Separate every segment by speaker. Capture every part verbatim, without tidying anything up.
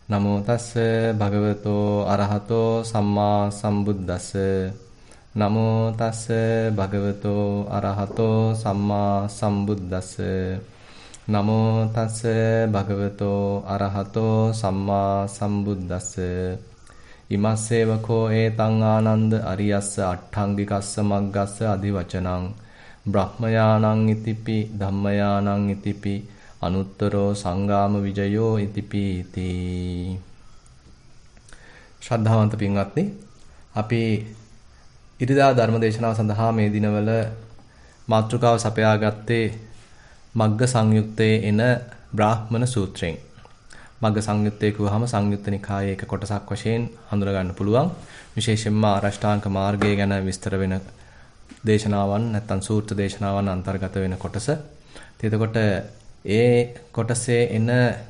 Speaker 1: නමෝ තස්ස භගවතෝ අරහතෝ සම්මා සම්බුද්දස්ස. නමෝ තස්ස භගවතෝ අරහතෝ සම්මා සම්බුද්දස්ස. නමෝ තස්ස භගවතෝ අරහතෝ සම්මා සම්බුද්දස්ස. ඉමස්සේවකෝ ඒතං ආනන්ද අරියස්ස අට්ඨංගිකස්ස මග්ගස්ස අධිවචනං බ්‍රහ්මයානං ඉතිපි ධම්මයානං ඉතිපි අනුත්තරෝ සංගාම විජයෝ ඉතිපීති. ශ්‍රද්ධාවන්ත පින්වත්නි, අපි ඉරිදා ධර්ම දේශනාව සඳහා මේ දිනවල මාතෘකාව සපයාගත්තේ මග්ග සංයුත්තේ එන බ්‍රාහ්මණ සූත්‍රයෙන්. මග්ග සංයුත්තේ කියවහම සංයුත්ත නිකායේ එක කොටසක් වශයෙන් හඳුනා ගන්න පුළුවන්. විශේෂයෙන්ම ආරෂ්ඨාංග මාර්ගය ගැන විස්තර වෙන දේශනාවන් නැත්නම් සූත්‍ර දේශනාවන් අන්තර්ගත වෙන කොටස. එතකොට ඒ කොටසේ එන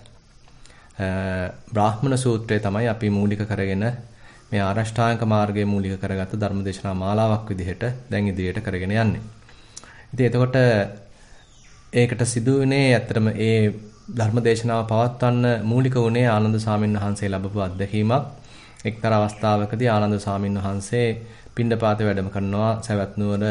Speaker 1: බ්‍රාහ්මණ සූත්‍රය තමයි අපි මූලික කරගෙන මේ ආරෂ්ඨාංග මාර්ගයේ මූලික කරගත්ත ධර්මදේශනා මාලාවක් විදිහට දැන් ඉදිරියට කරගෙන යන්නේ. ඉතින් එතකොට ඒකට සිදු වුණේ ඇත්තටම ඒ ධර්මදේශනාව පවත්වන්න මූලික වුණේ ආනන්ද සාමින් වහන්සේ ලැබපු අත්දැකීමක්. එක්තරා අවස්ථාවකදී ආනන්ද සාමින් වහන්සේ පිණ්ඩපාතේ වැඩම කරනවා සවැත් නුවර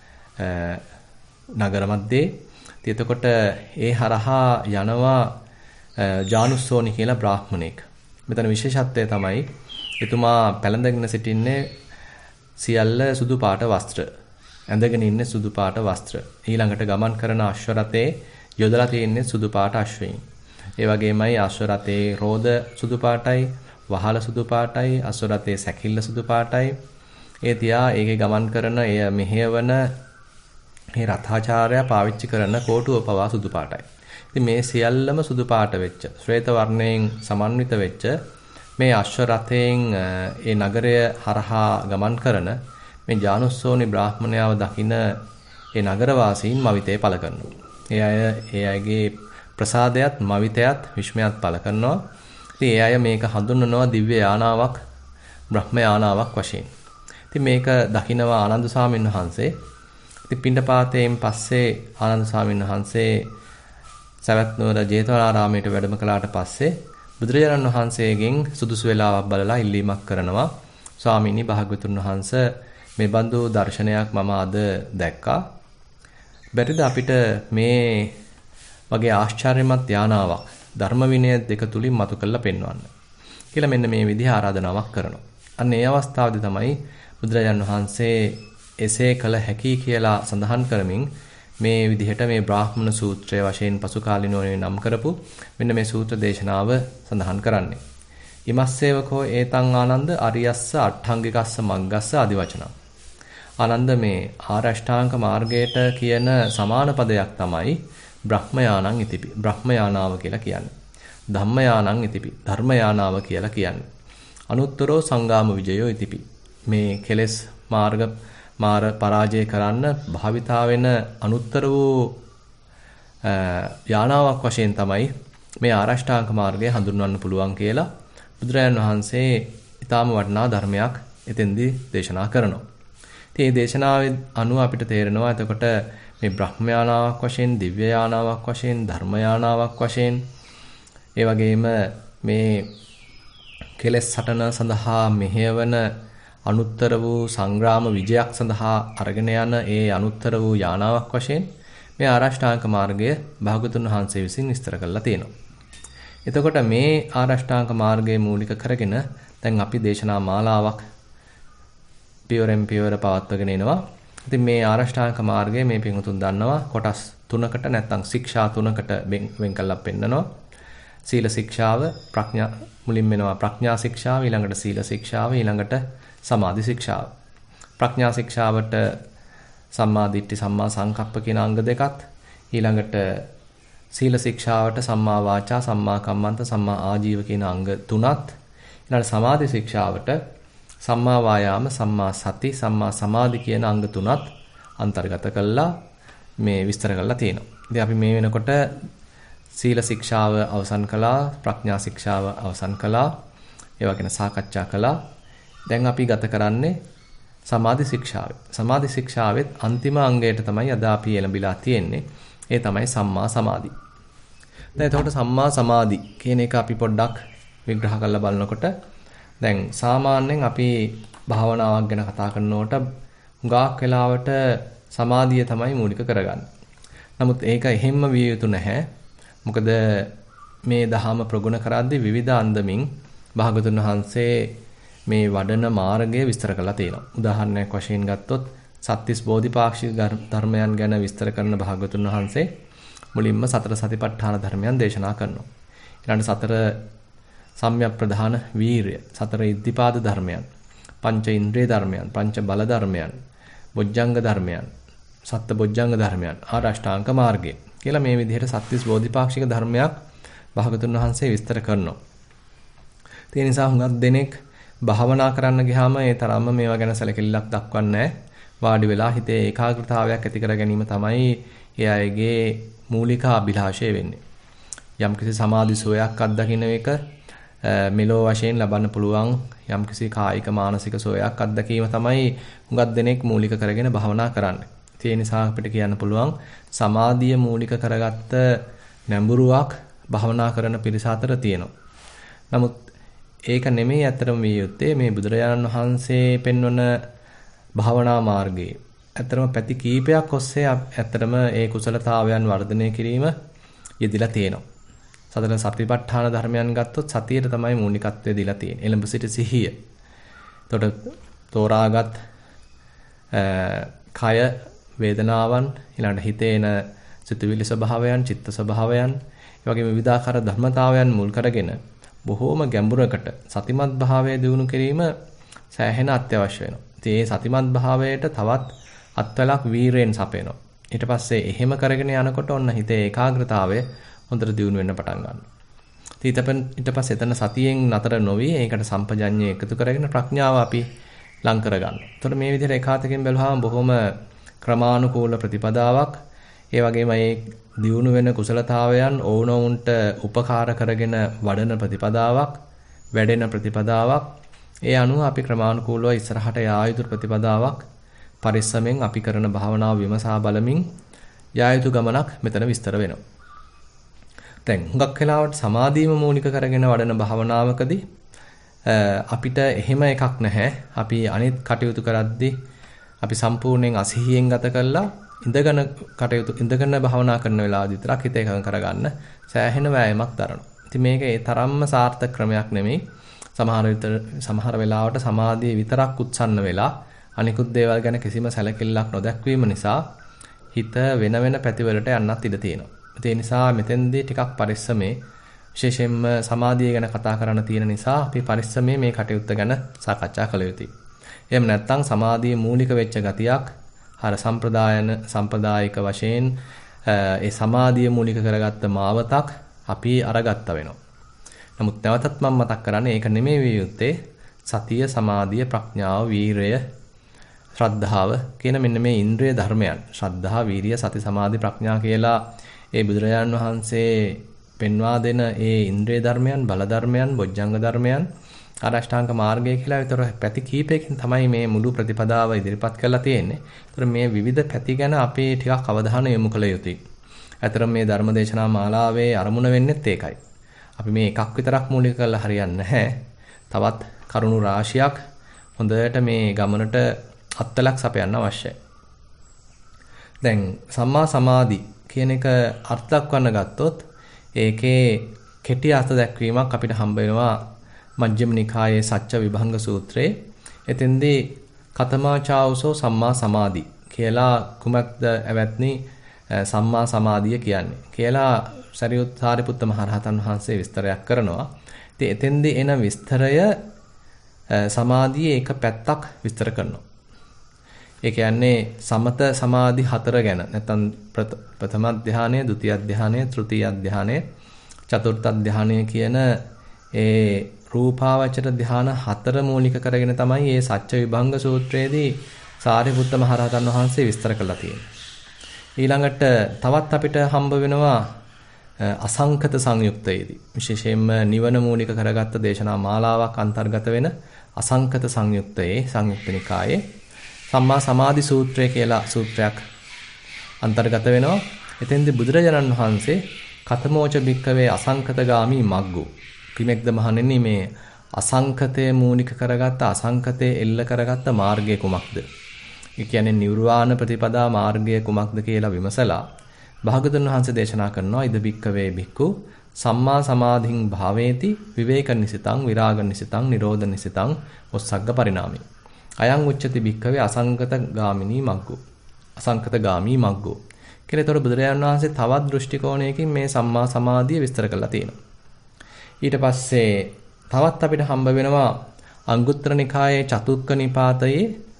Speaker 1: නගර මැද්දේ. එතකොට ඒ හරහා යනවා ජානුස්සෝනි කියලා බ්‍රාහ්මණෙක්. මෙතන විශේෂත්වය තමයි එතුමා පැළඳගෙන සිටින්නේ සියල්ල සුදු පාට වස්ත්‍ර. ඇඳගෙන ඉන්නේ සුදු පාට වස්ත්‍ර. ඊළඟට ගමන් කරන අශ්ව රථේ යොදලා තියෙන්නේ සුදු පාට අශ්වයින්. ඒ වගේමයි අශ්ව රථේ රෝද සුදු පාටයි, වහල සුදු පාටයි, අශ්ව රථේ සැකිල්ල සුදු පාටයි. ඒ තියා ඒකේ ගමන් කරන එය මෙහෙයවන මේ රථාචාර්යයා පාවිච්චි කරන කෝටුව පවා සුදු පාටයි. ඉතින් මේ සියල්ලම සුදු පාට වෙච්ච, ශ්වේත වර්ණයෙන් සමන්විත වෙච්ච මේ අශ්ව රථයෙන් ඒ නගරය හරහා ගමන් කරන මේ ජානුස්සෝනි බ්‍රාහ්මණයාව දකින ඒ නගරවාසීන් මවිතේ පළ කරනවා. ඒ අය ඒ අයගේ ප්‍රසාදයත් මවිතයත් විශ්මයත් පළ කරනවා. ඉතින් ඒ අය මේක හඳුන්වනවා දිව්‍ය යානාවක්, බ්‍රහ්ම යානාවක් වශයෙන්. ඉතින් මේක දකිනවා ආනන්ද සාමින් වහන්සේ. ඉතින් පිණ්ඩපාතයෙන් පස්සේ ආනන්ද සාමින් වහන්සේ සවැත් නුවර ජේතවනාරාමයට වැඩම කළාට පස්සේ බුදුරජාණන් වහන්සේගෙන් සුදුසු වේලාවක් බලලා ඉල්ලීමක් කරනවා. ස්වාමීනි භාග්‍යවතුන් වහන්සේ මේ බඳු දර්ශනයක් මම අද දැක්කා. බැරිද අපිට මේ වගේ ආශ්චර්යමත් යානාවක් ධර්ම විනය දෙක තුලින් මතු කරලා පෙන්වන්න කියලා මෙන්න මේ විදිහ ආරාධනාවක් කරනවා. අන්න ඒ අවස්ථාවේදී තමයි බුදුරජාණන් වහන්සේ එසේ කළ හැකි කියලා සඳහන් කරමින් මේ විදිහට මේ බ්‍රාහ්මණ සූත්‍රය වශයෙන් පසු කාලිනෝනේ නම් කරපු මෙන්න මේ සූත්‍ර දේශනාව සඳහන් කරන්නේ. ඉමස්සේවකෝ ඒතං ආනන්ද අරියස්ස අට්ඨංගිකස්ස මග්ගස්ස ආදිවචනං. ආනන්ද මේ ආරෂ්ඨාංග මාර්ගයට කියන සමාන පදයක් තමයි බ්‍රහ්මයානං ඉතිපි. බ්‍රහ්මයානාව කියලා කියන්නේ. ධම්මයානං ඉතිපි. ධර්මයානාව කියලා කියන්නේ. අනුත්තරෝ සංගාම විජයෝ ඉතිපි. මේ කෙලෙස් මාර්ග මාර පරාජය කරන්න භාවිතා වෙන අනුත්තර වූ යානාවක් වශයෙන් තමයි මේ ආරෂ්ඨාංග මාර්ගය හඳුන්වන්න පුළුවන් කියලා බුදුරජාණන් වහන්සේ ඊටාම වටිනා ධර්මයක් එතෙන්දී දේශනා කරනවා. ඉතින් මේ දේශනාවේ අනුව අපිට තේරෙනවා එතකොට මේ බ්‍රහ්ම යානාවක් වශයෙන්, දිව්‍ය යානාවක් වශයෙන්, ධර්ම යානාවක් වශයෙන් ඒ වගේම මේ කෙලෙස් සටන සඳහා මෙහෙයවන අනුත්තර වූ සංග්‍රාම විජයක් සඳහා අරගෙන යන ඒ අනුත්තර වූ යානාවක් වශයෙන් මේ ආරෂ්ඨාංග මාර්ගය භාගතුන් වහන්සේ විසින් විස්තර කරලා තියෙනවා. එතකොට මේ ආරෂ්ඨාංග මාර්ගයේ මූලික කරගෙන දැන් අපි දේශනා මාලාවක් පියවරෙන් පියවර පවත්වාගෙන එනවා. ඉතින් මේ ආරෂ්ඨාංග මාර්ගය මේ පින්වතුන් දන්නවා කොටස් තුනකට නැත්නම් ශික්ෂා තුනකට වෙන් කරලා පෙන්නනවා. සීල ශික්ෂාව, ප්‍රඥා මුලින් වෙනවා ප්‍රඥා ශික්ෂාව, ඊළඟට සීල ශික්ෂාව, ඊළඟට සමාධි ශික්ෂාව. ප්‍රඥා ශික්ෂාවට සම්මා දිට්ඨි සම්මා සංකප්ප කියන අංග දෙකත්, ඊළඟට සීල ශික්ෂාවට සම්මා වාචා සම්මා කම්මන්ත සම්මා ආජීව කියන අංග තුනත්, ඊළඟට සමාධි ශික්ෂාවට සම්මා වායාම සම්මා සති සම්මා සමාධි කියන අංග තුනත් අන්තර්ගත කළා මේ විස්තර කරලා තියෙනවා. ඉතින් අපි මේ වෙනකොට සීල ශික්ෂාව අවසන් කළා, ප්‍රඥා ශික්ෂාව අවසන් කළා, ඒවා ගැන සාකච්ඡා කළා. දැන් අපි ගත කරන්නේ සමාධි ශික්ෂාවේ. සමාධි ශික්ෂාවෙත් අන්තිම අංගයට තමයි අද අපි එළඹිලා තියෙන්නේ. ඒ තමයි සම්මා සමාධි. දැන් එතකොට සම්මා සමාධි කියන එක අපි පොඩ්ඩක් විග්‍රහ කරලා බලනකොට දැන් සාමාන්‍යයෙන් අපි භාවනාවක් ගැන කතා කරනකොට හුඟක් වෙලාවට සමාධිය තමයි මූලික කරගන්නේ. නමුත් ඒක එහෙම්ම විය යුතු නැහැ. මොකද මේ දහම ප්‍රගුණ කරද්දී විවිධ අන්දමින් භාගතුන් වහන්සේ මේ වඩන මාර්ගය විස්තර කරලා තියෙනවා. උදාහරණයක් වශයෙන් ගත්තොත් සත්‍තිස් බෝධිපාක්ෂික ධර්මයන් ගැන විස්තර කරන භාගතුන් වහන්සේ මුලින්ම සතර සතිපට්ඨාන ධර්මයන් දේශනා කරනවා. ඊළඟට සතර සම්‍යක් ප්‍රධාන වීරිය, සතර ඉද්ධිපාද ධර්මයන්, පංච ඉන්ද්‍රිය ධර්මයන්, පංච බල ධර්මයන්, බොජ්ජංග ධර්මයන්, සත්ත බොජ්ජංග ධර්මයන්, ආරෂ්ඨාංග මාර්ගය කියලා මේ විදිහට සත්‍තිස් බෝධිපාක්ෂික ධර්මයක් භාගතුන් වහන්සේ විස්තර කරනවා. ඒ නිසා හුඟක් දෙනෙක් භාවනා කරන්න ගියාම ඒ තරම්ම මේවා ගැන සැලකිල්ලක් දක්වන්නේ නැහැ. වාඩි වෙලා හිතේ ඒකාග්‍රතාවයක් ඇති කර ගැනීම තමයි ඒ අයගේ මූලික අභිලාෂය වෙන්නේ. යම්කිසි සමාධි සෝයක් අත්දකින්න එක මෙලෝ වශයෙන් ලබන්න පුළුවන් යම්කිසි කායික මානසික සෝයක් අත්දැකීම තමයි හුඟක් දෙනෙක් මූලික කරගෙන භාවනා කරන්නේ. ඒ නිසා අපිට කියන්න පුළුවන් සමාධිය මූලික කරගත්ත නැඹුරුවක් භාවනා කරන පිරිස අතර තියෙනවා. නමුත් ඒක නෙමෙයි ඇත්තටම විය යුත්තේ මේ බුදුරජාණන් වහන්සේ පෙන්වන භාවනා මාර්ගයේ. ඇත්තටම පැති කීපයක් ඔස්සේ ඇත්තටම ඒ කුසලතාවයන් වර්ධනය කිරීම යෙදিলা තියෙනවා. සතර සතිපට්ඨාන ධර්මයන් ගත්තොත් සතියට තමයි මූලිකත්වය දීලා තියෙන්නේ. එළඹ සිට සිහිය. එතකොට තෝරාගත් කය වේදනාවන් ඊළඟ හිතේ එන සිතුවිලි ස්වභාවයන්, චිත්ත ස්වභාවයන්, ඒ වගේම විවිධාකාර ධර්මතාවයන් මුල් කරගෙන බොහෝම ගැඹුරකට සතිමත් භාවය දියුණු කිරීම සෑහෙන අත්‍යවශ්‍ය වෙනවා. ඉතින් මේ සතිමත් භාවයට තවත් අත්වලක් වීරයෙන් සපේනවා. ඊට පස්සේ එහෙම කරගෙන යනකොට ඔන්න හිතේ ඒකාග්‍රතාවය හොඳට දියුණු වෙන්න පටන් ගන්නවා. ඉතින් ඊට පස්සේ එතන සතියෙන් නතර නොවි ඒකට සම්පජඤ්ඤය එකතු කරගෙන ප්‍රඥාව අපි ලං කර ගන්නවා. එතකොට මේ විදිහට එකාතකින් බැලුවාම බොහොම ක්‍රමානුකූල ප්‍රතිපදාවක්. ඒ වගේම මේ දියුණු වෙන කුසලතාවයන් ඕනෝන්ට උපකාර කරගෙන වඩන ප්‍රතිපදාවක්, වැඩෙන ප්‍රතිපදාවක්. ඒ අනුව අපි ක්‍රමානුකූලව ඉස්සරහට යා යුතු ප්‍රතිපදාවක් පරිස්සමෙන් අපි කරන භාවනාව විමසා බලමින් යා යුතු ගමනක් මෙතන විස්තර වෙනවා. දැන් හුඟක් වෙලාවට සමාධියම මූලික කරගෙන වඩන භාවනාවකදී අපිට එහෙම එකක් නැහැ. අපි අනිත් කටයුතු කරද්දී අපි සම්පූර්ණයෙන් අසහියෙන් ගත කළා ඉඳගෙන කටයුතු ඉඳගෙන භාවනා කරන වෙලාවදී විතරක් හිත එකඟ කරගන්න සෑහෙන වෑයමක් දරනවා. ඉතින් මේක ඒ තරම්ම සාර්ථක ක්‍රමයක් නෙමෙයි. සමහර විතර සමහර වෙලාවට සමාධිය විතරක් උත්සන්න වෙලා අනිකුත් දේවල් ගැන කිසිම සැලකිල්ලක් නොදැක්වීම නිසා හිත වෙන වෙන පැතිවලට යන්නත් ඉඩ තියෙනවා. ඒ නිසා මෙතෙන්දී ටිකක් පරිස්සමේ විශේෂයෙන්ම සමාධිය ගැන කතා කරන්න තියෙන නිසා අපි පරිස්සමේ මේ කටයුත්ත ගැන සාකච්ඡා කළ යුතුයි. එහෙම නැත්නම් සමාධියේ මූලික වෙච්ච ගතියක් අර සම්ප්‍රදායන සම්ප්‍රදායික වශයෙන් ඒ සමාධිය මූලික කරගත්ත මාවතක් අපි අරගත්ත වෙනවා. නමුත් නැවතත් මම මතක් කරන්නේ ඒක නෙමෙයි විය යුත්තේ සතිය, සමාධිය, ප්‍රඥාව, වීරය, ශ්‍රද්ධාව කියන මෙන්න මේ ඉන්ද්‍රිය ධර්මයන්. ශ්‍රද්ධා, වීරිය, සති, සමාධි, ප්‍රඥා කියලා ඒ බුදුරජාණන් වහන්සේ පෙන්වා දෙන ඒ ඉන්ද්‍රිය ධර්මයන්, බල ධර්මයන්, බොජ්ජංග ධර්මයන්, ආරෂ්ඨාංග මාර්ගය කියලා විතර පැති කීපයකින් තමයි මේ මුළු ප්‍රතිපදාව ඉදිරිපත් කරලා තියෙන්නේ. ඒතර මේ විවිධ පැති ගැන අපි ටිකක් අවධානය යොමු කළ යුතුයි. අතර මේ ධර්මදේශනා මාලාවේ අරමුණ වෙන්නේත් ඒකයි. අපි මේ එකක් විතරක් මූලික කරලා හරියන්නේ නැහැ. තවත් කරුණු රාශියක් හොඳට මේ ගමනට අත්ලක් සපයන්න අවශ්‍යයි. දැන් සම්මා සමාධි කියන එක අර්ථ දක්වන්න ගත්තොත් ඒකේ කෙටි අර්ථ දැක්වීමක් අපිට හම්බ වෙනවා මජ්ක්‍ධිම නිකායේ සච්ච විභංග සූත්‍රයේ. එතෙන්දී කතමාචාවසෝ සම්මා සමාධි කියලා කුමක්ද ඇවැත්නි සම්මා සමාධිය කියන්නේ කියලා සරියුත් සාරිපුත්ත මහ රහතන් වහන්සේ විස්තරයක් කරනවා. ඉතින් එතෙන්දී එන විස්තරය සමාධියේ එක පැත්තක් විස්තර කරනවා. ඒ කියන්නේ සමත සමාධි හතර ගැන නැත්නම් ප්‍රථම ධානය, ဒုတိ ධානය, තෘතීය ධානය, චතුර්ථ ධානය කියන ඒ රූපාවචර ධාන හතර මූලික කරගෙන තමයි මේ සච්ච විභංග සූත්‍රයේදී සාරිපුත්ත මහ රහතන් වහන්සේ විස්තර කරලා තියෙන්නේ. ඊළඟට තවත් අපිට හම්බ වෙනවා අසංකත සංයුක්තයේදී විශේෂයෙන්ම නිවන මූලික කරගත්ත දේශනා මාලාවක් අන්තර්ගත වෙන අසංකත සංයුක්තයේ සංයුක්ත නිකායේ සම්මා සමාධි සූත්‍රය කියලා සූත්‍රයක් අන්තර්ගත වෙනවා. එතෙන්දී බුදුරජාණන් වහන්සේ කතමෝච භික්කවේ අසංකතගාමි මග්ගෝ කිමෙක්ද මහණෙනි මේ අසංකතය මූලික කරගත්ත අසංකතය එල්ල කරගත්ත මාර්ගය කුමක්ද? ඒ කියන්නේ නිර්වාණ ප්‍රතිපදා මාර්ගය කුමක්ද කියලා විමසලා භාගතුන් වහන්සේ දේශනා කරනවා ඉද බික්කවේ බික්කු සම්මා සමාධින් භාවේති විවේක නිසිතං විරාග නිසිතං නිරෝධ නිසිතං ඔස්සග්ග පරිණාමී. අයං උච්චති බික්කවේ අසංකත ගාමිනී මග්ගෝ. අසංකත ගාමී මග්ගෝ. කියලා ඒතර බුදුරජාණන් වහන්සේ තවත් දෘෂ්ටි කෝණයකින් මේ සම්මා සමාධිය විස්තර කරලා තියෙනවා. ඊට පස්සේ තවත් අපිට හම්බ වෙනවා අංගුත්තර නිකායේ චතුක්ක නිපාතයේ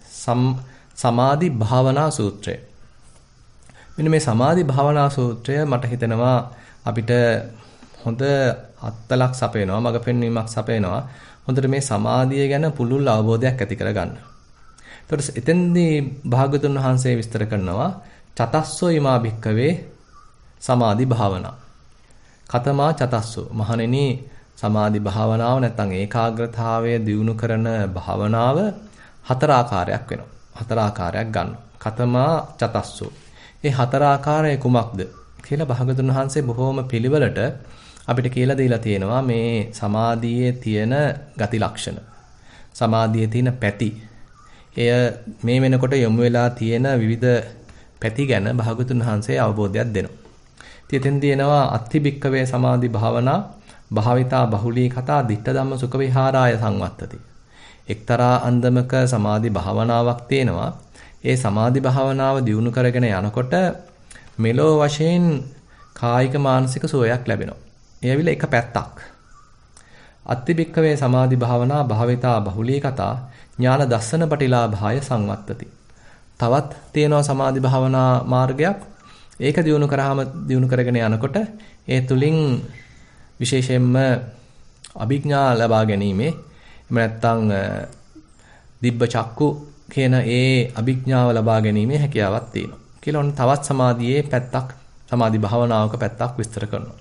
Speaker 1: සමාධි භාවනා සූත්‍රය. මෙන්න මේ සමාධි භාවනා සූත්‍රය මට හිතෙනවා අපිට හොඳ අත්ලක් සපේනවා, මඟ පෙන්වීමක් සපේනවා. හොඳට මේ සමාධිය ගැන පුළුල් අවබෝධයක් ඇති කරගන්න. එතකොට එතෙන්දී භාගතුන් වහන්සේ විස්තර කරනවා චතස්සෝ ීමා භික්කවේ සමාධි භාවනා. කතමා චතස්සෝ මහණෙනි සමාධි භාවනාව නැත්නම් ඒකාග්‍රතාවය දියුණු කරන භාවනාව හතර ආකාරයක් වෙනවා. හතර ආකාරයක් ගන්න. කතමා චතස්සෝ. ඒ හතර ආකාරය කුමක්ද කියලා භාගතුන් වහන්සේ බොහෝම පිළිවෙලට අපිට කියලා දීලා තියෙනවා මේ සමාධියේ තියෙන ගති ලක්ෂණ. සමාධියේ තියෙන පැති. එය මේ වෙනකොට යොමු වෙලා තියෙන විවිධ පැති ගැන භාගතුන් වහන්සේ අවබෝධයක් දෙනවා. ඉතින් තියෙනවා අත්ති බික්කවේ සමාධි භාවනා භාවිතා බහුලී කතා ditta ධම්ම සුඛ විහාරාය සංවත්තති. එක්තරා අන්දමක සමාධි භාවනාවක් තියෙනවා. ඒ සමාධි භාවනාව දියුණු කරගෙන යනකොට මෙලෝ වශයෙන් කායික මානසික සුවයක් ලැබෙනවා. ඒ ඇවිල්ලා එක පැත්තක්. අත්ති බික්කවේ සමාධි භාවනා භාවිතා බහුලී කතා ඥාන දස්සන පටිලාභාය සංවත්තති. තවත් තියෙනවා සමාධි භාවනා මාර්ගයක්. ඒක දියුණු කරාම දියුණු කරගෙන යනකොට ඒ තුලින් විශේෂයෙන්ම අභිඥා ලබා ගැනීමේ එහෙම නැත්නම් දිබ්බ චක්කු කියන ඒ අභිඥාව ලබා ගැනීමේ හැකියාවක් තියෙනවා. කියලා ඔන්න තවත් සමාධියේ පැත්තක් සමාධි භාවනාවක පැත්තක් විස්තර කරනවා.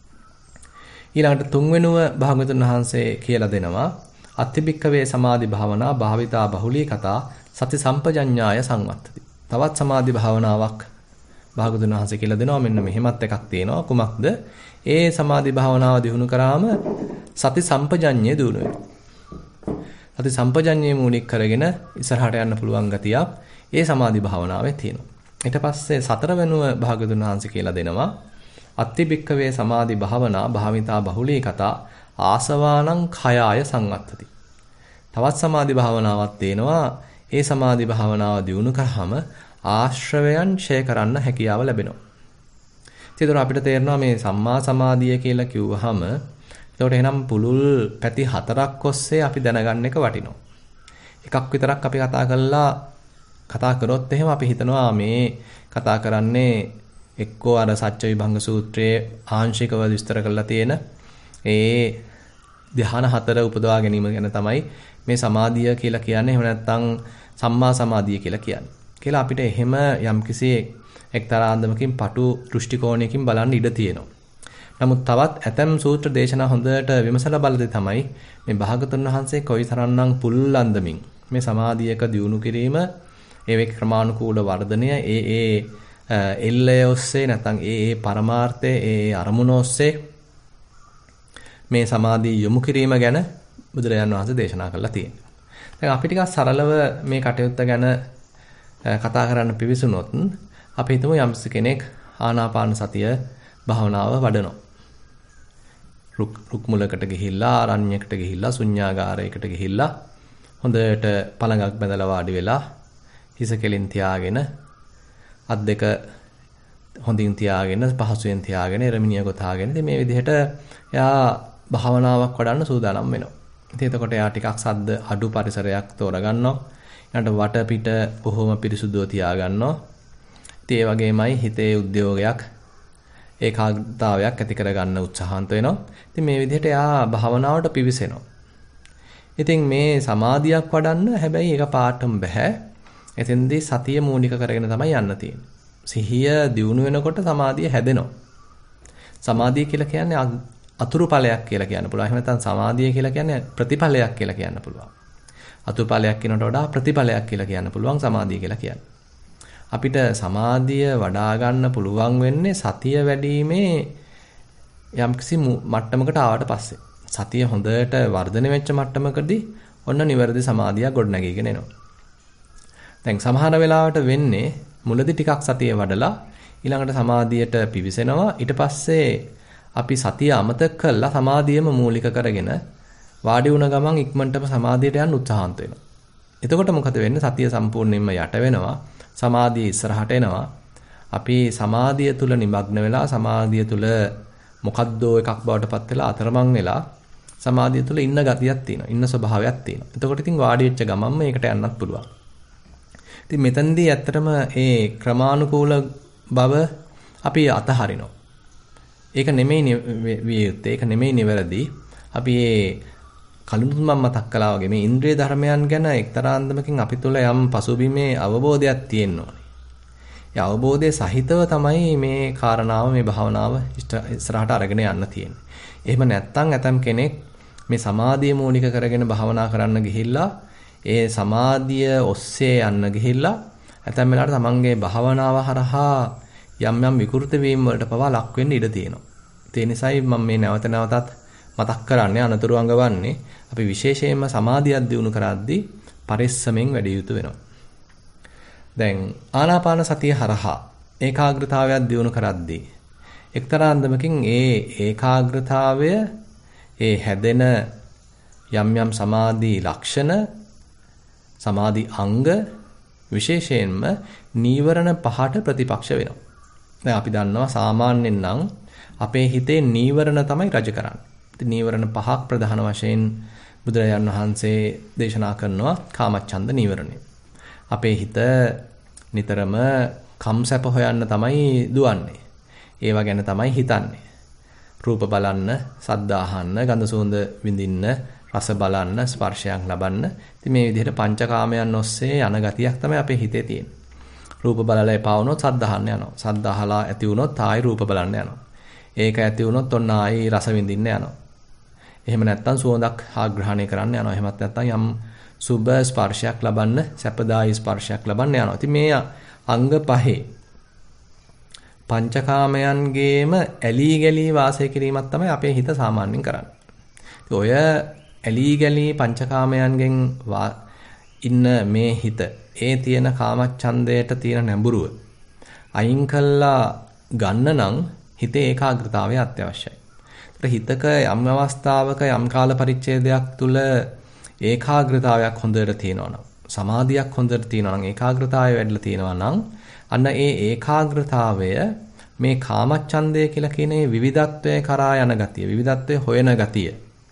Speaker 1: ඊළඟට තුන්වෙනුව භාගතුන් වහන්සේ කියලා දෙනවා අත්තිබික්කවේ සමාධි භාවනා භාවිතා බහුලී කතා සති සම්පජඤ්ඤාය සංවත්තති. තවත් සමාධි භාවනාවක් භාගතුන් වහන්සේ කියලා දෙනවා මෙන්න මෙහෙමත් එකක් තියෙනවා. කුමක්ද? ඒ සමාධි භාවනාව දිනු කරාම සති සම්පජඤ්ඤය දිනු වෙනවා. සති සම්පජඤ්ඤය මූලික කරගෙන ඉස්සරහට යන්න පුළුවන් ගතියක් ඒ සමාධි භාවනාවේ තියෙනවා. ඊට පස්සේ සතර වෙනුව භාගතුන් වහන්සේ කියලා දෙනවා අත්තිබික්කවේ සමාධි භාවනා භාවිතා බහුලී කතා ආසවානං khයාය සංවත්තති. තවත් සමාධි භාවනාවක් තියෙනවා. ඒ සමාධි භාවනාව දියුණු කරාම ආශ්‍රවයන් ඡය කරන්න හැකියාව ලැබෙනවා. ඒතර අපිට තේරෙනවා මේ සම්මා සමාධිය කියලා කිව්වහම ඒකට එහෙනම් පුළුල් පැති හතරක් ඔස්සේ අපි දැනගන්න එක වටිනවා. එකක් විතරක් අපි කතා කළා කතා කරොත් එහෙම අපි හිතනවා මේ කතා කරන්නේ එක්කෝ අර සත්‍ය විභංග සූත්‍රයේ ආංශිකව විස්තර කරලා තියෙන ඒ ධ්‍යාන හතර උපදවා ගැනීම ගැන තමයි මේ සමාධිය කියලා කියන්නේ. එහෙම නැත්නම් සම්මා සමාධිය කියලා කියන්නේ. කියලා අපිට එහෙම යම්කිසි එක්තරා අන්දමකින් පටු දෘෂ්ටි කෝණයකින් බලන්න ඉඩ තියෙනවා. නමුත් තවත් ඇතම් සූත්‍ර දේශනා හොඳට විමසලා බලද්දී තමයි මේ භාගතුන් වහන්සේ කොයිතරම්නම් පුළුල් අන්දමින් මේ සමාධියක දියුණු කිරීම ඒ ක්‍රමානුකූල වර්ධනය ඒ ඒ එල්ලය ඔස්සේ නැත්නම් ඒ ඒ පරමාර්ථය ඒ අරමුණ ඔස්සේ මේ සමාධිය යොමු කිරීම ගැන බුදුරජාණන් වහන්සේ දේශනා කළා තියෙනවා. දැන් අපි ටිකක් සරලව මේ කටයුත්ත ගැන කතා කරන්න පිවිසුනොත් අපි හිතමු යම්ස කෙනෙක් ආනාපාන සතිය භාවනාව වඩනවා. රුක් රුක් මුලකට ගිහිල්ලා ආරණ්‍යයකට ගිහිල්ලා ශුන්‍යාගාරයකට ගිහිල්ලා හොඳට පළඟක් බැඳලා වාඩි වෙලා හිස කෙලින් තියාගෙන අත් දෙක හොඳින් තියාගෙන පහසුවෙන් තියාගෙන එරමිනිය ගොතාගෙන ඉතින් මේ විදිහට එයා භාවනාවක් වඩන්න සූදානම් වෙනවා. ඉතින් එතකොට එයා ටිකක් සද්ද අඩු පරිසරයක් තෝරගන්නවා. ඊට වටපිට බොහොම පිරිසුදුව තියාගන්නවා. ඉතින් ඒ වගේමයි හිතේ උද්‍යෝගයක් ඒකාග්‍රතාවයක් ඇති කරගන්න උත්සාහන්ත වෙනවා. ඉතින් මේ විදිහට එයා භාවනාවට පිවිසෙනවා. ඉතින් මේ සමාධියක් වඩන්න හැබැයි ඒක පාටම බෑ. එතෙන්දී සතිය මූලික කරගෙන තමයි යන්න තියෙන්නේ. සිහිය දියුණු වෙනකොට සමාධිය හැදෙනවා. සමාධිය කියලා කියන්නේ අතුරු ඵලයක් කියලා කියන්න පුළුවන්. එහෙම නැත්නම් සමාධිය කියලා කියන්නේ ප්‍රතිඵලයක් කියලා කියන්න පුළුවන්. අතුරු ඵලයක් කියනට වඩා ප්‍රතිඵලයක් කියලා කියන්න පුළුවන් සමාධිය කියලා කියන්නේ. අපිට සමාධිය වඩා ගන්න පුළුවන් වෙන්නේ සතිය වැඩිීමේ යම්කිසි මට්ටමකට ආවට පස්සේ. සතිය හොඳට වර්ධනය වෙච්ච මට්ටමකදී ඔන්න නිවැරදි සමාධියක් ගොඩනැගීගෙන එනවා. දැන් සමහර වෙලාවට වෙන්නේ මුලදී ටිකක් සතිය වඩලා ඊළඟට සමාධියට පිවිසෙනවා. ඊට පස්සේ අපි සතිය අමතක කරලා සමාධියම මූලික කරගෙන වාඩි වුණ ගමන් ඉක්මනටම සමාධියට යන්න උත්සාහන්ත වෙනවා. එතකොට මොකද වෙන්නේ? සතිය සම්පූර්ණයෙන්ම යට වෙනවා. සමාධිය ඉස්සරහට එනවා. අපි සමාධිය තුල නිමග්න වෙලා සමාධිය තුල මොකද්දෝ එකක් බවට පත් වෙලා අතරමං වෙලා සමාධිය තුල ඉන්න ගතියක් තියෙනවා. ඉන්න ස්වභාවයක් තියෙනවා. එතකොට ඉතින් වාඩි වෙච්ච ගමන් මේකට යන්නත් පුළුවන්. ඉතින් මෙතනදී ඇත්තටම ඒ ක්‍රමානුකූල බව අපි අතහරිනවා. ඒක නෙමෙයි විය යුත්තේ. ඒක නෙමෙයි නිවැරදි. අපි මේ කලිනුත් මම මතක් කළා වගේ මේ ඉන්ද්‍රිය ධර්මයන් ගැන එක්තරා අන්දමකින් අපි තුල යම් පසුබිමේ අවබෝධයක් තියෙන්න ඕනේ. ඒ අවබෝධයේ සහිතව තමයි මේ කාරණාව මේ භාවනාව ඉස්සරහට අරගෙන යන්න තියෙන්නේ. එහෙම නැත්නම් ඇතම් කෙනෙක් මේ සමාධිය මූලික කරගෙන භාවනා කරන්න ගිහිල්ලා ඒ සමාධිය ඔස්සේ යන්න ගිහිල්ලා ඇතැම් වෙලාවට තමන්ගේ භාවනාව හරහා යම් යම් විකෘති වීම වලට පවා ලක් වෙන්න ඉඩ තියෙනවා. ඒ නිසායි මම මේ නැවත නැවතත් මතක් කරන්නේ අනතුරු අඟවන්නේ අපි විශේෂයෙන්ම සමාධියක් දියුණු කරද්දී පරිස්සමෙන් වැඩි යුතු වෙනවා. දැන් ආනාපාන සතිය හරහා ඒකාග්‍රතාවයක් දියුණු කරද්දී එක්තරා අන්දමකින් ඒ ඒකාග්‍රතාවය ඒ හැදෙන යම් යම් සමාධි ලක්ෂණ සමාධි අංග විශේෂයෙන්ම නීවරණ පහට ප්‍රතිපක්ෂ වෙනවා. දැන් අපි දන්නවා සාමාන්‍යයෙන් නම් අපේ හිතේ නීවරණ තමයි රජ කරන්නේ. ඉතින් නීවරණ පහක් ප්‍රධාන වශයෙන් බුදුරජාණන් වහන්සේ දේශනා කරනවා කාමච්ඡන්ද නීවරණය. අපේ හිත නිතරම කම්සැප හොයන්න තමයි දුවන්නේ. ඒවා ගැන තමයි හිතන්නේ. රූප බලන්න, සද්ද අහන්න, ගඳ සුවඳ විඳින්න, රස බලන්න, ස්පර්ශයක් ලබන්න. ඉතින් මේ විදිහට පංචකාමයන් ඔස්සේ යන ගතියක් තමයි අපේ හිතේ තියෙන්නේ. රූප බලලා එපා වුණොත් සද්ද අහන්න යනවා. සද්ද අහලා ඇති වුණොත් ආයි රූප බලන්න යනවා. ඒක ඇති වුණොත් ඔන්න ආයි රස විඳින්න යනවා. එහෙම නැත්නම් සුවඳක් ආග්‍රහණය කරන්න යනවා. එහෙමත් නැත්නම් යම් සුබ ස්පර්ශයක් ලබන්න, සැපදායි ස්පර්ශයක් ලබන්න යනවා. ඉතින් මේ අංග පහේ පංචකාමයන්ගේම ඇලී ගලී වාසය කිරීමක් තමයි අපේ හිත සාමාන්‍යයෙන් කරන්නේ. ඔය ඇලී ගලී පංචකාමයන්ගෙන් ඉන්න මේ හිත ඒ තියෙන කාමච්ඡන්දයට තියෙන නැඹුරුව අයින් කළා ගන්න නම් හිතේ ඒකාග්‍රතාවය අත්‍යවශ්‍යයි. ඒතර හිතක යම් අවස්ථාවක යම් කාල පරිච්ඡේදයක් තුල ඒකාග්‍රතාවයක් හොඳට තියෙනවා නම් සමාධියක් හොඳට තියෙනවා නම් ඒකාග්‍රතාවය වැඩිලා තියෙනවා නම් අන්න ඒ ඒකාග්‍රතාවය මේ කාමච්ඡන්දය කියලා කියන මේ විවිධත්වයේ කරා යන ගතිය විවිධත්වයේ හොයන ගතිය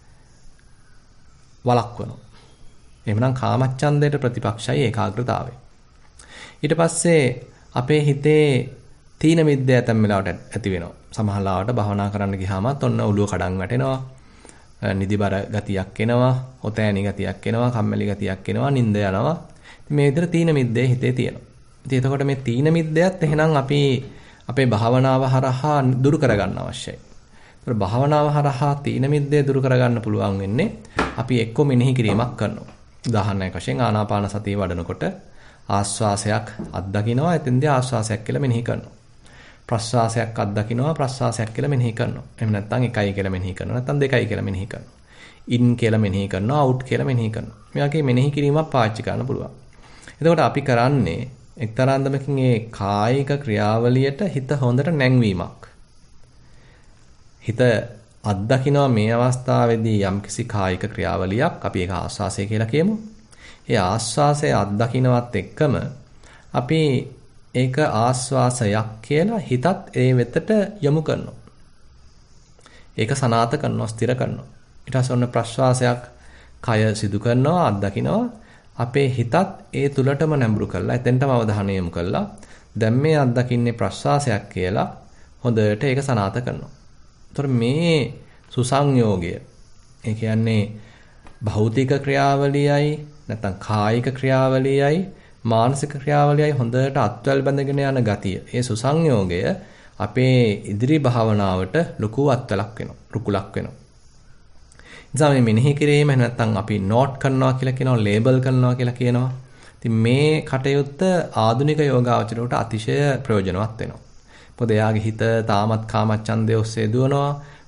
Speaker 1: වළක්වනවා. එහෙමනම් කාමච්ඡන්දයට ප්‍රතිපක්ෂයි ඒකාග්‍රතාවය. ඊට පස්සේ අපේ හිතේ තීන මිද්දය ඇතම් වෙලාවට ඇති වෙනවා. සමහරවිට භවනා කරන්න ගියාමත් ඔන්න ඔළුව කඩන් වැටෙනවා. නිදිබර ගතියක් එනවා, ඔතෑණි ගතියක් එනවා, කම්මැලි ගතියක් එනවා, නිින්ද යනවා. ඉතින් මේ විදිහට තීන මිද්දේ හිතේ තියෙනවා. ඉතින් එතකොට මේ තීන මිද්දයත් එහෙනම් අපි අපේ භාවනාව හරහා දුරු කරගන්න අවශ්‍යයි. ඒතර භාවනාව හරහා තීන මිද්දේ දුරු කරගන්න පුළුවන් වෙන්නේ අපි එක්ක මෙනෙහි කිරීමක් කරනවා. උදාහරණයක් වශයෙන් ආනාපාන සතිය වඩනකොට ආස්වාසයක් අත්දකින්නවා, එතෙන්දී ආස්වාසයක් කියලා මෙනෙහි කරනවා. ප්‍රස්වාසයක් අත්දකින්නවා, ප්‍රස්වාසයක් කියලා මෙනෙහි කරනවා. එහෙම නැත්නම් එකයි කියලා මෙනෙහි කරනවා, නැත්නම් දෙකයි කියලා මෙනෙහි කරනවා. ඉන් කියලා මෙනෙහි කරනවා, අවුට් කියලා මෙනෙහි කරනවා. මේ වගේ මෙනෙහි කිරීමක් පාවිච්චි කරන්න පුළුවන්. එතකොට අපි කරන්නේ එක්තරා අන්දමකින් මේ කායික ක්‍රියාවලියට හිත හොඳට නැංවීමක්. හිත අත්දකින්නවා මේ අවස්ථාවේදී යම්කිසි කායික ක්‍රියාවලියක් අපි ඒක ආස්වාසය කියලා කියමු. ඒ ආස්වාසය අත්දකින්නවත් එක්කම අපි ඒක ආස්වාසයක් කියලා හිතත් ඒ වෙතට යොමු කරනවා. ඒක සනාත කරනවා, ස්ථිර කරනවා. ඊට පස්සේ ඔන්න ප්‍රශ්වාසයක් කය සිදු කරනවා, අත්දකින්නවා. අපේ හිතත් ඒ තුලටම නැඹුරු කරලා එතෙන්ටම අවධානය යොමු කරලා දැන් මේ අත්දකින්නේ ප්‍රශ්වාසයක් කියලා හොඳට ඒක සනාත කරනවා. ඒතර මේ සුසංයෝගය ඒ කියන්නේ භෞතික ක්‍රියාවලියයි නැත්නම් කායික ක්‍රියාවලියයි මානසික ක්‍රියාවලියයි හොඳට අත්වැල් බැඳගෙන යන ගතිය. ඒ සුසංයෝගය අපේ ඉදිරි භාවනාවට ලොකු අත්වලක් වෙනවා. රුකුලක් වෙනවා. නිසා මේ මෙනෙහි කිරීම නැත්නම් අපි නෝට් කරනවා කියලා කියනවා, ලේබල් කරනවා කියලා කියනවා. ඉතින් මේ කටයුත්ත ආධුනික යෝගාවචරයට අතිශය ප්‍රයෝජනවත් වෙනවා. මොකද එයාගේ හිත තාමත් කාමච්ඡන්දය ඔස්සේ දුවනවා.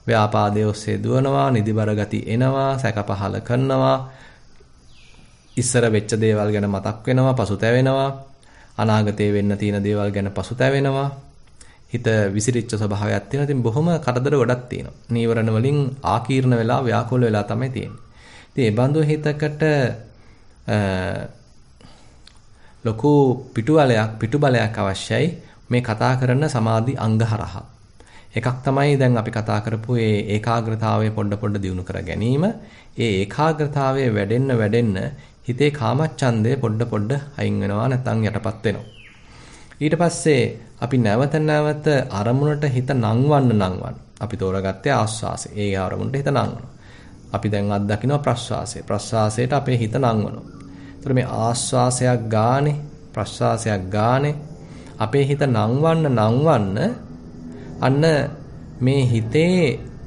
Speaker 1: ව්‍යාපාදයේ ඔස්සේ දුවනවා, නිදිබර ගති එනවා, සැක පහල කරනවා. ඉස්සර වෙච්ච දේවල් ගැන මතක් වෙනවා, පසුතැවෙනවා. අනාගතේ වෙන්න තියෙන දේවල් ගැන පසුතැවෙනවා. හිත විසිරිච්ච ස්වභාවයක් තියෙනවා. ඉතින් බොහොම කරදර ගොඩක් තියෙනවා. නීවරණ වලින් ආකීර්ණ වෙලා ව්‍යාකූල වෙලා තමයි තියෙන්නේ. ඉතින් ඒ බඳු හිතකට ලොකු පිටුබලයක් පිටුබලයක් අවශ්‍යයි මේ කතා කරන සමාධි අංග හරහා. එකක් තමයි දැන් අපි කතා කරපු ඒ ඒකාග්‍රතාවය පොඩ පොඩ දියුණු කර ගැනීම. ඒ ඒකාග්‍රතාවය වැඩෙන්න වැඩෙන්න හිතේ කාමච්ඡන්දය පොඩ පොඩ අයින් වෙනවා නැත්නම් යටපත් වෙනවා. ඊට පස්සේ අපි නැවත නැවත අරමුණට හිත නංවන්න නංවන්න. අපි තෝරගත්තේ ආස්වාසය. ඒ අරමුණට හිත නංවනවා. අපි දැන් අත්දකින්න ප්‍රස්වාසය. ප්‍රස්වාසයට අපේ හිත නංවනවා. ඒතර මේ ආස්වාසයක් ගානේ ප්‍රස්වාසයක් ගානේ අපේ හිත නංවන්න නංවන්න අන්න මේ හිතේ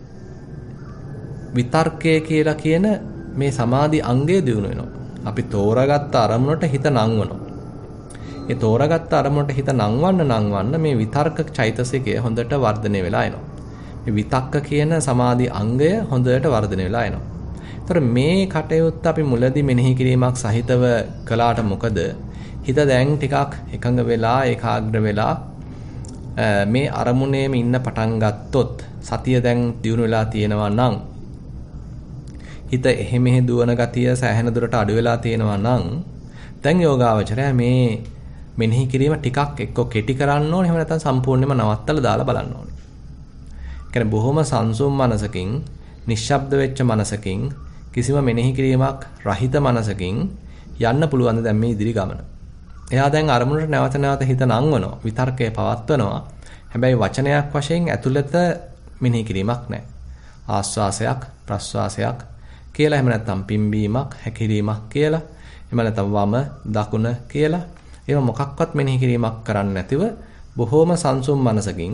Speaker 1: විතර්කය කියලා කියන මේ සමාධි අංගය දියුණු වෙනවා. අපි තෝරාගත්ත අරමුණට හිත නංවනවා. ඒ තෝරාගත්ත අරමුණට හිත නංවන්න නංවන්න මේ විතර්ක චෛතසිකය හොඳට වර්ධනය වෙලා එනවා. මේ විතක්ක කියන සමාධි අංගය හොඳට වර්ධනය වෙලා එනවා. ඒතර මේ කටයුත්ත අපි මුලදී මෙනෙහි කිරීමක් සහිතව කළාට මොකද හිත දැන් ටිකක් එකඟ වෙලා ඒකාග්‍ර වෙලා මේ අරමුණේම ඉන්න පටන් ගත්තොත් සතිය දැන් දියුණු වෙලා තියෙනවා නම් හිත එහෙ මෙහෙ දුවන ගතිය සෑහෙන දුරට අඩු වෙලා තියෙනවා නම් දැන් යෝගාවචරය මේ මෙනෙහි කිරීම ටිකක් එක්ක කෙටි කරන්න ඕනේ එහෙම නැත්නම් සම්පූර්ණයෙන්ම නවත්තලා දාලා බලන්න ඕනේ. ඒ කියන්නේ බොහොම සංසුම් මනසකින් නිශ්ශබ්ද වෙච්ච මනසකින් කිසිම මෙනෙහි කිරීමක් රහිත මනසකින් යන්න පුළුවන් දැන් මේ ඉදිරි ගමන. එයා දැන් අරමුණට නැවත නැවත හිත නංවනවා විතර්කය පවත්වනවා. හැබැයි වචනයක් වශයෙන් ඇතුළත මෙනෙහි කිරීමක් නැහැ. ආස්වාසයක් ප්‍රස්වාසයක් කියලා එහෙම නැත්නම් පිම්බීමක් හැකිරීමක් කියලා එහෙම නැත්නම් වම දකුණ කියලා ඒව මොකක්වත් මෙනෙහි කිරීමක් කරන්නේ නැතිව බොහෝම සංසුම් මනසකින්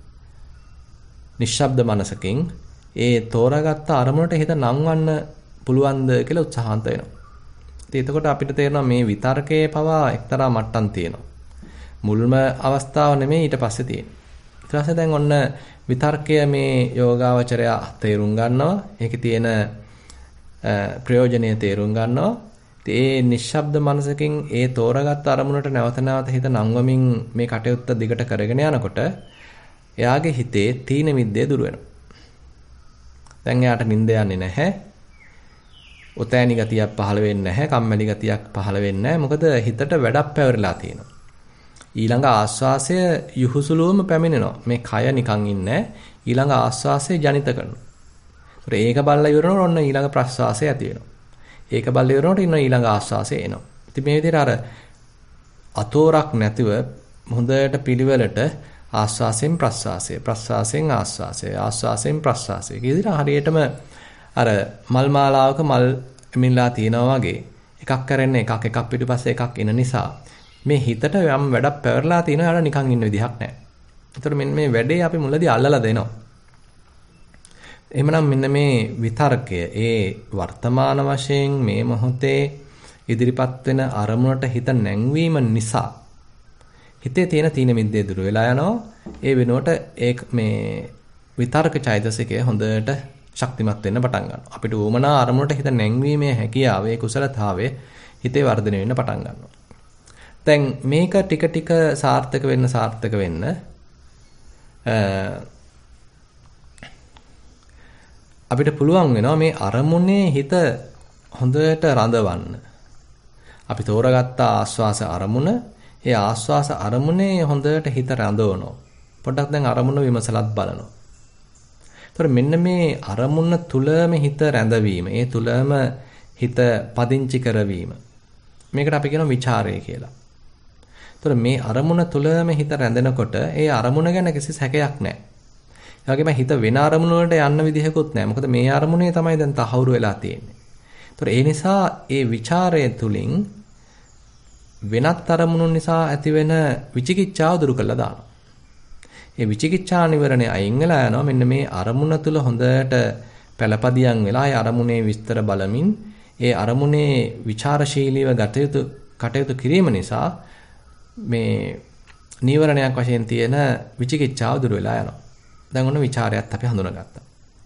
Speaker 1: නිශ්ශබ්ද මනසකින් ඒ තෝරාගත්ත අරමුණට හිත නංවන්න පුළුවන්ද කියලා උත්සාහන්ත වෙනවා. ඉතින් එතකොට අපිට තේරෙනවා මේ විතර්කයේ පවා එක්තරා මට්ටම් තියෙනවා. මුල්ම අවස්ථාව නෙමෙයි ඊට පස්සේ තියෙන්නේ. ඊට පස්සේ දැන් ඔන්න විතර්කය මේ යෝගාවචරය තේරුම් ගන්නවා. ඒකේ තියෙන ප්‍රයෝජනීය තේරුම් ගන්නවා. ඒ නිශ්ශබ්ද මනසකින් ඒ තෝරාගත් අරමුණට නැවත නැවත හිත නංවමින් මේ කටයුත්ත දිගට කරගෙන යනකොට එයාගේ හිතේ තීන මිද්දේ දුර වෙනවා. දැන් එයාට නිින්ද යන්නේ නැහැ. ඔතෑනි ගතියක් පහළ වෙන්නේ නැහැ. කම්මැලි ගතියක් පහළ වෙන්නේ නැහැ. මොකද හිතට වැඩක් පැවරලා තියෙනවා. ඊළඟ ආස්වාසය යහුසුලුවම පැමිණෙනවා. මේ කය නිකන් ඉන්නේ. ඊළඟ ආස්වාසය ජනිත කරනවා. ඒක බලලා ඉවරනකොට ඔන්න ඊළඟ ප්‍රස්වාසය ඇති වෙනවා. ඒක බලලා ඉවරනකොට ඉන්න ඊළඟ ආස්වාසය එනවා. ඉතින් මේ විදිහට අර අතෝරක් නැතිව හොඳට පිළිවෙලට ආස්වාසයෙන් ප්‍රස්වාසය, ප්‍රස්වාසයෙන් ආස්වාසය, ආස්වාසයෙන් ප්‍රස්වාසය. ඒ විදිහට හරියටම අර මල් මාලාවක මල් එමිලා තියනවා වගේ එකක් කරන්නේ එකක් එකක් පිටිපස්සේ එකක් එන නිසා මේ හිතට යම් වැඩක් පැවරලා තියෙනවා යාට නිකන් ඉන්න විදිහක් නැහැ. ඒතර මෙන්න මේ වැඩේ අපි මුලදී අල්ලලා දෙනවා. එහෙමනම් මෙන්න මේ විතර්කය ඒ වර්තමාන වශයෙන් මේ මොහොතේ ඉදිරිපත් වෙන අරමුණට හිත නැංවීම නිසා හිතේ තියෙන තීන මිද්දේ දුර වෙලා යනවා. ඒ වෙනුවට ඒ මේ විතර්ක චෛතසිකය හොඳට ශක්තිමත් වෙන්න පටන් ගන්නවා. අපිට උවමනා අරමුණට හිත නැංවීමේ හැකියාව ඒ කුසලතාවය හිතේ වර්ධනය වෙන්න පටන් ගන්නවා. දැන් මේක ටික ටික සාර්ථක වෙන්න සාර්ථක වෙන්න අපිට පුළුවන් වෙනවා මේ අරමුණේ හිත හොඳට රඳවන්න. අපි තෝරාගත්ත ආස්වාස අරමුණ, ඒ ආස්වාස අරමුණේ හොඳට හිත රඳවනවා. පොඩ්ඩක් දැන් අරමුණ විමසලත් බලනවා. ඒතර මෙන්න මේ අරමුණ තුලම හිත රැඳවීම, ඒ තුලම හිත පදිංචි කරවීම. මේකට අපි කියනවා ਵਿਚාරය කියලා. ඒතර මේ අරමුණ තුලම හිත රැඳෙනකොට ඒ අරමුණ ගැන කිසි සැකයක් නැහැ. ඒ වගේම හිත වෙන අරමුණ වලට යන්න විදිහකුත් නැහැ. මොකද මේ අරමුණේ තමයි දැන් තහවුරු වෙලා තියෙන්නේ. ඒතර ඒ නිසා ඒ ਵਿਚාරය තුලින් වෙනත් අරමුණු නිසා ඇතිවෙන විචිකිච්ඡාව දුරු කරලා දානවා. ඒ විචිකිච්ඡා නිවරණය අයින් වෙලා යනවා. මෙන්න මේ අරමුණ තුල හොඳට පළපදියම් වෙලා ඒ අරමුණේ විස්තර බලමින් ඒ අරමුණේ ਵਿਚාරශීලීව ගතයුතු කටයුතු කිරීම නිසා මේ නීවරණයක් වශයෙන් තියෙන විචිකිච්ඡාව දුර වෙලා යනවා. දැන් ඔන්න ਵਿਚාරයත් අපි හඳුනාගත්තා.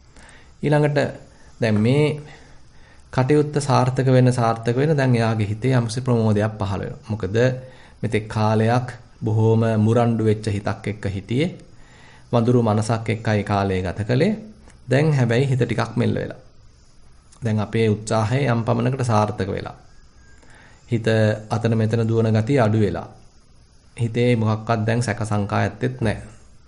Speaker 1: ඊළඟට දැන් මේ කටයුත්ත සාර්ථක වෙන සාර්ථක වෙන දැන් එයාගේ හිතේ යම්සි ප්‍රමෝදයක් පහළ වෙනවා. මොකද මෙතෙක් කාලයක් බොහෝම මුරණ්ඩු වෙච්ච හිතක් එක්ක හිටියේ. වඳුරු මනසක් එක්කයි කාලය ගත කළේ. දැන් හැබැයි හිත ටිකක් මෙල්ල වෙලා. දැන් අපේ උත්සාහය යම් පමණකට සාර්ථක වෙලා. හිත අතන මෙතන දුවන ගතිය අඩු වෙලා. හිතේ මොකක්වත් දැන් සැක සංකා ඇත්තෙත් නැහැ.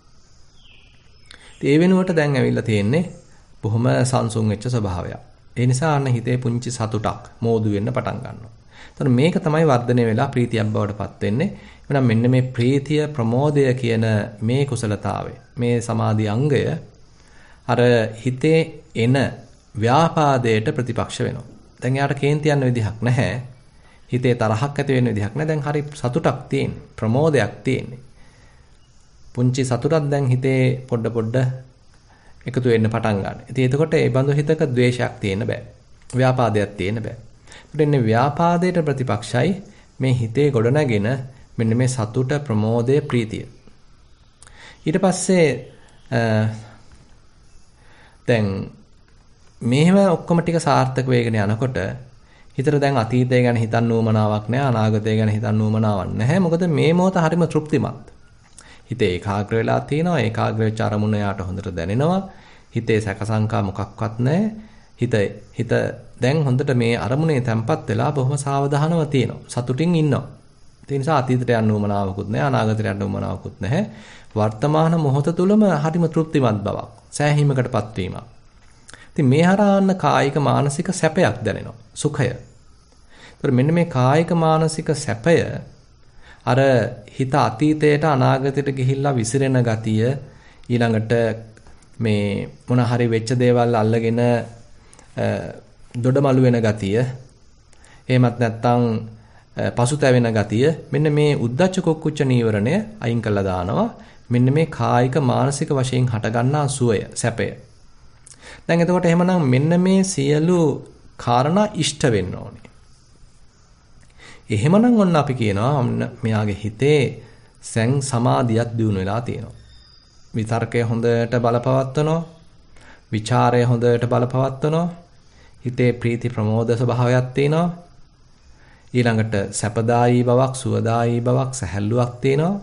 Speaker 1: ඒ වෙනුවට දැන් ඇවිල්ලා තියෙන්නේ බොහොම සංසුන් වෙච්ච ස්වභාවයක්. ඒ නිසා අන්න හිතේ පුංචි සතුටක් මෝදු වෙන්න පටන් ගන්නවා. එතකොට මේක තමයි වර්ධනය වෙලා ප්‍රීතියක් බවට පත් වෙන්නේ. එහෙනම් මෙන්න මේ ප්‍රීතිය ප්‍රමෝදය කියන මේ කුසලතාවය, මේ සමාධි අංගය අර හිතේ එන ව්‍යාපාදයට ප්‍රතිපක්ෂ වෙනවා. දැන් යාට කේන්ති යන විදිහක් නැහැ. හිතේ තරහක් ඇති වෙන විදිහක් නැහැ. දැන් හරි සතුටක් තියෙන, ප්‍රමෝදයක් තියෙන්නේ. පුංචි සතුටක් දැන් හිතේ පොඩ පොඩ එකතු වෙන්න පටන් ගන්නවා. ඉතින් එතකොට ඒ බඳු හිතක ද්වේෂයක් තියෙන්න බෑ. ව්‍යාපාදයක් තියෙන්න බෑ. ඒකට එන්නේ ව්‍යාපාදයට ප්‍රතිපක්ෂයි මේ හිතේ ගොඩනගෙන මෙන්න මේ සතුට, ප්‍රමෝදය, ප්‍රීතිය. ඊට පස්සේ දැන් මේව ඔක්කොම ටික සාර්ථක වෙගෙන යනකොට හිතට දැන් අතීතය ගැන හිතන්න උවමනාවක් නැහැ, අනාගතය ගැන හිතන්න උවමනාවක් නැහැ. මොකද මේ මොහොත හරිම තෘප්තිමත්. හිතේ ඒකාග්‍ර වෙලා තියෙනවා. ඒකාග්‍ර වෙච්ච අරමුණ යාට හොඳට දැනෙනවා. හිතේ සැකසංකා මොකක්වත් නැහැ. හිත හිත දැන් හොඳට මේ අරමුණේ තැම්පත් වෙලා බොහොම සාවධානව තියෙනවා. සතුටින් ඉන්නවා. ඒ නිසා අතීතයට යන්න උවමනාවකුත් නැහැ, අනාගතයට යන්න උවමනාවකුත් නැහැ. වර්තමාන මොහොත තුලම හරිම තෘප්තිමත් බවක්, සෑහීමකටපත් වීමක්. ඉතින් මේ හරහාන්න කායික මානසික සැපයක් දැනෙනවා. සුඛය. ඒතර මෙන්න මේ කායික මානසික සැපය අර හිත අතීතයට අනාගතයට ගිහිල්ලා විසිරෙන ගතිය, ඊළඟට මේ මොන හරි වෙච්ච දේවල් අල්ලගෙන දොඩමළු වෙන ගතිය, එහෙමත් නැත්නම් පසුතැවෙන ගතිය, මෙන්න මේ උද්දච්ච කුක්කුච්ච නීවරණය අයින් කළා දානවා. මෙන්න මේ කායික මානසික වශයෙන් හටගන්නා සුවය, සැපය. දැන් එතකොට එහෙමනම් මෙන්න මේ සියලු කාරණා ඉෂ්ට වෙන්න ඕනේ. එහෙමනම් ඔන්න අපි කියනවා මෙයාගේ හිතේ සැන් සමාධියක් දියුණු වෙලා තියෙනවා. විතර්කය හොඳට බලපවත්වනවා. විචාරය හොඳට බලපවත්වනවා. හිතේ ප්‍රීති ප්‍රමෝද ස්වභාවයක් තියෙනවා. ඊළඟට සැපදායී බවක්, සුවදායී බවක්, සැහැල්ලුවක් තියෙනවා.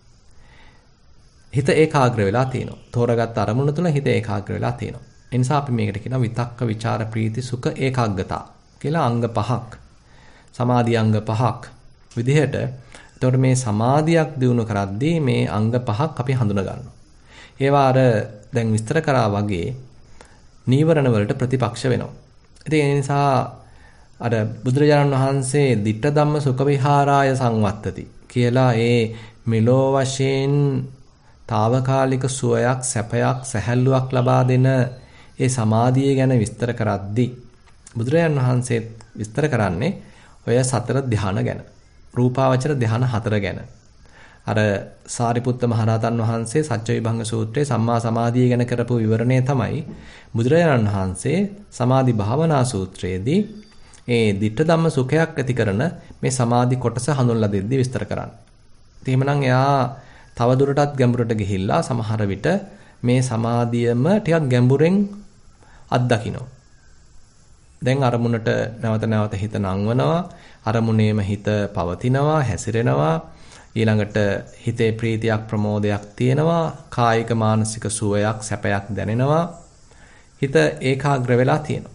Speaker 1: හිත ඒකාග්‍ර වෙලා තියෙනවා. තෝරාගත් අරමුණ තුළ හිත ඒකාග්‍ර වෙලා තියෙනවා. ඒ නිසා අපි මේකට කියනවා විතක්ක, ਵਿਚාර, ප්‍රීති, සුඛ, ඒකාග්‍රතා කියලා අංග පහක්. සමාධි අංග පහක් විදිහට. එතකොට මේ සමාධියක් දිනු කරද්දී මේ අංග පහක් අපි හඳුනා ගන්නවා. ඒවා අර දැන් විස්තර කරා වගේ නීවරණ වලට ප්‍රතිපක්ෂ වෙනවා. ඉතින් ඒ නිසා අර බුදුරජාණන් වහන්සේ ditta ධම්ම සුඛ විහාරාය සංවත්තති කියලා ඒ මෙලෝ වශයෙන් తాවකාලික සුවයක්, සැපයක්, සැහැල්ලුවක් ලබා දෙන ඒ සමාධිය ගැන විස්තර කරද්දී බුදුරජාණන් වහන්සේ විස්තර කරන්නේ ඔය සතර ධ්‍යාන ගැන. රූපාවචර ධ්‍යාන හතර ගැන. අර සාරිපුත්ත මහරහතන් වහන්සේ සත්‍යවිභංග සූත්‍රයේ සම්මා සමාධිය ගැන කරපු විවරණය තමයි බුදුරජාණන් වහන්සේ සමාධි භාවනා සූත්‍රයේදී ඒ ditta ධම්ම සුඛයක් ඇති කරන මේ සමාධි කොටස හඳුන්ලා දෙද්දී විස්තර කරන්නේ. ඉතින් එහෙමනම් එයා තව දුරටත් ගැඹුරට ගිහිල්ලා සමහර විට මේ සමාධියම ටිකක් ගැඹුරෙන් අත්දකින්න. දැන් අරමුණට නැවත නැවත හිත නංවනවා, අරමුණේම හිත පවතිනවා, හැසිරෙනවා. ඊළඟට හිතේ ප්‍රීතියක්, ප්‍රමෝදයක් තියෙනවා, කායික මානසික සුවයක්, සැපයක් දැනෙනවා. හිත ඒකාග්‍ර වෙලා තියෙනවා.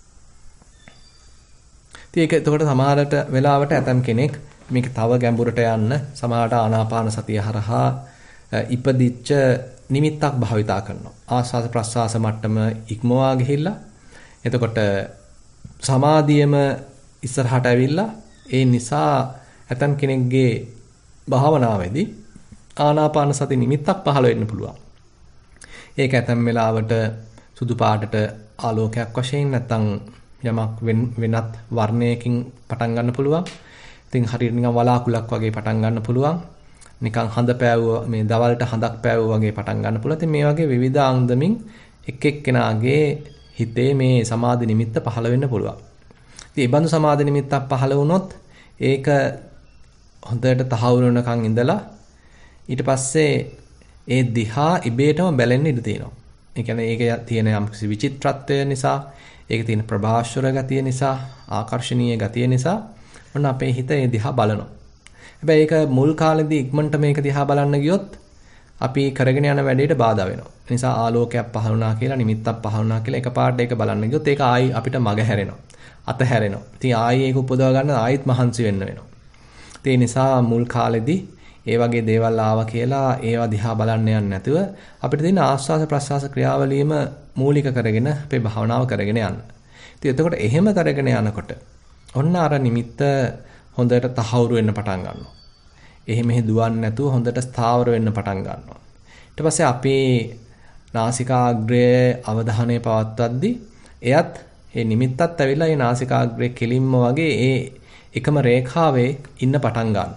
Speaker 1: ඉතින් ඒක එතකොට සමහරට වෙලාවට ඇතම් කෙනෙක් මේක තව ගැඹුරට යන්න සමහරට ආනාපාන සතිය හරහා ඉපදිච්ච නිමිත්තක් භාවිතා කරනවා. ආස්වාද ප්‍රස්වාස මට්ටම ඉක්මවා ගිහිල්ලා එතකොට සමාධියම ඉස්සරහට ඇවිල්ලා ඒ නිසා ඇතම් කෙනෙක්ගේ භාවනාවේදී ආනාපාන සති නිමිත්තක් පහළ වෙන්න පුළුවන්. ඒක ඇතම් වෙලාවට සුදු පාටට ආලෝකයක් වශයෙන් නැත්නම් යමක් වෙනත් වර්ණයකින් පටන් ගන්න පුළුවන්. ඉතින් හරියට නිකන් වලාකුලක් වගේ පටන් ගන්න පුළුවන්. නිකන් හඳ පෑවුව මේ දවල්ට හඳක් පෑවුව වගේ පටන් ගන්න පුළුවන්. ඉතින් මේ වගේ විවිධ අන්දමින් එක් එක්කෙනාගේ හිතේ මේ සමාධි නිමිත්ත පහළ වෙන්න පුළුවන්. ඉතින් මේ බඳු සමාධි නිමිත්තක් පහළ වුණොත් ඒක හොඳට තහවුරු වෙනකන් ඉඳලා ඊට පස්සේ ඒ දිහා ඉබේටම බැලෙන්න ඉඩ තියෙනවා. ඒ කියන්නේ ඒකේ තියෙන යම්කිසි විචිත්‍රත්වය නිසා, ඒකේ තියෙන ප්‍රභාස්වර ගතිය නිසා, ආකර්ශනීය ගතිය නිසා ඔන්න අපේ හිත ඒ දිහා බලනවා. හැබැයි ඒක මුල් කාලෙදී ඉක්මනට මේක දිහා බලන්න ගියොත් අපි කරගෙන යන වැඩේට බාධා වෙනවා. ඒ නිසා ආලෝකයක් පහළ වුණා කියලා, නිමිත්තක් පහළ වුණා කියලා එකපාරට ඒක බලන්න ගියොත් ඒක ආයි අපිට මග හැරෙනවා. අත හැරෙනවා. ඉතින් ආයි ඒක උපදව ගන්න ආයිත් මහන්සි වෙන්න වෙනවා. ඒ නිසා මුල් කාලෙදී ඒ වගේ දේවල් ආවා කියලා ඒවා දිහා බලන්න යන්නේ නැතුව අපිට තියෙන ආස්වාස ප්‍රස්වාස ක්‍රියාවලියම මූලික කරගෙන අපේ භාවනාව කරගෙන යන්න. ඉතින් එතකොට එහෙම කරගෙන යනකොට ඔන්න අර නිමිත්ත හොඳට තහවුරු වෙන්න පටන් ගන්නවා. එහෙම එහෙ දුවන්නේ නැතුව හොඳට ස්ථාවර වෙන්න පටන් ගන්නවා. ඊට පස්සේ අපේ නාසිකාග්‍රයේ අවධානය පවත්වද්දී එයත් ඒ නිමිත්තත් ඇවිල්ලා ඒ නාසිකාග්‍රයේ කෙලින්ම වගේ ඒ එකම රේඛාවේ ඉන්න පටන් ගන්නවා.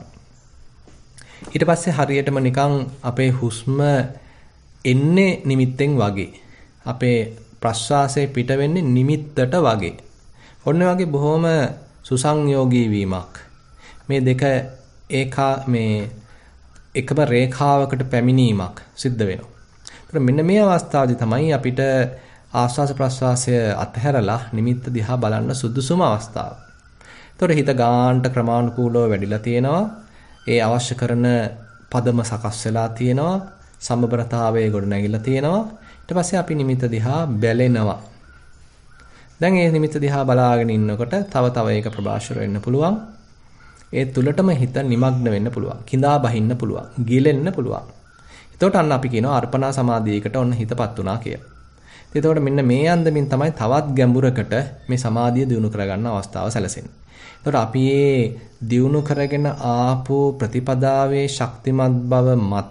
Speaker 1: ඊට පස්සේ හරියටම නිකන් අපේ හුස්ම එන්නේ නිමිත්තෙන් වගේ. අපේ ප්‍රශ්වාසය පිට වෙන්නේ නිමිත්තට වගේ. ඔන්න වගේ බොහොම සුසංයෝගී වීමක්. මේ දෙක ඒකා මේ එකම රේඛාවකට පැමිණීමක් සිද්ධ වෙනවා. ඒතර මෙන්න මේ අවස්ථාවේදී තමයි අපිට ආස්වාස ප්‍රස්වාසය අත්හැරලා නිමිත්ත දිහා බලන්න සුදුසුම අවස්ථාව. ඒතර හිත ගාන්ට ක්‍රමානුකූලව වැඩිලා තියෙනවා. ඒ අවශ්‍ය කරන පදම සකස් වෙලා තියෙනවා. සමබරතාවයේ ගොඩ නැගිලා තියෙනවා. ඊට පස්සේ අපි නිමිත්ත දිහා බැලෙනවා. දැන් මේ නිමිත්ත දිහා බලාගෙන ඉන්නකොට තව තව ඒක ප්‍රභාෂර වෙන්න පුළුවන්. ඒ තුලටම හිත නිමග්න වෙන්න පුළුවන්. කිඳා බහින්න පුළුවන්. ගිලෙන්න පුළුවන්. එතකොට අන්න අපි කියනවා අර්පණා සමාධියකට ඔන්න හිතපත් වුණා කියලා. එතකොට මෙන්න මේ අන්දමින් තමයි තවත් ගැඹුරකට මේ සමාධිය දියුණු කරගන්න අවස්ථාව සැලසෙන්නේ. එතකොට අපි මේ දියුණු කරගෙන ආපු ප්‍රතිපදාවේ ශක්තිමත් බව මත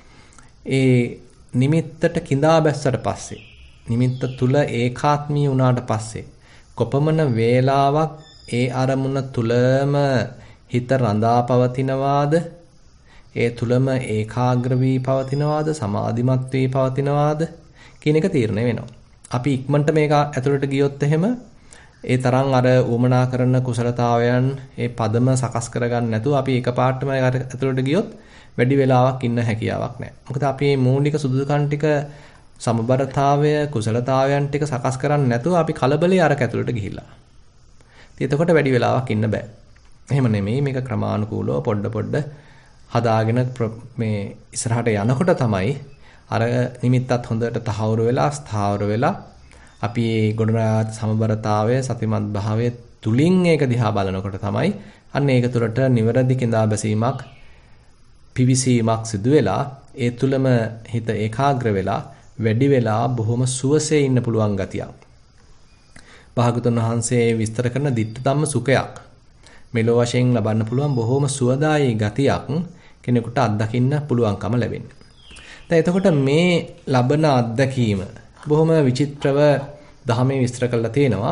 Speaker 1: ඒ නිමිත්තට කිඳා බැස්සට පස්සේ නිමිත්ත තුල ඒකාත්මී වුණාට පස්සේ කොපමණ වේලාවක් ඒ අරමුණ තුලම හිත රඳා පවතිනවාද ඒ තුලම ඒකාග්‍ර වී පවතිනවාද සමාධිමත් වී පවතිනවාද කියන එක තීරණය වෙනවා. අපි ඉක්මනට මේක ඇතුළට ගියොත් එහෙම ඒ තරම් අර උමනා කරන කුසලතාවයන් ඒ පදම සකස් කරගන්න නැතුව අපි එකපාරටම ඇතුළට ගියොත් වැඩි වෙලාවක් ඉන්න හැකියාවක් නැහැ. මොකද අපි මේ මූලික සුදුසුකම් ටික සමබරතාවය කුසලතාවයන් ටික සකස් කරන්නේ නැතුව අපි කලබලේ අරක ඇතුළට ගිහිල්ලා. ඉතින් එතකොට වැඩි වෙලාවක් ඉන්න බෑ. එහෙම නෙමෙයි මේක ක්‍රමානුකූලව පොඩ පොඩ හදාගෙන මේ ඉස්සරහට යනකොට තමයි අර නිමිත්තත් හොඳට තහවුරු වෙලා ස්ථාවර වෙලා අපි මේ ගොඩනගා සමබරතාවය සතිමත් භාවයේ තුලින් ඒක දිහා බලනකොට තමයි අන්න ඒක තුළට නිවැරදි කිඳා බැසීමක් පිවිසීමක් සිදු වෙලා ඒ තුලම හිත ඒකාග්‍ර වෙලා වැඩි වෙලා බොහොම සුවසේ ඉන්න පුළුවන් ගතියක්. භාගතුන් වහන්සේ විස්තර කරන ditta ධම්ම සුඛයක් මෙලෝ වශයෙන් ලබන්න පුළුවන් බොහොම සුවදායී ගතියක් කෙනෙකුට අත්දකින්න පුළුවන්කම ලැබෙන්නේ. දැන් එතකොට මේ ලබන අත්දැකීම බොහොම විචිත්‍රව දහමේ විස්තර කරලා තියෙනවා.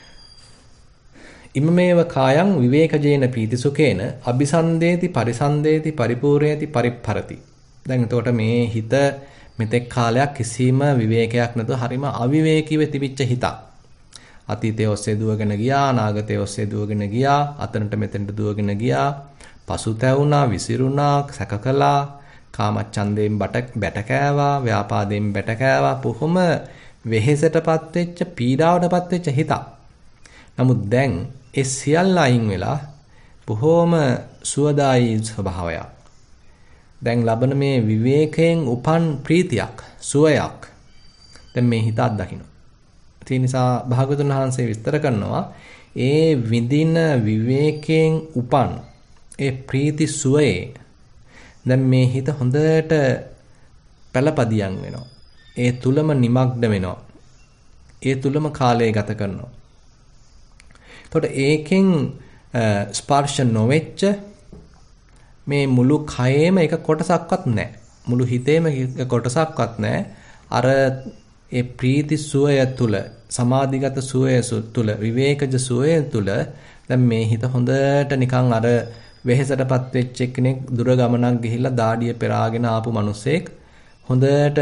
Speaker 1: ඉමමේව කායං විවේකජේන පීතිසුඛේන අபிසන්දේති පරිසන්දේති පරිපූර්ණේති පරිප්පරති. දැන් එතකොට මේ හිත මෙතෙක් කාලයක් කිසිම විවේකයක් නැතුව හරිම අවිවේකීව තිබිච්ච හිතක්. අතීතයේ ඔස්සේ දුවගෙන ගියා, අනාගතයේ ඔස්සේ දුවගෙන ගියා, අතනට මෙතනට දුවගෙන ගියා, පසුතැවුණා, විසිරුණා, සැකකලා, කාමච්ඡන්දයෙන් බට බැට කෑවා, ව්‍යාපාදයෙන් බැට කෑවා, බොහොම වෙහෙසටපත් වෙච්ච, පීඩාවටපත් වෙච්ච හිතක්. නමුත් දැන් ඒ සියල්ල අයින් වෙලා බොහොම සුවදායී ස්වභාවයක්. දැන් ලබන මේ විවේකයෙන් උපන් ප්‍රීතියක්, සුවයක් දැන් මේ හිත අත්දකින්න. ඒ නිසා භාගතුන් වහන්සේ විස්තර කරනවා ඒ විඳින විවේකයෙන් උපන් ඒ ප්‍රීති සුවයේ දැන් මේ හිත හොඳට පළපදියම් වෙනවා. ඒ තුලම නිමග්න වෙනවා. ඒ තුලම කාලය ගත කරනවා. එතකොට ඒකෙන් ස්පර්ශ නොවෙච්ච මේ මුළු කයෙම එක කොටසක්වත් නැහැ. මුළු හිතේම එක කොටසක්වත් නැහැ. අර ඒ ප්‍රීති සුවය තුල, සමාධිගත සුවය තුල, විවේකජ සුවය තුල දැන් මේ හිත හොඳට නිකන් අර වෙහෙසටපත් වෙච්ච කෙනෙක් දුර ගමනක් ගිහිල්ලා දාඩිය පෙරාගෙන ආපු මිනිසෙක් හොඳට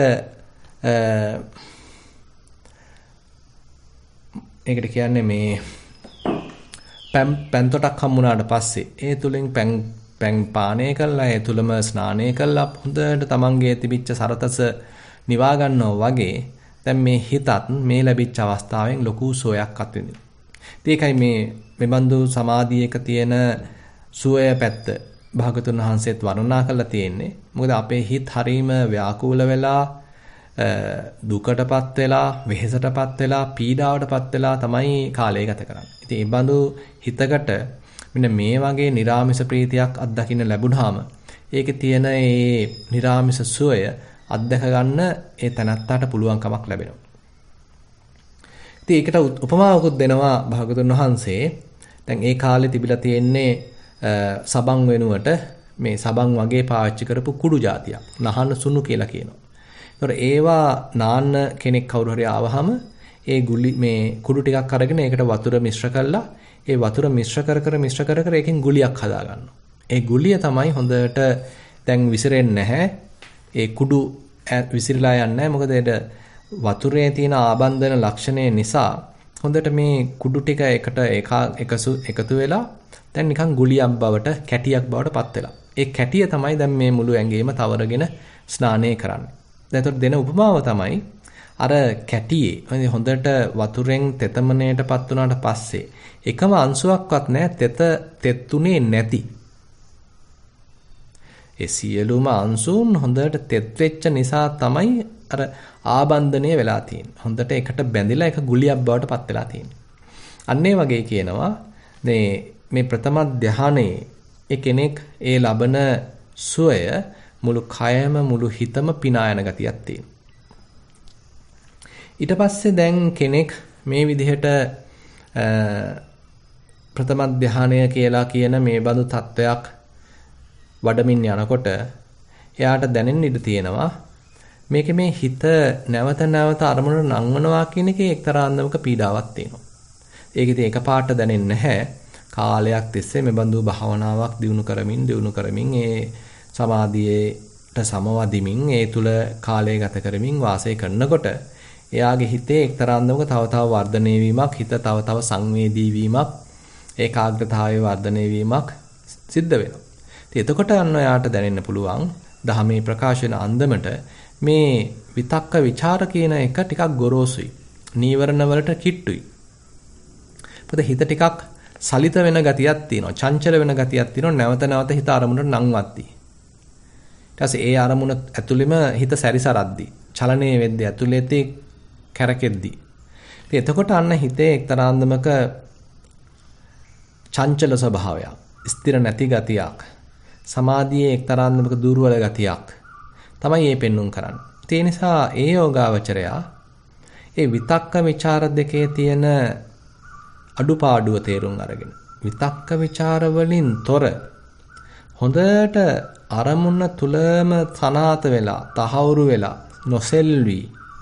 Speaker 1: ඒකට කියන්නේ මේ පැන් පැන් තොටක් හම්බුනාට පස්සේ ඒ තුලින් පැන් පැන් පානය කළා, ඒ තුලම ස්නානය කළා, හොඳට තමන්ගේ තිබිච්ච සරතස නිවා ගන්නවා වගේ දැන් මේ හිතත් මේ ලැබිච්ච අවස්ථාවෙන් ලොකු සුවයක් අත්විඳිනවා. ඒකයි මේ මෙබඳු සමාධියක තියෙන සුවය පැත්ත භාගතුන් වහන්සේත් වර්ණනා කරලා තියෙන්නේ. මොකද අපේ හිත හරීම ව්‍යාකූල වෙලා දුකටපත් වෙලා, වෙහෙසටපත් වෙලා, පීඩාවටපත් වෙලා තමයි කාලය ගත කරන්නේ. ඉතින් මේ බඳු හිතකට මෙන්න මේ වගේ නිරාමිස ප්‍රීතියක් අත්දකින්න ලැබුණාම ඒකේ තියෙන ඒ නිරාමිස සුවය අත්දක ගන්න ඒ තනත්තාට පුළුවන්කමක් ලැබෙනවා. ඉතින් ඒකට උපමාවකුත් දෙනවා භාගතුන් වහන්සේ. දැන් ඒ කාලේ තිබිලා තියෙන්නේ සබන් වෙනුවට මේ සබන් වගේ පාවිච්චි කරපු කුඩු జాතියක්. නහන සුණු කියලා කියනවා. ඒතකොට ඒවා නාන්න කෙනෙක් කවුරු හරි ආවහම ඒ ගුලි මේ කුඩු ටිකක් අරගෙන ඒකට වතුර මිශ්‍ර කරලා ඒ වතුර මිශ්‍ර කර කර මිශ්‍ර කර කර ඒකෙන් ගුලියක් හදා ගන්නවා. ඒ ගුලිය තමයි හොඳට දැන් විසිරෙන්නේ නැහැ. ඒ කුඩු විසිරලා යන්නේ නැහැ. මොකද ඒට වතුරේ තියෙන ආබන්ධන ලක්ෂණය නිසා හොඳට මේ කුඩු ටික එකට එකසු එකතු වෙලා දැන් නිකන් ගුලියක් බවට කැටියක් බවට පත් වෙලා. ඒ කැටිය තමයි දැන් මේ මුළු ඇඟේම තවරගෙන ස්නානය කරන්නේ. දැන් දෙන උපමාව තමයි අර කැටියේ හොඳට වතුරෙන් තෙතමනයටපත් වුණාට පස්සේ එකම අංශුවක්වත් නැහැ තෙත තෙත්ුනේ නැති. ඒ සියලුම අංශුන් හොඳට තෙත් වෙච්ච නිසා තමයි අර ආබන්ධනය වෙලා තියෙන්නේ. හොඳට එකට බැඳිලා එක ගුලියක් බවට පත් වෙලා තියෙන්නේ. අන්න ඒ වගේ කියනවා මේ මේ ප්‍රථම ධානයේ ඒ කෙනෙක් ඒ ලබන සුවය මුළු කයම මුළු හිතම පිනා යන ගතියක් තියෙනවා. ඊට පස්සේ දැන් කෙනෙක් මේ විදිහට ප්‍රථම ධානය කියලා කියන මේ බඳු තත්වයක් වඩමින් යනකොට එයාට දැනෙන්න ඉඩ තියෙනවා මේකේ මේ හිත නැවත නැවත අරමුණට නංවනවා කියන එකේ එක්තරා අන්දමක පීඩාවක් තියෙනවා. ඒක ඉතින් එකපාරට දැනෙන්නේ නැහැ. කාලයක් තිස්සේ මේ බඳු භාවනාවක් දියුණු කරමින් දියුණු කරමින් ඒ සමාධියට සමවදිමින් ඒ තුල කාලය ගත කරමින් වාසය කරනකොට එයාගේ හිතේ එක්තරා අන්දමක තව තව වර්ධනය වීමක්, හිත තව තව සංවේදී වීමක්, ඒකාග්‍රතාවයේ වර්ධනය වීමක් සිද්ධ වෙනවා. ඉතින් එතකොට අන්න එයාට දැනෙන්න පුළුවන් ධහමේ ප්‍රකාශන අන්දමට මේ විතක්ක ਵਿਚාර කියන එක ටිකක් ගොරෝසුයි. නීවරණ වලට කිට්ටුයි. මොකද හිත ටිකක් සලිත වෙන ගතියක් තියෙනවා. චංචල වෙන ගතියක් තියෙනවා. නැවත නැවත හිත අරමුණට නංවද්දී. ඊට පස්සේ ඒ අරමුණ ඇතුළෙම හිත සැරිසරද්දී, චලනයේ වෙද්දී ඇතුළතේ කැරකෙද්දී. ඉතින් එතකොට අන්න හිතේ එක්තරා අන්දමක චංචල ස්වභාවයක්, ස්ථිර නැති ගතියක්, සමාධියේ එක්තරා අන්දමක දුර්වල ගතියක් තමයි මේ පෙන්눔 කරන්නේ. ඒ නිසා ඒ යෝගාවචරයා ඒ විතක්ක ਵਿਚාර දෙකේ තියෙන අඩුපාඩුව තේරුම් අරගෙන විතක්ක ਵਿਚාර වලින් තොර හොඳට අරමුණ තුලම තනාත වෙලා තහවුරු වෙලා නොසෙල්වි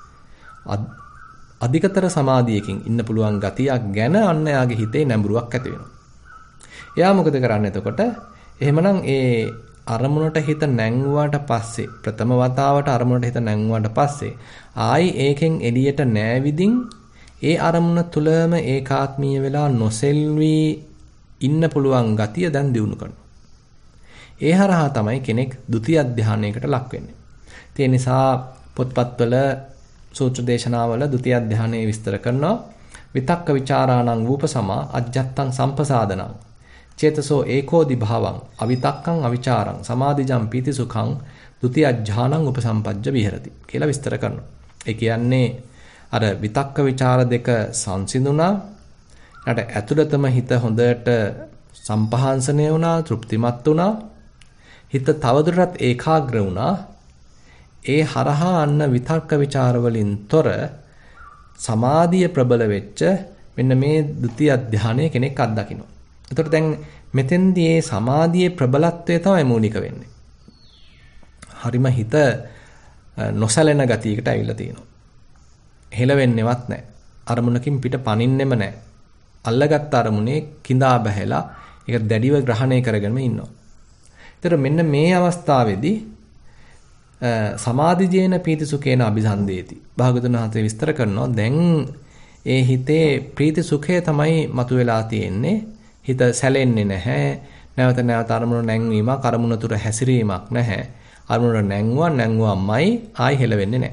Speaker 1: අධිකතර සමාධියකින් ඉන්න පුළුවන් ගතියක් ගැන අන්න යාගේ හිතේ නැඹුරුවක් ඇති වෙනවා. එයා මොකද කරන්නේ එතකොට? එහෙමනම් ඒ අරමුණට හිත නැංගුවාට පස්සේ ප්‍රථම වතාවට අරමුණට හිත නැංගුවාට පස්සේ ආයි ඒකෙන් එළියට නෑවිදින් ඒ අරමුණ තුලම ඒකාත්මීය වෙලා නොසෙල්වි ඉන්න පුළුවන් ගතිය දැන් දිනු කරනවා. ඒ හරහා තමයි කෙනෙක් ဒုတိ ය ධානයකට ලක් වෙන්නේ. ඒ නිසා පොත්පත්වල සූත්‍ර දේශනාවල ဒုတိ ය ධානයේ විස්තර කරනවා විතක්ක ਵਿਚාරාණං වූපසමා අජ්ජත්තං සම්පසාදනං චේතසෝ ඒකෝදි භාවං අවිතක්කං අවිචාරං සමාධිජං පීති සුඛං ဒုတိ ය ඥානං උපසම්පජ්ජ විහෙරති කියලා විස්තර කරනවා. ඒ කියන්නේ අර විතක්ක ਵਿਚාර දෙක සංසිඳුණා. ඊට ඇතුළතම හිත හොඳට සම්පහාංශනය වුණා, තෘප්තිමත් වුණා. හිත තවදුරටත් ඒකාග්‍ර වුණා. ඒ හරහා අන්න විතක්ක ਵਿਚාර වලින් තොර සමාධිය ප්‍රබල වෙච්ච මෙන්න මේ ဒုတိ ය ධානය කෙනෙක් අත්දකිනවා. එතකොට දැන් මෙතෙන්දී මේ සමාධියේ ප්‍රබලත්වය තමයි මූලික වෙන්නේ. හරිම හිත නොසැලෙන ගතියකට ඇවිල්ලා තියෙනවා. හෙලවෙන්නේවත් නැහැ. අරමුණකින් පිට පනින්නෙම නැහැ. අල්ලගත් අරමුණේ කිඳා බහැලා ඒක දැඩිව ග්‍රහණය කරගෙනම ඉන්නවා. ඒතර මෙන්න මේ අවස්ථාවේදී සමාධිජේන පීතිසුඛේන අபிසන්දේති. භාගතුන් වහන්සේ විස්තර කරනවා දැන් ඒ හිතේ ප්‍රීති සුඛය තමයි මතුවලා තියෙන්නේ. හිත සැලෙන්නේ නැහැ. නැවත නැවත අරමුණ නැංවීමක්, අරමුණ තුර හැසිරීමක් නැහැ. අරමුණ නැංගුවා නැංගුවාමයි ආයි හෙලවෙන්නේ නැහැ.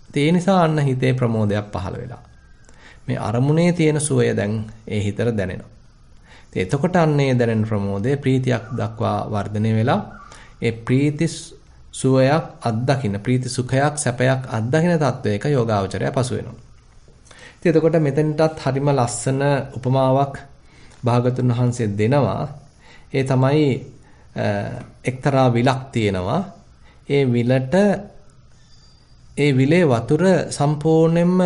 Speaker 1: ඒ නිසා අන්න හිතේ ප්‍රමෝදයක් පහළ වෙලා. මේ අරමුණේ තියෙන සුවය දැන් ඒ හිතට දැනෙනවා. ඉතින් එතකොට අන්නේ දැනෙන ප්‍රමෝදය ප්‍රීතියක් දක්වා වර්ධනය වෙලා ඒ ප්‍රීති සුවයක් අත්දකින්න ප්‍රීති සුඛයක් සැපයක් අත්දකින්න තත්වයක යෝගාවචරය පසු වෙනවා. ඉතින් එතකොට මෙතනටත් හරිම ලස්සන උපමාවක් භාගතුන් වහන්සේ දෙනවා. ඒ තමයි එක්තරා විලක් තියෙනවා. ඒ විලට ඒ විලේ වතුර සම්පූර්ණයෙන්ම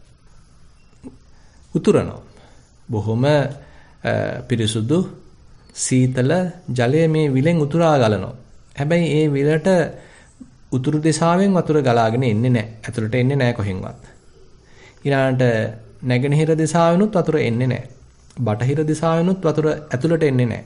Speaker 1: උතුරනවා. බොහොම පිරිසුදු සීතල ජලය මේ විලෙන් උතුරා ගලනවා. හැබැයි ඒ විලට උතුරු දිශාවෙන් වතුර ගලාගෙන එන්නේ නැහැ. ඇතුළට එන්නේ නැහැ කොහෙන්වත්. ඊළඟට නැගෙනහිර දිශාවෙනුත් වතුර එන්නේ නැහැ. බටහිර දිශාවෙනුත් වතුර ඇතුළට එන්නේ නැහැ.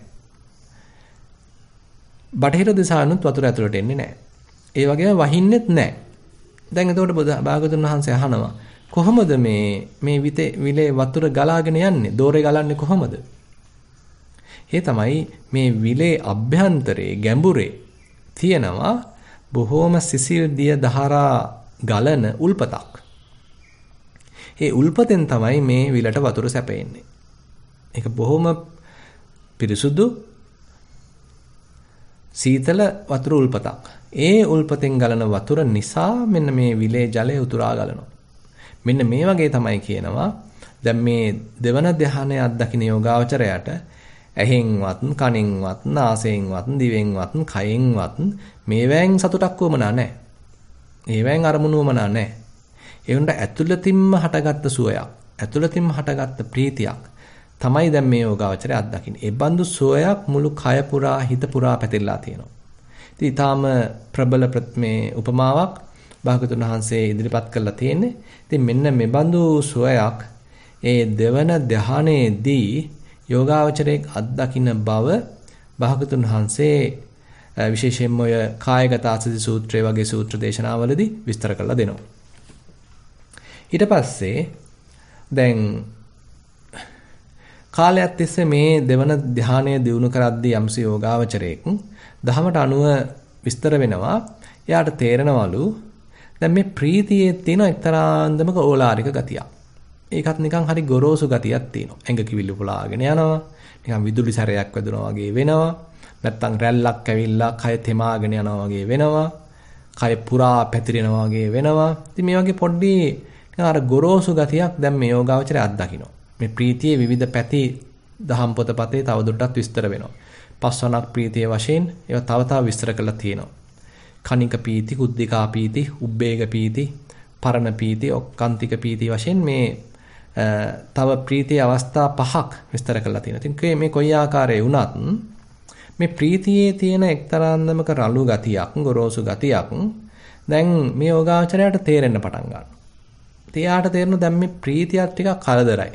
Speaker 1: බටහිර දිශාවෙනුත් වතුර ඇතුළට එන්නේ නැහැ. ඒ වගේම වහින්නෙත් නැහැ. දැන් එතකොට භාගතුන් වහන්සේ අහනවා කොහොමද මේ මේ විතේ විලේ වතුර ගලාගෙන යන්නේ? දෝරේ ගලන්නේ කොහොමද? ඒ තමයි මේ විලේ අභ්‍යන්තරයේ ගැඹුරේ තියෙනවා බොහෝම සිසිල් දිය දහරා ගලන උල්පතක්. ඒ උල්පතෙන් තමයි මේ විලට වතුර සැපෙන්නේ. ඒක බොහොම පිරිසුදු සීතල වතුර උල්පතක්. ඒ උල්පතෙන් ගලන වතුර නිසා මෙන්න මේ විලේ ජලය උතුරා ගලනවා. මෙන්න මේ වගේ තමයි කියනවා දැන් මේ දෙවන ධ්‍යානය අත්දකින්න යෝගාවචරයට ඇහෙන්වත් කනෙන්වත් නාසයෙන්වත් දිවෙන්වත් කයෙන්වත් මේවෙන් සතුටක් වුමනා නැහැ. ඒවෙන් අරමුණු වුමනා නැහැ. ඒ උන්ට ඇතුළතින්ම හටගත්ත සුවයක්, ඇතුළතින්ම හටගත්ත ප්‍රීතියක් තමයි දැන් මේ යෝගාවචරය අත්දකින්නේ. ඒ බඳු සුවයක් මුළු කය පුරා හිත පුරා පැතිරලා තියෙනවා. ඉතින් ඊටාම ප්‍රබල මේ උපමාවක් භාගතුන් වහන්සේ ඉදිරිපත් කරලා තියෙන්නේ. ඉතින් මෙන්න මේ බඳු සුවයක් ඒ දෙවන ධ්‍යානයේදී යෝගාවචරයේ අත්දකින්න බව භාගතුන් වහන්සේ විශේෂයෙන්ම ඔය කායගත ආසති සූත්‍රය වගේ සූත්‍ර දේශනාවලදී විස්තර කරලා දෙනවා. ඊට පස්සේ දැන් කාලයක් තිස්සේ මේ දෙවන ධ්‍යානය දිනු කරද්දී යම්සි යෝගාවචරයෙක් දහමට අනුව විස්තර වෙනවා. එයාට තේරෙනවලු දැන් මේ ප්‍රීතියේ තියෙන එක්තරා අන්දමක ඕලාරික ගතියක්. ඒකත් නිකන් හරි ගොරෝසු ගතියක් තියෙනවා. ඇඟ කිවිලි පුලාගෙන යනවා. නිකන් විදුලි සැරයක් වැදුනා වගේ වෙනවා. නැත්තම් රැල්ලක් ඇවිල්ලා කය තෙමාගෙන යනවා වගේ වෙනවා. කය පුරා පැතිරෙනවා වගේ වෙනවා. ඉතින් මේ වගේ පොඩ්ඩි අර ගොරෝසු ගතියක් දැන් මේ යෝගාවචරය අත්දකින්නවා. මේ ප්‍රීතියේ විවිධ පැති දහම් පොතපතේ තවදුරටත් විස්තර වෙනවා. පස්වනක් ප්‍රීතිය වශයෙන් ඒවා තව තව විස්තර කරලා තියෙනවා. කනික පීති, කුද්ධිකා පීති, උබ්බේග පීති, පරණ පීති, ඔක්කාන්තික පීති වශයෙන් මේ තව ප්‍රීතිය අවස්ථා පහක් විස්තර කරලා තියෙනවා. ඉතින් මේ කොයි ආකාරයේ වුණත් මේ ප්‍රීතියේ තියෙන එක්තරා අන්දමක රළු ගතියක්, ගොරෝසු ගතියක් දැන් මේ යෝගාචරයට තේරෙන්න පටන් ගන්නවා. එයාට තේරෙනවා දැන් මේ ප්‍රීතියත් ටිකක් කරදරයි.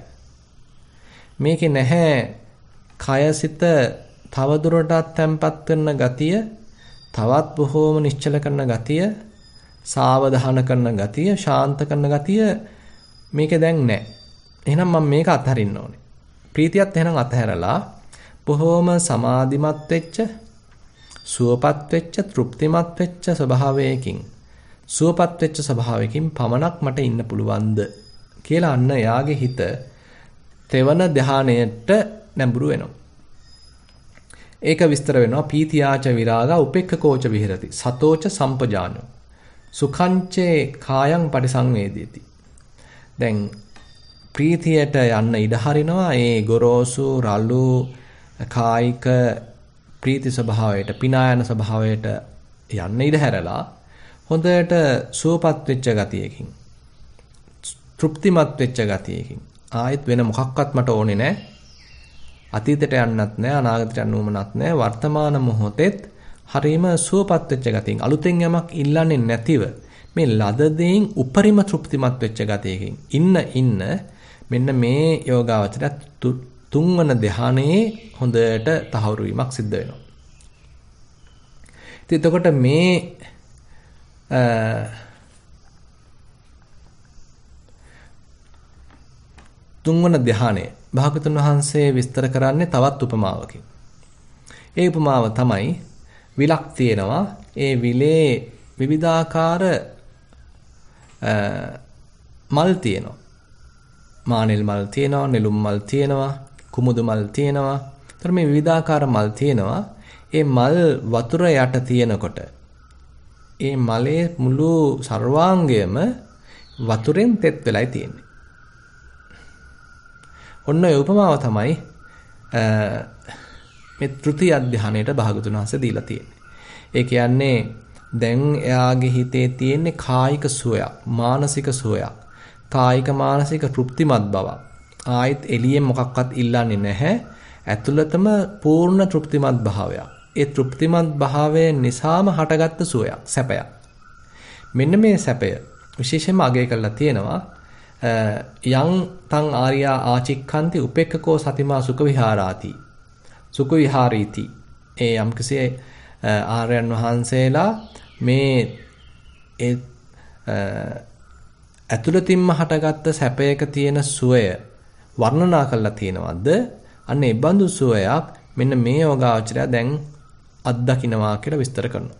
Speaker 1: මේකේ නැහැ කයසිත තවදුරටත් තැම්පත් කරන ගතිය, තවත් බොහෝම නිශ්චල කරන ගතිය, සාවධාන කරන ගතිය, ශාන්ත කරන ගතිය මේකේ දැන් නැහැ. එහෙනම් මම මේක අත්හරින්න ඕනේ. ප්‍රීතියත් එහෙනම් අත්හැරලා බොහෝම සමාධිමත් වෙච්ච, සුවපත් වෙච්ච, තෘප්තිමත් වෙච්ච ස්වභාවයකින්, සුවපත් වෙච්ච ස්වභාවයකින් පමණක් මට ඉන්න පුළුවන්ද කියලා අන්න එයාගේ හිත තෙවන ධානයට නැඹුරු වෙනවා. ඒක විස්තර වෙනවා පීතියාච විරාගා උපේක්ඛකෝච විහෙරති සතෝච සම්පජානෝ සුඛංචේ කායං පරිසංවේදීති. දැන් ප්‍රීතියට යන්න ඉඩ හරිනවා ඒ ගොරෝසු රළු කායික ප්‍රීති ස්වභාවයට, පිනායන ස්වභාවයට යන්න ඉඩ හැරලා හොඳට සුවපත් වෙච්ච ගතියකින්, තෘප්තිමත් වෙච්ච ගතියකින් ආයෙත් වෙන මොකක්වත් මට ඕනේ නැහැ. අතීතයට යන්නත් නැහැ, අනාගතයට යන්න උවමනත් නැහැ. වර්තමාන මොහොතෙත් හරීම සුවපත් වෙච්ච ගතියෙන්, අලුතෙන් යමක් ඉල්ලන්නේ නැතිව මේ ලද දෙයින් උපරිම තෘප්තිමත් වෙච්ච ගතියකින් ඉන්න ඉන්න මෙන්න මේ යෝගාවචරය තුන්වන ධ්‍යානයේ හොඳට තහවුරු වීමක් සිද්ධ වෙනවා. ඉතින් එතකොට මේ තුන්වන ධ්‍යානය භාගතුන් වහන්සේ විස්තර කරන්නේ තවත් උපමාවකින්. ඒ උපමාව තමයි විලක් තියෙනවා. ඒ විලේ විවිධාකාර මල් තියෙනවා. මානෙල් මල් තියෙනවා, නෙළුම් මල් තියෙනවා, කුමුදු මල් තියෙනවා. ඒතර මේ විවිධාකාර මල් තියෙනවා. ඒ මල් වතුර යට තියෙනකොට ඒ මලේ මුළු සර්වාංගයම වතුරෙන් තෙත් වෙලයි තියෙන්නේ. ඔන්න ඒ උපමාව තමයි මේ තෘතිය අධ්‍යානයට භාගතුන් වහන්සේ දීලා තියෙන්නේ. ඒ කියන්නේ දැන් එයාගේ හිතේ තියෙන්නේ කායික සුවයක්, මානසික සුවයක්, කායික මානසික තෘප්තිමත් බවක්. ආයිත් එළියෙන් මොකක්වත් ඉල්ලන්නේ නැහැ. ඇතුළතම පූර්ණ තෘප්තිමත් භාවයක්. ඒ තෘප්තිමත් භාවය නිසාම හටගත්තු සුවයක්, සැපයක්. මෙන්න මේ සැපය විශේෂයෙන්ම අගය කරලා තියෙනවා. යං තං ආර්යා ආචික්ඛන්ති උපේක්ඛකෝ සතිමා සුඛ විහාරාති. සුඛ විහාරීති. ඒ යම්කිසි ආර්යයන් වහන්සේලා මේ ඒ ඇතුළතින්ම හටගත්ත සැපයක තියෙන සුවය වර්ණනා කරලා තියෙනවද? අන්න ඒ බඳු සුවයක් මෙන්න මේ යෝගාචරය දැන් අත්දකින්නවා කියලා විස්තර කරනවා.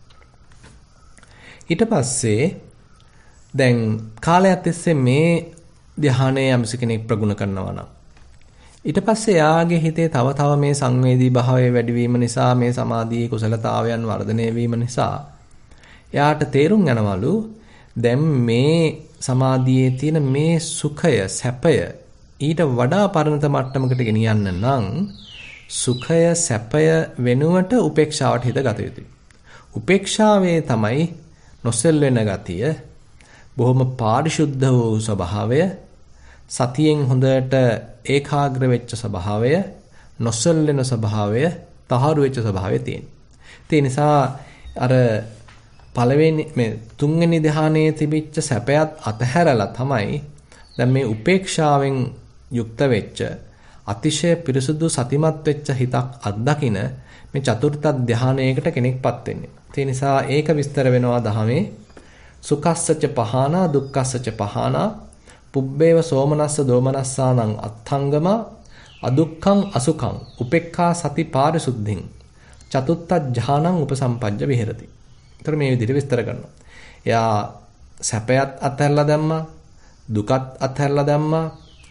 Speaker 1: ඊට පස්සේ දැන් කාලයක් තිස්සේ මේ ධ්‍යානයේ යම්සි කෙනෙක් ප්‍රගුණ කරනවා නම් ඊට පස්සේ යාගේ හිතේ තව තව මේ සංවේදී භාවය වැඩි වීම නිසා මේ සමාධියේ කුසලතාවයන් වර්ධනය වීම නිසා එයාට තේරුම් යනවලු දැන් මේ සමාධියේ තියෙන මේ සුඛය සැපය ඊට වඩා පරිණත මට්ටමකට ගෙනියන්න නම් සුඛය සැපය වෙනුවට උපේක්ෂාවට හිත ගත යුතුයි. උපේක්ෂාවේ තමයි නොසෙල් වෙන ගතිය, බොහොම පාරිශුද්ධ වූ ස්වභාවය, සතියෙන් හොඳට ඒකාග්‍ර වෙච්ච ස්වභාවය, නොසෙල් වෙන ස්වභාවය, තහවුරු වෙච්ච ස්වභාවය තියෙන. ඒ නිසා අර පළවෙනි මේ තුන්වෙනි ධ්‍යානයේ තිබිච්ච සැපයත් අතහැරලා තමයි දැන් මේ උපේක්ෂාවෙන් යුක්ත වෙච්ච අතිශය පිරිසුදු සතිමත් වෙච්ච හිතක් අත්දකින මේ චතුර්ථ ධ්‍යානයකට කෙනෙක්පත් වෙන්නේ. ඒ නිසා ඒක විස්තර වෙනවා දහමේ සුඛස්සච පහනා දුක්ඛස්සච පහනා පුබ්බේව සෝමනස්ස දෝමනස්සානං අත්ථංගම අදුක්ඛං අසුඛං උපේක්ඛා සති පාරිසුද්ධින් චතුත්ථ ධ්‍යානං උපසම්පජ්ජ විහෙරති. ඒතර මේ විදිහට විස්තර කරනවා. එයා සැපයත් අත්හැරලා දැම්මා, දුකත් අත්හැරලා දැම්මා,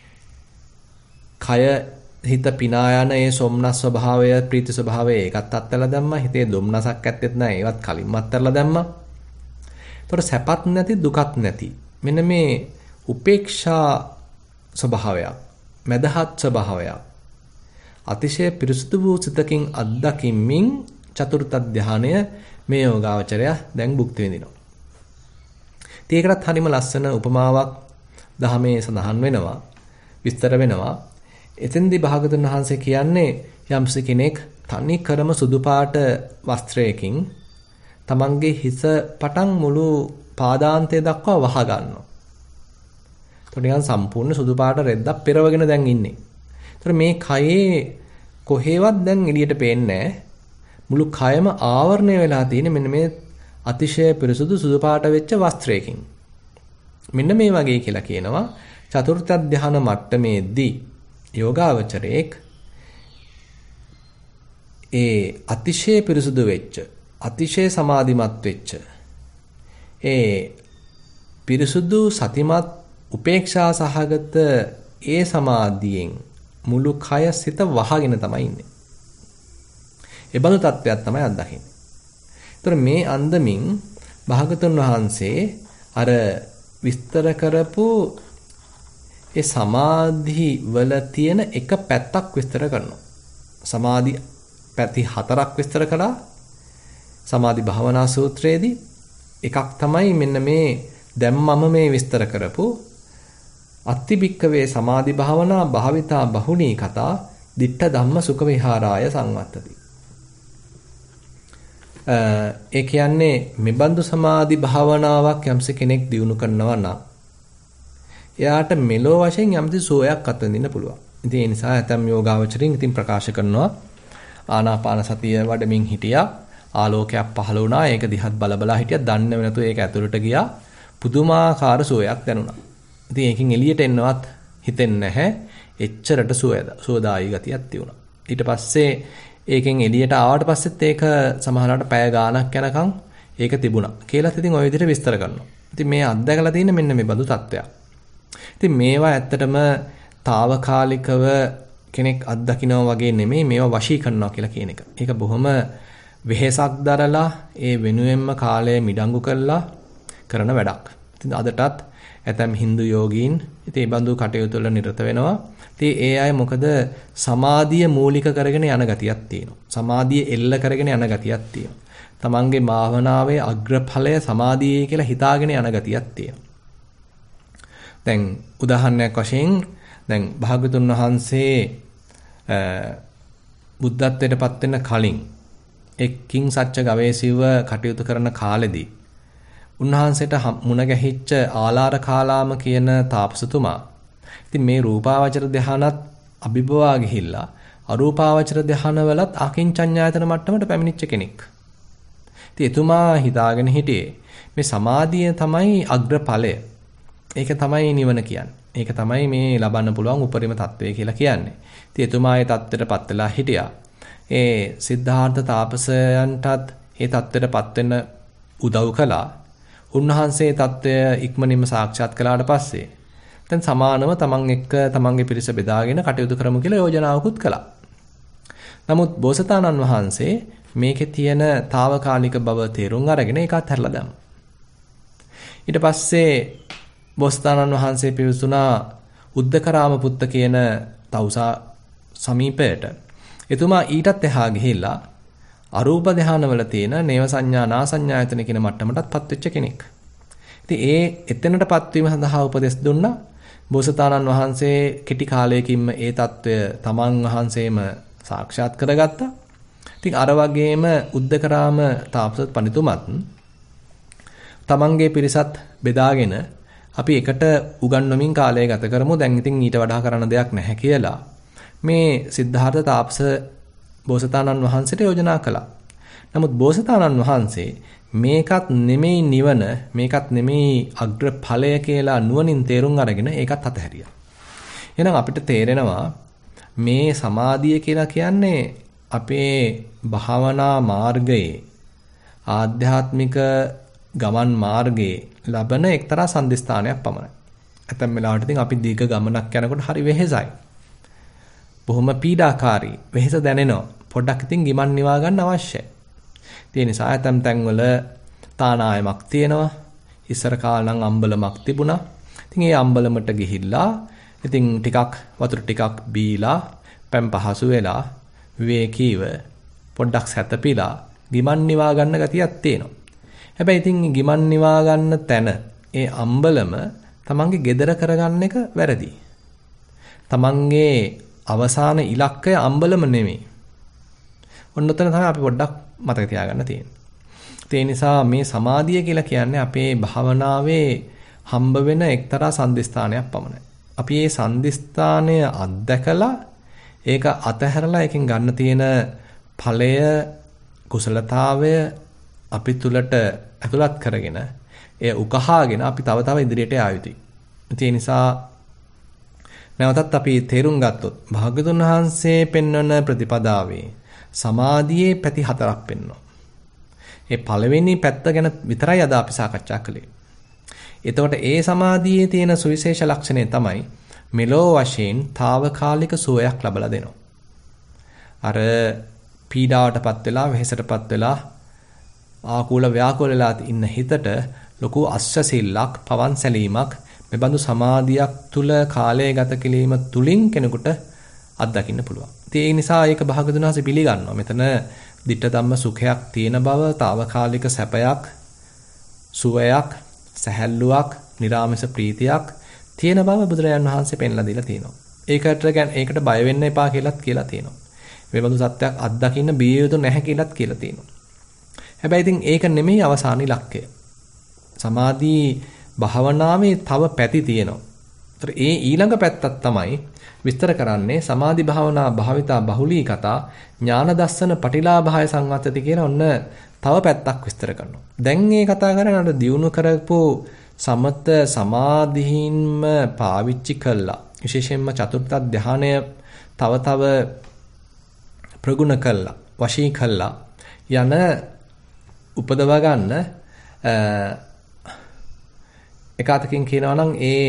Speaker 1: කය හිත පිනා යන ඒ සොම්නස් ස්වභාවය, ප්‍රීති ස්වභාවය ඒකත් අත්හැරලා දැම්මා. හිතේ දුම්නසක් ඇත්තෙත් නැහැ, ඒවත් කලින්ම අත්හැරලා දැම්මා. ඒතර සැපත් නැති, දුකත් නැති. මෙන්න මේ උපේක්ෂා ස්වභාවයක්, මදහත් ස්වභාවයක් අතිශය පිරිසුදු වූ සිතකින් අත්දකිමින් චතුර්ථ ධානය මේ යෝගාවචරය දැන් භුක්ති විඳිනවා. ඒකටත් හරිම ලස්සන උපමාවක් දහමේ සඳහන් වෙනවා, විස්තර වෙනවා. එතෙන්දී භාගතුන් වහන්සේ කියන්නේ යම්ස කෙනෙක් තනි කරම සුදු පාට වස්ත්‍රයකින් තමන්ගේ හිස පටන් මුළු පාදාන්තය දක්වා වහ ගන්නවා. නිකන් සම්පූර්ණ සුදු පාට රෙද්දක් පෙරවගෙන දැන් ඉන්නේ. ඒතර මේ කයේ කොහෙවත් දැන් එළියට පේන්නේ නැහැ. මුළු කයම ආවරණය වෙලා තියෙන මෙන්න මේ අතිශය පිරිසුදු සුදු පාට වෙච්ච වස්ත්‍රයකින්. මෙන්න මේ වගේ කියලා කියනවා චතුර්ථ ධාන මට්ටමේදී යෝගාවචරයේක් ඒ අතිශය පිරිසුදු වෙච්ච, අතිශය සමාධිමත් වෙච්ච ඒ පිරිසුදු සතිමත් උපේක්ෂා සහගත ඒ සමාධියෙන් මුළු කය සිත වහගෙන තමයි ඉන්නේ. ඒ බඳු තත්ත්වයක් තමයි අත්දකින්නේ. ඒතර මේ අන්දමින් භාගතුන් වහන්සේ අර විස්තර කරපු ඒ සමාධි වල තියෙන එක පැත්තක් විස්තර කරනවා. සමාධි පැති හතරක් විස්තර කළා. සමාධි භාවනා සූත්‍රයේදී එකක් තමයි මෙන්න මේ දැන් මම මේ විස්තර කරපු අත්තිබික්කවේ සමාධි භාවනා භාවිතා බහුණී කතා ditta ධම්ම සුඛ විහාරාය සංවත්තති. ඒ කියන්නේ මෙබඳු සමාධි භාවනාවක් යම්ස කෙනෙක් දියුණු කරනවා නම් එයාට මෙලෝ වශයෙන් යම්ති සෝයක් අත්විඳින්න පුළුවන්. ඉතින් ඒ නිසා ඇතම් යෝගාවචරින් ඉතින් ප්‍රකාශ කරනවා ආනාපාන සතිය වඩමින් හිටියා, ආලෝකයක් පහළ වුණා, ඒක දිහත් බලබලා හිටියා, දන්නේ නැතුව ඒක ඇතුළට ගියා, පුදුමාකාර සෝයක් දැනුණා. ඉතින් ඒකෙන් එළියට එන්නවත් හිතෙන්නේ නැහැ. එච්චරට සුවද සුවදායි ගතියක් තියුණා. ඊට පස්සේ ඒකෙන් එළියට ආවට පස්සෙත් ඒක සමහරවිට පැය ගාණක් යනකම් ඒක තිබුණා. කියලාත් ඉතින් ওই විදිහට විස්තර කරනවා. ඉතින් මේ අත්දැකලා තියෙන මෙන්න මේ බඳු තත්ත්වයක්. ඉතින් මේවා ඇත්තටම తాවකාලිකව කෙනෙක් අත්දකිනවා වගේ නෙමෙයි මේවා වශී කරනවා කියලා කියන එක. ඒක බොහොම වෙහෙසක් දරලා ඒ වෙනුවෙන්ම කාලය මිඩංගු කරලා කරන වැඩක්. ඉතින් අදටත් ඇතැම් Hindu යෝගීන් ඉතින් මේ බඳු කටයුතු වල නිරත වෙනවා. ඉතින් ඒ අය මොකද සමාධිය මූලික කරගෙන යන ගතියක් තියෙනවා. සමාධිය එල්ල කරගෙන යන ගතියක් තියෙනවා. තමන්ගේ භාවනාවේ අග්‍රඵලය සමාධියයි කියලා හිතාගෙන යන ගතියක් තියෙනවා. දැන් උදාහරණයක් වශයෙන් දැන් භාගතුන් වහන්සේ බුද්ධත්වයට පත් වෙන කලින් එක්කින් සත්‍ය ගවේෂීව කටයුතු කරන කාලෙදී උන්වහන්සේට මුණ ගැහිච්ච ආලාර කාලාම කියන තාපසතුමා ඉතින් මේ රූපාවචර ධ්‍යානත් අභිභවා ගිහිල්ලා අරූපාවචර ධ්‍යානවලත් අකින්චඤ්ඤායතන මට්ටමට පැමිණිච්ච කෙනෙක්. ඉතින් එතුමා හිතාගෙන හිටියේ මේ සමාධිය තමයි අග්‍රඵලය. ඒක තමයි නිවන කියන්නේ. ඒක තමයි මේ ලබන්න පුළුවන් උපරිම තත්වය කියලා කියන්නේ. ඉතින් එතුමා ඒ தත්ත්වයටපත් වෙලා හිටියා. ඒ සිද්ධාර්ථ තාපසයන්ටත් ඒ தත්ත්වයටපත් වෙන්න උදව් කළා. උන්වහන්සේ தත්ත්වය ඉක්මනින්ම සාක්ෂාත් කළාට පස්සේ දැන් සමානව තමන් එක්ක තමන්ගේ පිරිස බෙදාගෙන කටයුතු කරමු කියලා යෝජනාවකුත් කළා. නමුත් බෝසතාණන් වහන්සේ මේකේ තියෙන తాවකාලික බව තේරුම් අරගෙන ඒකත් හැරලා දැම්මා. ඊට පස්සේ බෝසතාණන් වහන්සේ පිවිසුණා උද්දකරාම පුත්ත කියන තවුසා සමීපයට. එතුමා ඊටත් එහා ගිහිල්ලා අරූප ධානවල තියෙන නේව සංඥා නා සංඥායතන කියන මට්ටමටත්පත් වෙච්ච කෙනෙක්. ඉතින් ඒ එතනටපත් වීම සඳහා උපදෙස් දුන්නා. බෝසතාණන් වහන්සේ කෙටි කාලයකින්ම ඒ తত্ত্বය තමන් වහන්සේම සාක්ෂාත් කරගත්තා. ඉතින් අර වගේම උද්දකරාම තාපස පඬිතුමත් තමන්ගේ පිරිසත් බෙදාගෙන අපි එකට උගන්වමින් කාලය ගත කරමු. දැන් ඉතින් ඊට වඩා කරන්න දෙයක් නැහැ කියලා මේ සිද්ධාර්ථ තාපස බෝසතාණන් වහන්සේට යෝජනා කළා. නමුත් බෝසතාණන් වහන්සේ මේකත් නෙමෙයි නිවන, මේකත් නෙමෙයි අග්‍රඵලය කියලා නුවණින් තේරුම් අරගෙන ඒකත් අතහැරියා. එහෙනම් අපිට තේරෙනවා මේ සමාධිය කියලා කියන්නේ අපේ භාවනා මාර්ගයේ ආධ්‍යාත්මික ගමන් මාර්ගයේ ලබන එක්තරා සම්දිස්ථානයක් පමණයි. ඇතැම් වෙලාවට ඉතින් අපි දීර්ඝ ගමනක් යනකොට හරි වෙහෙසයි. බොහොම පීඩාකාරී වෙහෙස දැනෙනවා. පොඩ්ඩක් ඉතින් ගිමන් නිවා ගන්න අවශ්‍යයි. ඒ නිසා ඇතැම් තැන්වල තානායමක් තියෙනවා. ඉස්සර කාලේ නම් අම්බලමක් තිබුණා. ඉතින් ඒ අම්බලමට ගිහිල්ලා ඉතින් ටිකක් වතුර ටිකක් බීලා පැම් පහසු වෙලා විවේකීව පොඩ්ඩක් සැතපීලා ගිමන් නිවා ගන්න ගතියක් තියෙනවා. හැබැයි ඉතින් ගිමන් නිවා ගන්න තැන ඒ අම්බලම තමන්ගේ gedara කරගන්න එක වැරදි. තමන්ගේ අවසාන ඉලක්කය අම්බලම නෙමෙයි. ඔන්න ඔතන තමයි අපි පොඩ්ඩක් මතක තියාගන්න තියෙන්නේ. ඒ නිසා මේ සමාධිය කියලා කියන්නේ අපේ භාවනාවේ හම්බ වෙන එක්තරා සම්දිස්ථානයක් පමණයි. අපි මේ සම්දිස්ථානය අත්දැකලා ඒක අතහැරලා එකෙන් ගන්න තියෙන ඵලය කුසලතාවය අපි තුලට ඇතුළත් කරගෙන එය උකහාගෙන අපි තව තව ඉදිරියට යා යුතුයි. ඒ නිසා නැවතත් අපි තේරුම් ගත්තොත් භාග්‍යතුන් වහන්සේ පෙන්වන ප්‍රතිපදාවේ සමාධියේ පැති හතරක් පෙන්වනවා. ඒ පළවෙනි පැත්ත ගැන විතරයි අද අපි සාකච්ඡා කළේ. එතකොට ඒ සමාධියේ තියෙන සුවිශේෂ ලක්ෂණය තමයි මෙලෝ වශයෙන් తాවකාලික සුවයක් ලබලා දෙනවා. අර පීඩාවටපත් වෙලා වෙහෙසටපත් වෙලා ආකූල ව්‍යාකූල වෙලා ඉන්න හිතට ලොකු අස්සසිල්ලක් පවන් සැලීමක් මෙබඳු සමාධියක් තුල කාලය ගත කිරීම තුලින් කෙනෙකුට අත්දකින්න පුළුවන්. ඒ නිසා ඒක භාගතුන් වහන්සේ පිළිගන්නවා. මෙතන ditta ධම්ම සුඛයක් තියෙන බව, తాවකාලික සැපයක්, සුවයක්, සැහැල්ලුවක්, නිරාමස ප්‍රීතියක් තියෙන බව බුදුරජාන් වහන්සේ පෙන්ලා දීලා තියෙනවා. ඒකට ඒකට බය වෙන්න එපා කියලාත් කියලා තියෙනවා. මේ බඳු සත්‍යයක් අත්දකින්න බිය යුතු නැහැ කියලාත් කියලා තියෙනවා. හැබැයි ඉතින් ඒක නෙමෙයි අවසාන ඉලක්කය. සමාධි භාවනාවේ තව පැති තියෙනවා. ඒතර ඒ ඊළඟ පැත්තක් තමයි විස්තර කරන්නේ සමාධි භාවනා භාවිතා බහුලී කතා ඥාන දස්සන පටිලාභාය සංවත්තති කියන ඔන්න තව පැත්තක් විස්තර කරනවා. දැන් මේ කතා කරන්නේ අර දියුණු කරපු සමත සමාධිහින්ම පාවිච්චි කළා. විශේෂයෙන්ම චතුර්ථ ධානය තව තව ප්‍රගුණ කළා, වශී කළා යන උපදව ගන්න එක අතකින් කියනවා නම් ඒ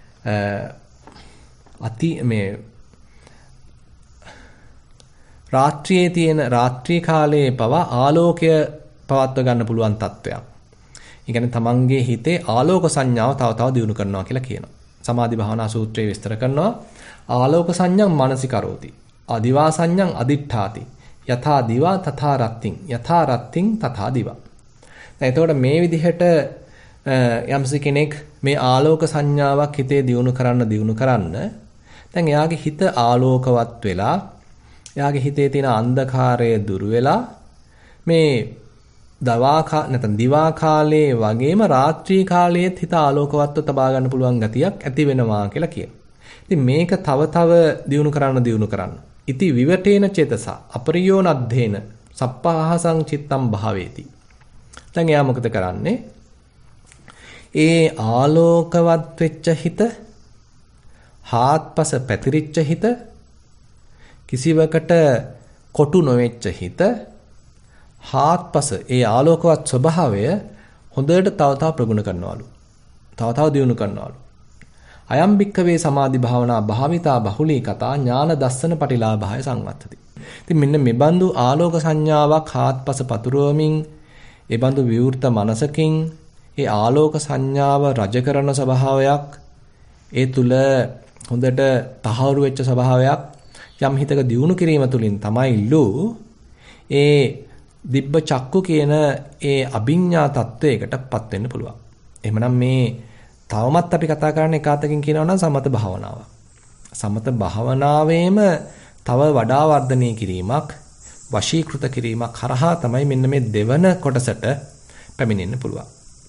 Speaker 1: අති මේ රාත්‍රියේ තියෙන රාත්‍රී කාලයේ පවා ආලෝකය පවත්ව ගන්න පුළුවන් තත්වයක්. ඒ කියන්නේ තමන්ගේ හිතේ ආලෝක සංඥාව තව තව දියුණු කරනවා කියලා කියනවා. සමාධි භාවනා සූත්‍රයේ විස්තර කරනවා ආලෝක සංඥං මනසිකරෝති. අදිවා සංඥං අදිඨාති. යථා දිවා තථා රත්තිං. යථා රත්තිං තථා දිවා. දැන් එතකොට මේ විදිහට යම්ස කෙනෙක් මේ ආලෝක සංඥාවක් හිතේ දියුණු කරන්න දියුණු කරන්න දැන් එයාගේ හිත ආලෝකවත් වෙලා එයාගේ හිතේ තියෙන අන්ධකාරය දුරු වෙලා මේ දවා නැත්නම් දිවා කාලයේ වගේම රාත්‍රී කාලයේත් හිත ආලෝකවත්ව තබා ගන්න පුළුවන් ගතියක් ඇති වෙනවා කියලා කියනවා. ඉතින් මේක තව තව දියුණු කරන්න දියුණු කරන්න. ඉති විවටේන චේතස අපරියෝනද්ධේන සප්පහසං චිත්තම් භාවේති. දැන් එයා මොකද කරන්නේ? ඒ ආලෝකවත් වෙච්ච හිත, හාත්පස පැතිරිච්ච හිත, කිසිවකට කොටු නොවෙච්ච හිත, හාත්පස ඒ ආලෝකවත් ස්වභාවය හොඳට තව තව ප්‍රගුණ කරනවලු. තව තව දියුණු කරනවලු. අයම් භික්ඛවේ සමාධි භාවනා භාවිතා බහුලී කතා ඥාන දස්සන පටිලාභය සංවත්තති. ඉතින් මෙන්න මේ බඳු ආලෝක සංඥාවක් හාත්පස පතුරවමින් ඒ බඳු විවෘත මනසකින් ඒ ආලෝක සංඥාව රජ කරන ස්වභාවයක් ඒ තුල හොඳට තහවුරු වෙච්ච ස්වභාවයක් යම් හිතක දියුණු කිරීම තුලින් තමයිලු ඒ දිබ්බ චක්කු කියන ඒ අභිඥා තත්වයකටපත් වෙන්න පුළුවන්. එහෙමනම් මේ තවමත් අපි කතා කරන්නේ එකාතකින් කියනවා නම් සමත භාවනාව. සමත භාවනාවේම තව වඩා වර්ධනය කිරීමක්, වශීකృత කිරීමක් හරහා තමයි මෙන්න මේ දෙවන කොටසට පැමිණෙන්න පුළුවන්.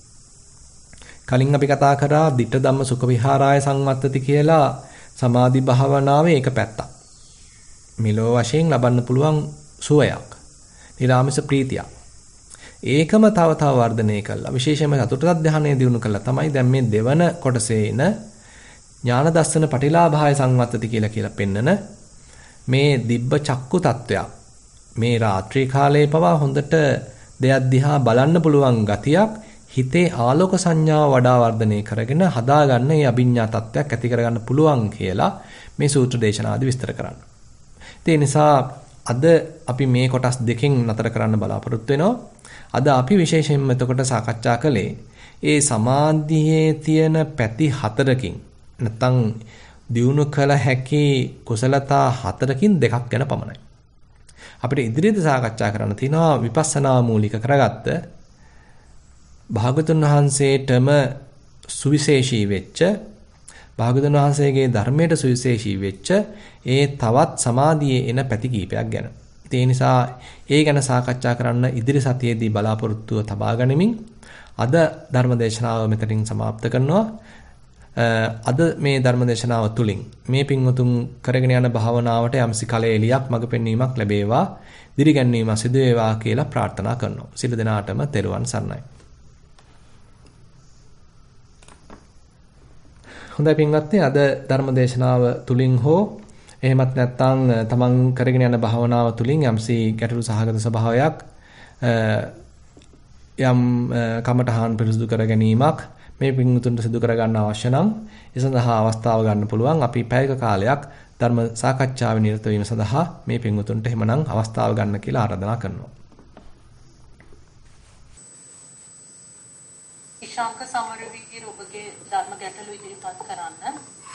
Speaker 1: කලින් අපි කතා කරා ditta ධම්ම සුඛ විහාරාය සංවත්තති කියලා සමාධි භාවනාවේ එක පැත්තක්. මෙලෝ වශයෙන් ලබන්න පුළුවන් සුවයක්. නිරාමිස ප්‍රීතියක්. ඒකම තව තව වර්ධනය කළා. විශේෂයෙන්ම චතුර්ථ ධානයේ දිනු කළා තමයි දැන් මේ දෙවන කොටසේ එන ඥාන දස්සන පටිලාභාය සංවත්තති කියලා කියලා පෙන්නන මේ දිබ්බ චක්කු තත්වයක්. මේ රාත්‍රී කාලයේ පවා හොඳට දෙයක් දිහා බලන්න පුළුවන් ගතියක් හිතේ ආලෝක සංඥාව වඩා වර්ධනය කරගෙන හදාගන්න මේ අභිඥා තත්වයක් ඇති කරගන්න පුළුවන් කියලා මේ සූත්‍ර දේශනාදී විස්තර කරනවා. ඒ නිසා අද අපි මේ කොටස් දෙකෙන් නතර කරන්න බලාපොරොත්තු වෙනවා. අද අපි විශේෂයෙන්ම එතකොට සාකච්ඡා කළේ ඒ සමාධියේ තියෙන පැති හතරකින් නැත්නම් දියුණු කළ හැකි කුසලතා හතරකින් දෙකක් ගැන පමණයි. අපිට ඉදිරියට සාකච්ඡා කරන්න තියෙනවා විපස්සනා මූලික කරගත්ත භාගතුන් වහන්සේටම සුවිශේෂී වෙච්ච භාගතුන් වහන්සේගේ ධර්මයට සුවිශේෂී වෙච්ච ඒ තවත් සමාධියේ එන පැති කීපයක් ගැන. ඒ නිසා ඒ ගැන සාකච්ඡා කරන්න ඉදිරි සතියේදී බලාපොරොත්තුව තබා ගනිමින් අද ධර්මදේශනාව මෙතනින් સમાપ્ત කරනවා. අද මේ ධර්මදේශනාව තුලින් මේ පින්වතුන් කරගෙන යන භාවනාවට යම්සි කලෙලියක් මඟ පෙන්වීමක් ලැබේවා, දිරිගැන්වීමක් සිදු වේවා කියලා ප්‍රාර්ථනා කරනවා. සියලු දෙනාටම තෙරුවන් සරණයි. හොඳයි පින්වත්නි, අද ධර්මදේශනාව තුලින් හෝ එහෙමත් නැත්නම් තමන් කරගෙන යන භාවනාව තුලින් යම්සි ගැටලු සහගත ස්වභාවයක් යම් කමඨහන් පිරිසුදු කර ගැනීමක් මේ පින්වතුන්ට සිදු කර ගන්න අවශ්‍ය නම් ඒ සඳහා අවස්ථාව ගන්න පුළුවන්. අපි පැයක කාලයක් ධර්ම සාකච්ඡාවේ නිරත වීම සඳහා මේ පින්වතුන්ට එහෙමනම් අවස්ථාව ගන්න කියලා ආරාධනා කරනවා.
Speaker 2: ඉශාංක සමරවිගේ ඔබගේ ධර්ම ගැටලු ඉදිරිපත් කරන්න.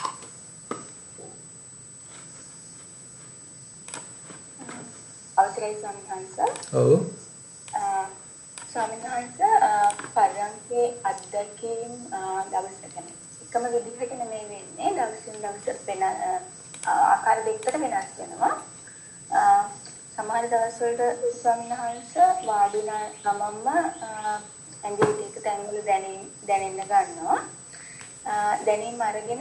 Speaker 3: අවසරයි ස්වාමීන් වහන්සේ.
Speaker 1: ඔව්.
Speaker 3: ස්වාමීන් වහන්සේ පරයන්කේ අත්දැකීම් දවස් එකම එකම විදිහට නෙමෙයි වෙන්නේ. දවසින් දවස වෙන ආකාර දෙකකට වෙනස් වෙනවා. සමහර දවස්වලට ස්වාමීන් වහන්සේ වාඩි වෙන ගමන්ම ඇඟිලි දෙක තැන්වල දැනෙන්න දැනෙන්න ගන්නවා. දැනීම අරගෙන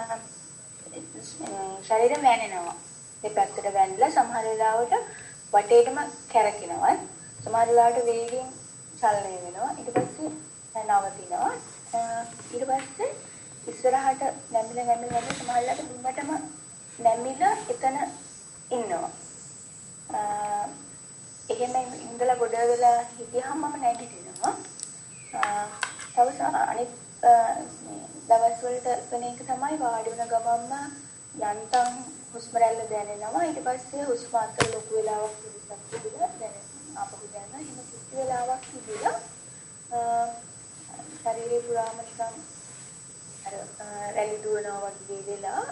Speaker 3: ශරීරය වැනෙනවා. මේ පැත්තට වැන්නලා සමහර වෙලාවට වටේටම කැරකෙනවා. සමහර වෙලාවට වේගයෙන් චලනය වෙනවා. ඊට පස්සේ නවතිනවා. ඊට පස්සේ ඉස්සරහට නැමිලා නැමිලා නැමිලා සමහර වෙලාවට දුන්නටම නැමිලා එතන ඉන්නවා. එහෙම ඉඳලා ගොඩ වෙලා හිටියහම මම නැගිටිනවා. තව අනිත් දවස් වලට වෙන එක තමයි වාඩි වෙන ගමන්ම යන්තම් හුස්ම රැල්ල දැනෙනවා. ඊට පස්සේ හුස්ම අතර ලොකු වෙලාවක් පිළිසක් තිබිලා දැනෙනවා. ආපහු දැනෙනවා. එහෙම කිසි වෙලාවක් තිබිලා ශරීරේ පුරාම නිකන් අර රැලි දුවනවා වගේ වෙලා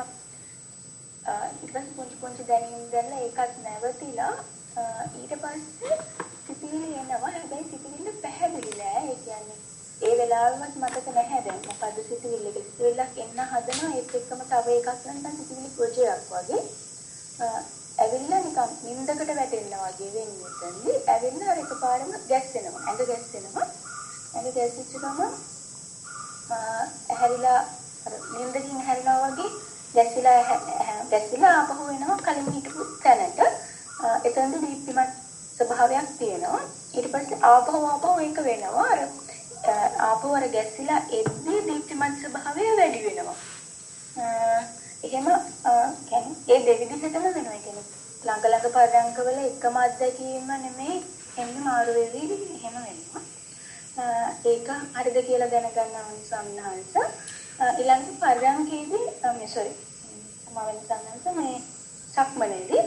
Speaker 3: ඊට පස්සේ පොඩි පොඩි දැනීම් දැනලා ඒකත් නැවතිලා ඊට පස්සේ සිතිවිලි එනවා. හැබැයි සිතිවිල්ල පැහැදිලි නෑ. ඒ කියන්නේ ඒ වෙලාවෙවත් මතක නැහැ දැන් මොකද්ද සිතිවිල්ල කියලා. සිතිවිල්ලක් එන්න හදනවා. ඒත් එක්කම තව එකක් නිකන් සිතිවිලි ප්‍රොජෙක්ට් වගේ ඇවිල්ලා නිකන් නිින්දකට වැටෙනවා වගේ වෙන්නේ නැත්නම් ඇවිල්ලා අර එකපාරම ගැස්සෙනවා. ඇඟ ගැස්සෙනවා. ඇඟ ගැස්සිච්ච ගමන් ඇහැරිලා අර නිින්දකින් ඇහැරෙනවා වගේ ගැස්සිලා ගැස්සිලා ආපහු එනවා කලින් හිටපු තැනට. එතනදී දීප්තිමත් ස්වභාවයක් තියෙනවා. ඊට පස්සේ ආපහු ආපහු ඒක වෙනවා. අර ආපහු අර ගැස්සිලා එද්දී දීප්තිමත් ස්වභාවය වැඩි වෙනවා. එහෙම කියන්නේ ඒ දෙවිදිහටම වෙනවා. කියන්නේ ළඟ ළඟ පරයන්කවල එකම අත්දැකීම නෙමෙයි එන්නේ මාරු වෙවි එහෙම වෙනවා. ඒක හරිද කියලා දැනගන්න ඕනේ සම්හංශ. ඊළඟට පරයන්කේදී මේ sorry සමාවෙන් සම්හංශ මේ සක්මනේදී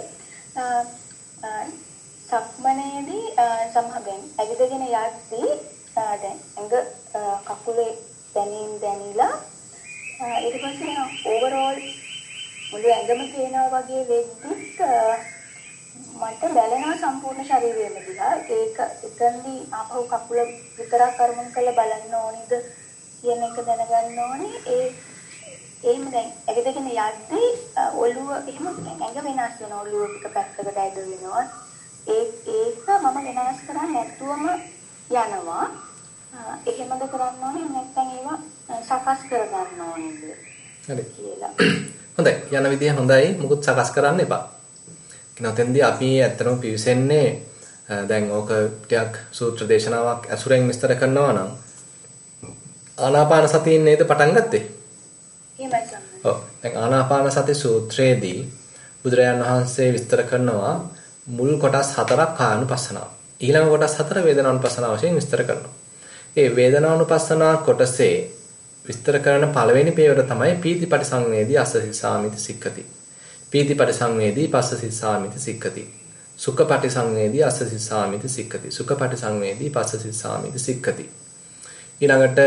Speaker 3: සක්මනේදී සමහරෙන් ඇවිදගෙන යද්දී දැන් ඇඟ කකුලේ දැනීම් දැනිලා ඊට පස්සේ ඕවරෝල් මුළු ඇඟම පේනවා වගේ වෙද්දිත් මට බැලෙනවා සම්පූර්ණ ශරීරයම දිහා. ඒක එතනදී ආපහු කකුල විතරක් අරමුණු කරලා බලන්න ඕනේද කියන එක දැනගන්න ඕනේ. ඒ එහෙම දැන් ඇඟදගෙන යද්දී ඔළුව එහෙම ඇඟ වෙනස් වෙනවා. ඔළුව එක පැත්තකට ඇද වෙනවා. ඒ ඒක මම වෙනස් කරන්නේ නැතුවම යනවා. එහෙමද කරන්න ඕනේ නැත්නම් ඒවා සකස් කර ගන්න ඕනේද?
Speaker 1: හරි.
Speaker 3: කියලා.
Speaker 1: හොඳයි. යන විදිය හොඳයි. මුකුත් සකස් කරන්න එපා. කිනොතෙන්දී අපි ඇත්තටම පිවිසෙන්නේ දැන් ඕක ටිකක් සූත්‍ර දේශනාවක් ඇසුරෙන් විස්තර කරනවා නම් ආනාපාන සතියෙන් නේද පටන් ගත්තේ?
Speaker 3: එහෙමයි සම්මත.
Speaker 1: ඔව්. දැන් ආනාපාන සති සූත්‍රයේදී බුදුරජාණන් වහන්සේ විස්තර කරනවා මුල් කොටස් හතරක් කායानुපස්සනාව. ඊළඟ කොටස් හතර වේදනානුපස්සනාව වශයෙන් විස්තර කරනවා. ඒ වේදනානුපස්සනා කොටසේ විස්තර කරන පළවෙනි පියවර තමයි පීතිපටිසංවේදී අස්සසිසාමිති සික්ඛති. පීතිපටිසංවේදී පස්සසිසාමිති සික්ඛති. සුඛපටිසංවේදී අස්සසිසාමිති සික්ඛති. සුඛපටිසංවේදී පස්සසිසාමිති සික්ඛති. ඊළඟට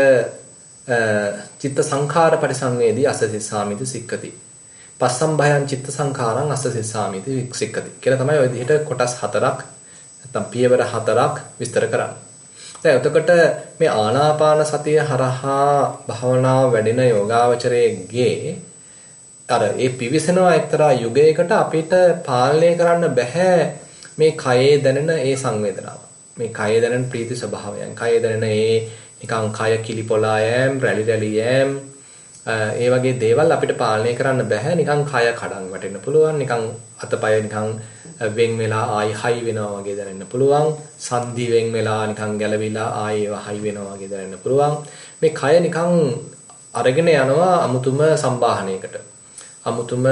Speaker 1: චිත්ත සංඛාර පරිසංවේදී අස්සසිසාමිති සික්ඛති. පස්සම්භයං චිත්ත සංඛාරං අස්සසිසාමිති සික්ඛති. කියලා තමයි ওই විදිහට කොටස් හතරක් නැත්නම් පියවර හතරක් විස්තර කරන්නේ. දැන් එතකොට මේ ආනාපාන සතිය හරහා භාවනාව වැඩෙන යෝගාවචරයේගේ අර ඒ පිවිසෙනවා එක්තරා යුගයකට අපිට පාලනය කරන්න බෑ මේ කයේ දැනෙන ඒ සංවේදනාව. මේ කයේ දැනෙන ප්‍රීති ස්වභාවයන්, කයේ දැනෙන ඒ නිකන් කය කිලිපොලා යෑම්, රැලි රැලි යෑම්, ඒ වගේ දේවල් අපිට පාලනය කරන්න බෑ. නිකන් කය කඩන් වැටෙන්න පුළුවන්, නිකන් අතපය නිකන් වෙන් වෙලා ආයි හයි වෙනවා වගේ දැනෙන්න පුළුවන්. සංදි වෙන් වෙලා නිකන් ගැලවිලා ආයි ඒවා හයි වෙනවා වගේ දැනෙන්න පුළුවන්. මේ කය නිකන් අරගෙන යනවා අමුතුම සම්බාහනයකට. අමුතුම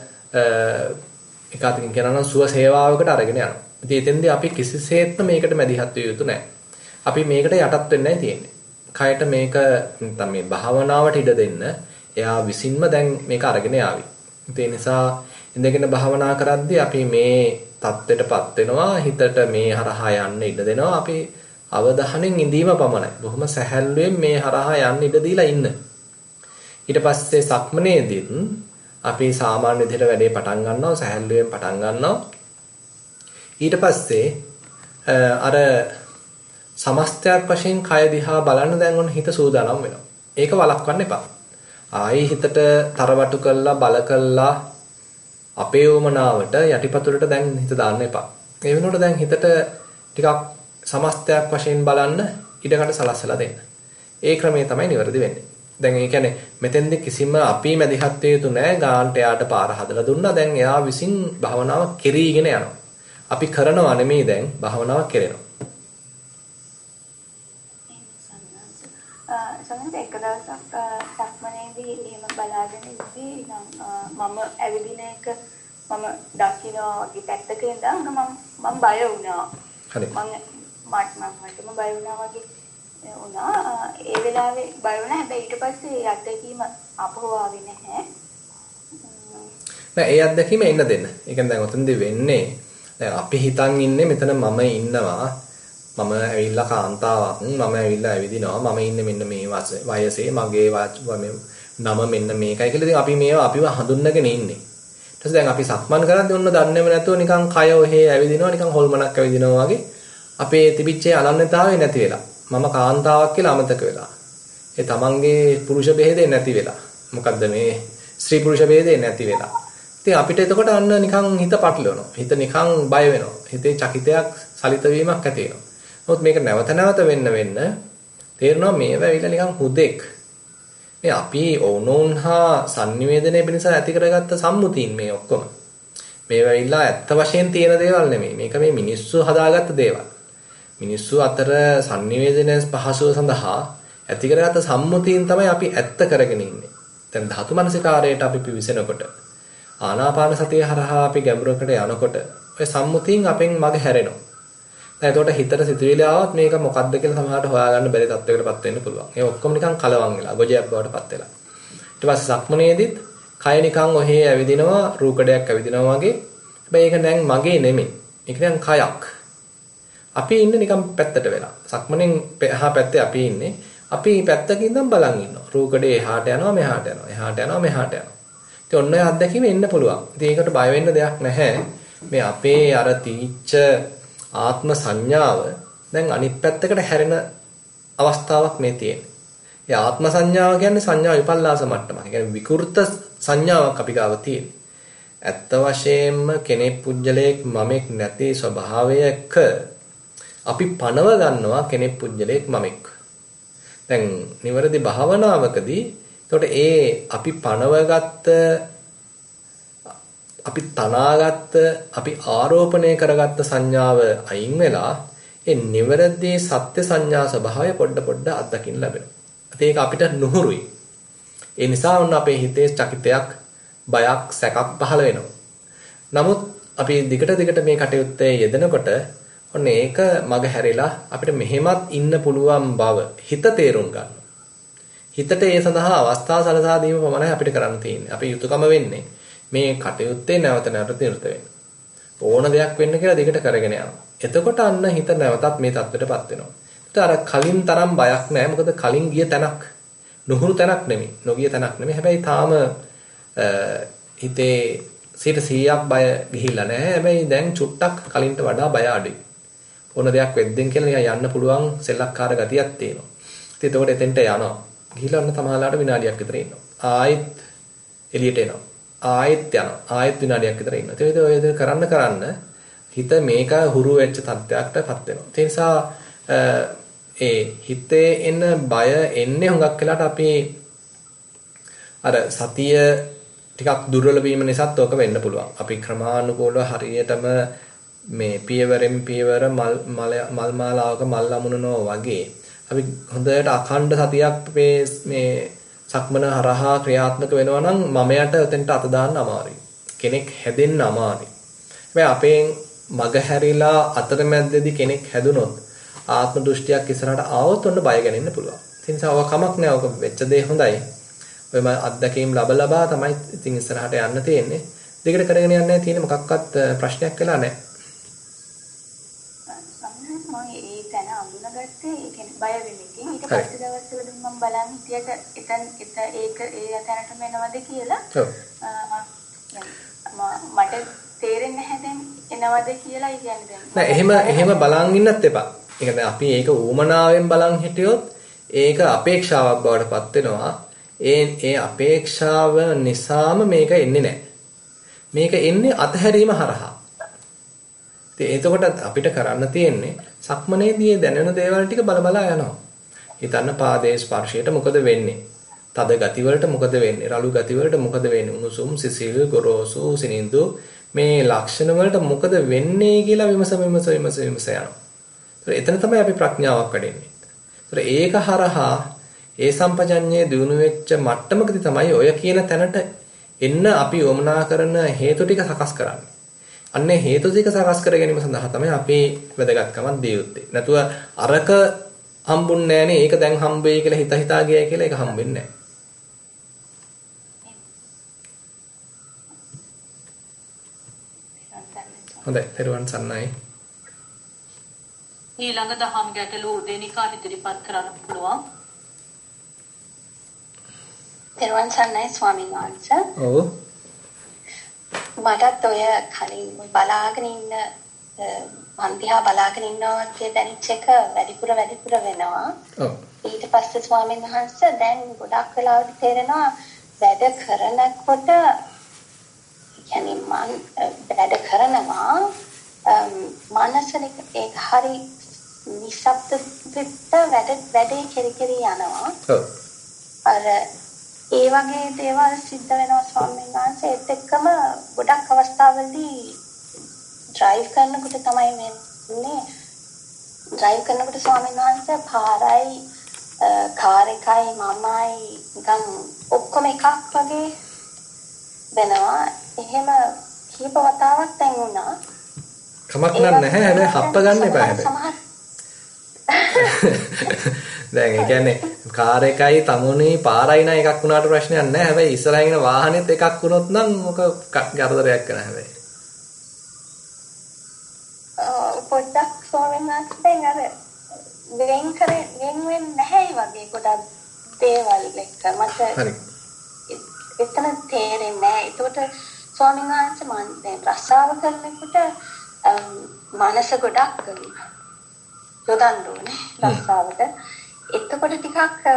Speaker 1: එකwidehatකින් කියනවා නම් සුව සේවාවකට අරගෙන යනවා. ඉතින් එතෙන්දී අපි කිසිසේත්ම මේකට මැදිහත් විය යුතු නැහැ. අපි මේකට යටත් වෙන්නයි තියෙන්නේ. කයට මේක නැත්නම් මේ භාවනාවට ඉඩ දෙන්න එයා විසින්ම දැන් මේක අරගෙන යාවි. ඒ නිසා ඉඳගෙන භාවනා කරද්දී අපි මේ தත්ත්වයටපත් වෙනවා. හිතට මේ හරහා යන්න ඉඩ දෙනවා. අපි අවධානයෙන් ඉඳීම පමණයි. බොහොම සැහැල්ලුවෙන් මේ හරහා යන්න ඉඩ දීලා ඉන්න. ඊට පස්සේ සක්මනේදී අපි සාමාන්‍ය විදිහට වැඩේ පටන් ගන්නවා. සැහැල්ලුවෙන් පටන් ගන්නවා. ඊට පස්සේ අර සමස්තයක් වශයෙන් කය දිහා බලන්න දැන් ඔන්න හිත සූදානම් වෙනවා. ඒක වළක්වන්න එපා. ආයි හිතට තරවටු කළා බල කළා අපේ වමනාවට යටිපතුලට දැන් හිත දාන්න එපා. ඒ වෙනුවට දැන් හිතට ටිකක් සමස්තයක් වශයෙන් බලන්න ඉඩකට සලස්සලා දෙන්න. ඒ ක්‍රමය තමයි නිවැරදි වෙන්නේ. දැන් ඒ කියන්නේ මෙතෙන්දි කිසිම අපි මැදිහත් වේ යුතු නැහැ. ගාන්ට එයාට පාර හදලා දුන්නා. දැන් එයා විසින් භවනාව කෙරීගෙන යනවා. අපි කරනවා නෙමෙයි දැන් භවනාව කෙරෙනවා.
Speaker 3: සමහරවිට එක දවසක් සක්මනේදී එහෙම බලාගෙන ඉඳී මම ඇවිදින එක මම දකිනවා වගේ පැත්තක ඉඳන් මම මම බය වුණා.
Speaker 1: හරි.
Speaker 3: මම මට මම බය වුණා වගේ වුණා. ඒ වෙලාවේ බය වුණා. හැබැයි ඊට පස්සේ ඒ අත්දැකීම අපහු ආවේ නැහැ.
Speaker 4: නෑ ඒ අත්දැකීම එන්න දෙන්න. ඒ කියන්නේ දැන් ඔතනදී වෙන්නේ දැන් අපි හිතන් ඉන්නේ මෙතන මම ඉන්නවා. මම ඇවිල්ලා කාන්තාවක්. මම ඇවිල්ලා ඇවිදිනවා. මම ඉන්නේ මෙන්න මේ වයසේ. මගේ නම මෙන්න මේකයි කියලා. ඉතින් අපි මේවා අපිව හඳුන්වගෙන ඉන්නේ. ඊට පස්සේ දැන් අපි සක්මන් කරද්දී ඔන්න දන්නේම නැතුව නිකන් කය ඔහේ ඇවිදිනවා. නිකන් හොල්මනක් ඇවිදිනවා වගේ. අපේ තිබිච්ච අනන්‍යතාවය නැති වෙලා. මම කාන්තාවක් කියලා අමතක වෙලා. ඒ තමන්ගේ පුරුෂ භේදේ නැති වෙලා. මොකද්ද මේ ස්ත්‍රී පුරුෂ භේදේ නැති වෙලා. ඉතින් අපිට එතකොට අන්න නිකන් හිත පටලවනවා. හිත නිකන් බය වෙනවා. හිතේ චකිතයක් සලිත වීමක් ඇති වෙනවා. නමුත් මේක නැවත නැවත වෙන්න වෙන්න තේරෙනවා මේව ඇවිල්ලා නිකන් හුදෙක්. මේ අපි ඕනෝන් හා sannivedanaye පිණිස ඇති කරගත්ත සම්මුතියින් මේ ඔක්කොම. මේව ඇවිල්ලා ඇත්ත වශයෙන් තියෙන දේවල් නෙමෙයි. මේක මේ මිනිස්සු හදාගත්ත දේවල්. මිනිස්සු අතර sannivedanaye පහසුව සඳහා ඇති කරගත්ත සම්මුතියින් තමයි අපි ඇත්ත කරගෙන ඉන්නේ. දැන් ධාතු මනසිකාරයට අපි පිවිසෙනකොට ආනාපාන සතිය හරහා අපි ගැඹුරකට යනකොට ඔය සම්මුතියින් අපෙන් මග හැරෙනවා. දැන් එතකොට හිතට සිතුවිලි ආවත් මේක මොකද්ද කියලා සමහරට හොයාගන්න බැරි තත්යකටපත් වෙන්න පුළුවන්. ඒ ඔක්කොම නිකන් කලවම් වෙලා, ගොජයක් බවටපත් වෙලා. ඊට පස්සේ සක්මනේදිත් කය නිකන් ඔහේ ඇවිදිනවා, රූකඩයක් ඇවිදිනවා වගේ. හැබැයි ඒක දැන් මගේ නෙමෙයි. ඒක දැන් කයක්. අපි ඉන්නේ නිකන් පැත්තට වෙලා. සක්මනෙන් එහා පැත්තේ අපි ඉන්නේ. අපි පැත්තකින් ඉඳන් බලන් ඉන්නවා. රූකඩේ එහාට යනවා, මෙහාට යනවා. එහාට යනවා, මෙහාට යනවා. ඉතින් ඔන්න ඔය අත්දැකීම එන්න පුළුවන්. ඉතින් ඒකට බය වෙන්න දෙයක් නැහැ. මේ අපේ අර තීච්ඡ ආත්ම සංඥාව දැන් අනිත් පැත්තකට හැරෙන අවස්ථාවක් මේ තියෙන්නේ. ඒ ආත්ම සංඥාව කියන්නේ සංඥා විපල්ලාස මට්ටමක්. ඒ කියන්නේ විකෘත සංඥාවක් අපි ගාව තියෙන්නේ. ඇත්ත වශයෙන්ම කෙනෙක් පුජ්‍යලයක් මමෙක් නැති ස්වභාවයක අපි පනව ගන්නවා කෙනෙක් පුජ්‍යලයක් මමෙක්. දැන් නිවැරදි භාවනාවකදී එතකොට ඒ අපි පනවගත්ත අපි තනාගත්ත අපි ආරෝපණය කරගත්ත සංඥාව අයින් වෙලා ඒ නිවැරදි සත්‍ය සංඥා ස්වභාවය පොඩ පොඩ අත්දකින්න ලැබෙනවා. ඒක අපිට නුහුරුයි. ඒ නිසා වුණ අපේ හිතේ චකිතයක්, බයක්, සැකක් පහළ වෙනවා. නමුත් අපි දිගට දිගට මේ කටයුත්තේ යෙදෙනකොට ඔන්න ඒක මග හැරිලා අපිට මෙහෙමත් ඉන්න පුළුවන් බව හිත තේරුම් ගන්නවා. හිතට ඒ සඳහා අවස්ථා සලසා දීම පමණයි අපිට කරන්න තියෙන්නේ. අපේ යුතුයකම වෙන්නේ මේ කටයුත්තේ නැවත නැවත නිරත වෙන්න. ඕන දෙයක් වෙන්න කියලා දිගට කරගෙන යනවා. එතකොට අන්න හිත නැවතත් මේ தත්ත්වයටපත් වෙනවා. ඒත් අර කලින් තරම් බයක් නැහැ. මොකද කලින් ගිය තැනක් නුහුරු තැනක් නෙමෙයි. නොගිය තැනක් නෙමෙයි. හැබැයි තාම හිතේ සිට සීයක් බය ගිහිල්ලා නැහැ. හැබැයි දැන් චුට්ටක් කලින්ට වඩා බය අඩුයි. ඕන දෙයක් වෙද්දෙන් කියලා යන්න පුළුවන් සෙල්ලක්කාර ගතියක් තියෙනවා. ඉතින් එතකොට එතෙන්ට යනවා. ගිහිල්ලා අන්න තමහලාට විනාඩියක් විතර ඉන්නවා. ආයෙත් එළියට එනවා. ආයෙත් යනවා. ආයෙත් විනාඩියක් විතර ඉන්නවා. ඒ විදිහට ඔය දේ කරන්න කරන්න හිත මේක හුරු වෙච්ච තත්ත්වයකටපත් වෙනවා. ඒ නිසා ඒ හිතේ එන බය එන්නේ හුඟක් වෙලාට අපි අර සතිය ටිකක් දුර්වල වීම නිසාත් ඕක වෙන්න පුළුවන්. අපි ක්‍රමානුකූලව හරියටම මේ පියවරෙන් පියවර මල් මල් මාලාවක මල් අමුණනවා වගේ අපි හොඳට අඛණ්ඩ සතියක් මේ සක්මන හරහා ක්‍රියාත්මක වෙනවා නම් මමයට උතෙන්ට අත දාන්න අමාරුයි. කෙනෙක් හැදෙන්න අමාරුයි. හැබැයි අපෙන් මග හැරිලා අතරමැදදී කෙනෙක් හැදුනොත් ආත්ම දෘෂ්ටියක් ඉස්සරහට ආවොත් ඔන්න බය ගැනෙන්න පුළුවන්. ඒ නිසා ඔය කමක් නෑ. ඔක වෙච්ච දේ හොඳයි. ඔය මම අත්දැකීම් ලබ ලබා තමයි ඉතින් ඉස්සරහට යන්න තියෙන්නේ. දෙකට කරගෙන යන්නේ තියෙන මොකක්වත් ප්‍රශ්නයක් වෙලා නෑ.
Speaker 3: සම්මත මම ඒ තැන අඳුනගත්තේ ඒ කියන්නේ බය වෙමින් ඊට පස්සේ දවස්වලදී මම බලන් හිටියට එතන ඒක ඒ තැනටම එනවද කියලා.
Speaker 4: ඔව්.
Speaker 3: මට තේරෙන්නේ නැහැ දැන් එනවද කියලා. ඒ කියන්නේ දැන්
Speaker 4: නෑ එහෙම එහෙම බලන් ඉන්නත් එපා. ඒ කියන්නේ අපි ඒක ඌමනාවෙන් බලන් හිටියොත් ඒක අපේක්ෂාවක් බවට පත් වෙනවා. ඒ ඒ අපේක්ෂාව නිසාම මේක එන්නේ නැහැ. මේක එන්නේ අතහැරීම හරහා. ඉතින් එතකොට අපිට කරන්න තියෙන්නේ සක්මනේදී දැනෙන දේවල් ටික බල බලා යනවා. හිතන්න පාදයේ ස්පර්ශයට මොකද වෙන්නේ? තද ගති වලට මොකද වෙන්නේ? රළු ගති වලට මොකද වෙන්නේ? උණුසුම්, සිසිල්, ගොරෝසු, සිනිඳු මේ ලක්ෂණ වලට මොකද වෙන්නේ කියලා විමස විමස විමස විමස යනවා. එතන තමයි අපි ප්‍රඥාවක් වැඩෙන්නේ. ඒක හරහා ඒ සම්පජඤ්ඤයේ දිනු වෙච්ච මට්ටමකදී තමයි ඔය කියන තැනට එන්න අපි වමනා කරන හේතු ටික සකස් කරන්නේ. අන්නේ හේතු ටික සකස් කර ගැනීම සඳහා තමයි අපි වැදගත්කමක් දිය යුත්තේ. නැතුව අරක හම්බුන්නේ නැහනේ. ඒක දැන් හම්බෙයි කියලා හිත හිතා ගියයි කියලා ඒක හම්බෙන්නේ නැහැ. හොඳයි, පෙරවන් සන්නයි.
Speaker 2: ඊළඟ දහම් ගැටළු දෙනිකා ඉදිරිපත් කරන්න පුළුවන්.
Speaker 3: පෙරවන් සන්නයි ස්වාමීන් වහන්සේ.
Speaker 4: ඔව්.
Speaker 3: මටත් ඔය කලින් බලාගෙන ඉන්න මන්දිහා බලාගෙන ඉන්නවා කියලා දැනෙච්ච එක වැඩිපුර වැඩිපුර වෙනවා.
Speaker 4: ඔව්.
Speaker 3: ඊට පස්සේ ස්වාමීන් වහන්සේ දැන් ගොඩක් වෙලාවට තේරෙනවා වැඩ කරනකොට يعني මම වැඩ කරනවා මානසික ඒක හරි නිශ්ශබ්ද පිට වැඩ වැඩේ කෙරි කෙරි යනවා.
Speaker 4: ඔව්.
Speaker 3: අර ඒ වගේ දේවල් සිද්ධ වෙනවා ස්වාමීන් වහන්සේ. ඒත් එක්කම ගොඩක් අවස්ථාවලදී ඩ්‍රයිව් කරනකොට තමයි වෙන්නේ. ඩ්‍රයිව් කරනකොට ස්වාමීන් වහන්සේ පාරයි කාර් එකයි මමයි නිකන් ඔක්කොම එකක් වගේ වෙනවා. එහෙම කීප වතාවක් දැන් වුණා.
Speaker 4: කමක් නැහැ. හැබැයි හප්ප ගන්න එපා හැබැයි. දැන් ඒ කියන්නේ කාර් එකයි තමුණේ පාරයි නම් එකක් වුණාට ප්‍රශ්නයක් නැහැ. හැබැයි ඉස්සරහින් යන වාහනේත් එකක් වුණොත් නම් මොක කරදරයක් කරන හැබැයි.
Speaker 3: පොඩ්ඩක් ස්වාමීන් වහන්සේ අර වෙන් කරේ වෙන් වෙන්නේ නැහැ වගේ ගොඩක් දේවල් එක්ක මට
Speaker 4: හරි.
Speaker 3: එතන තේරෙන්නේ නැහැ. ඒකට ස්වාමීන් වහන්සේ මම දැන් රස්සාව කරනකොට මනස ගොඩක් යොදන්න ඕනේ රස්සාවට. එතකොට ටිකක්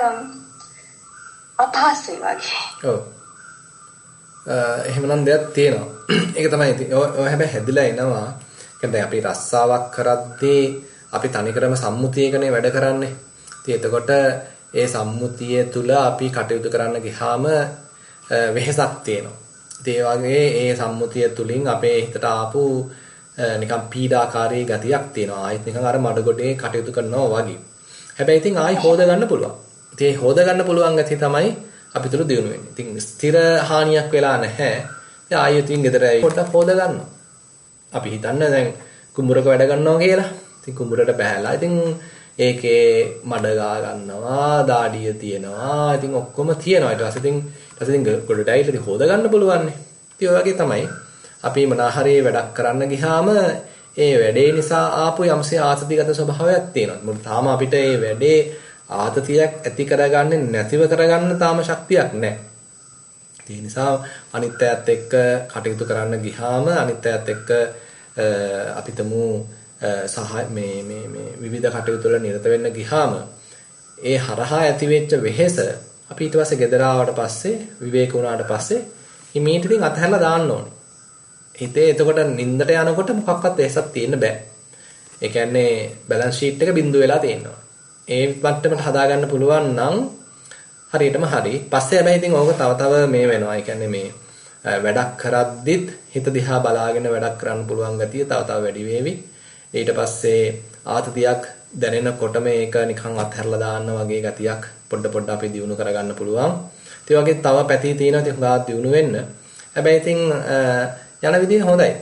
Speaker 3: අපහසුයි වගේ.
Speaker 4: ඔව්. එහෙමනම් දෙයක් තියෙනවා. ඒක තමයි ඉතින් ඔය හැබැයි හැදිලා එනවා. කියන්නේ අපි රස්සාවක් කරද්දී අපි තනිකරම සම්මුතියකනේ වැඩ කරන්නේ. ඉතින් එතකොට ඒ සම්මුතිය තුල අපි කටයුතු කරන්න ගියාම වෙහෙසක් තියෙනවා. ඉතින් ඒ වගේ ඒ සම්මුතිය තුලින් අපේ හිතට ආපු නිකන් පීඩාකාරී ගතියක් තියෙනවා. ආයෙත් නිකන් අර මඩගොඩේ කටයුතු කරනවා වගේ. හැබැයි ඉතින් ආයෙ හොද ගන්න පුළුවන්. ඉතින් ඒ හොද ගන්න පුළුවන් ගතිය තමයි අපි තුල දිනු වෙන්නේ. ඉතින් ස්ථිර හානියක් වෙලා නැහැ. ඉතින් ආයෙ ඉතින් ගෙදර ඇවිත් පොඩ්ඩක් හොද ගන්නවා. අපි හිතන්නේ දැන් කුඹුරක වැඩ කරනවා කියලා. ඉතින් කුඹුරට බහැලා ඉතින් ඒකේ මඩ ගා ගන්නවා, දාඩිය තියෙනවා. ඉතින් ඔක්කොම තියෙනවා. ඊට පස්සේ ඉතින් ඊට පස්සේ ඉතින් ගොඩට ඇවිල්ලා ඉතින් හොද ගන්න පුළුවන් නේ. ඉතින් ඔය වගේ තමයි අපි මොනාහරි වැඩක් කරන්න ගියාම ඒ වැඩේ නිසා ආපු යම්සේ ආතතිගත ස්වභාවයක් තියෙනවා. මොකද තාම අපිට මේ වැඩේ ආතතියක් ඇති කරගන්නේ නැතිව කරගන්න තාම ශක්තියක් නැහැ. ඒ නිසා අනිත් අයත් එක්ක කටයුතු කරන්න ගියාම අනිත් අයත් එක්ක අපිටමු සහ මේ මේ මේ විවිධ කටයුතු වල නිරත වෙන්න ගියාම ඒ හරහා ඇති වෙච්ච වෙහෙස අපි ඊට පස්සේ ගෙදර ආවට පස්සේ විවේක වුණාට පස්සේ ඉමීට ඉතින් අතහැරලා දාන්න ඕනේ. හිතේ එතකොට නිින්දට යනකොට මොකක්වත් වෙහසක් තියෙන්න බෑ. ඒ කියන්නේ බැලන්ස් ෂීට් එක බිඳු වෙලා තියෙනවා. ඒ මට්ටමට හදාගන්න පුළුවන් නම් හරියටම හරි. පස්සේ හැබැයි ඉතින් ඕක තව තව මේ වෙනවා. ඒ කියන්නේ මේ වැඩක් කරද්දිත් හිත දිහා බලාගෙන වැඩක් කරන්න පුළුවන් ගතිය තව තව වැඩි වේවි. ඊට පස්සේ ආතතියක් දැනෙනකොට මේක නිකන් අත්හැරලා දාන්න වගේ ගතියක් පොඩ පොඩ අපි දිනු කරගන්න පුළුවන්. ඒ වගේ තව පැති තියෙනවා ඉතින් හුඟා දිනු වෙන්න. හැබැයි ඉතින් යන විදිය හොඳයි.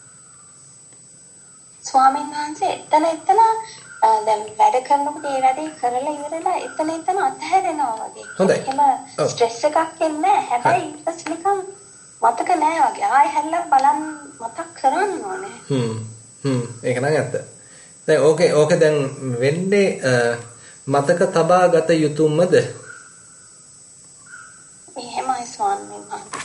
Speaker 3: ස්වාමීන් වහන්සේ එතන එතන දැන් වැඩ කරනකොට ඒ වැඩේ කරලා ඉවරලා එතන එතන අතහැරෙනවා වගේ.
Speaker 4: හොඳයි.
Speaker 3: එහෙම ස්ට්‍රෙස් එකක් එන්නේ නැහැ. හැබැයි ඊට පස්සේ නිකන් මතක නැහැ වගේ. ආයෙ හැල්ලා බලන්න මතක් කරන්න ඕනේ.
Speaker 4: හ්ම්. හ්ම්. ඒක නම් ඇත්ත. දැන් ඕකේ ඕකේ දැන් වෙන්නේ මතක තබා ගත යුතුමද?
Speaker 3: එහෙමයි ස්වාමීන් වහන්සේ.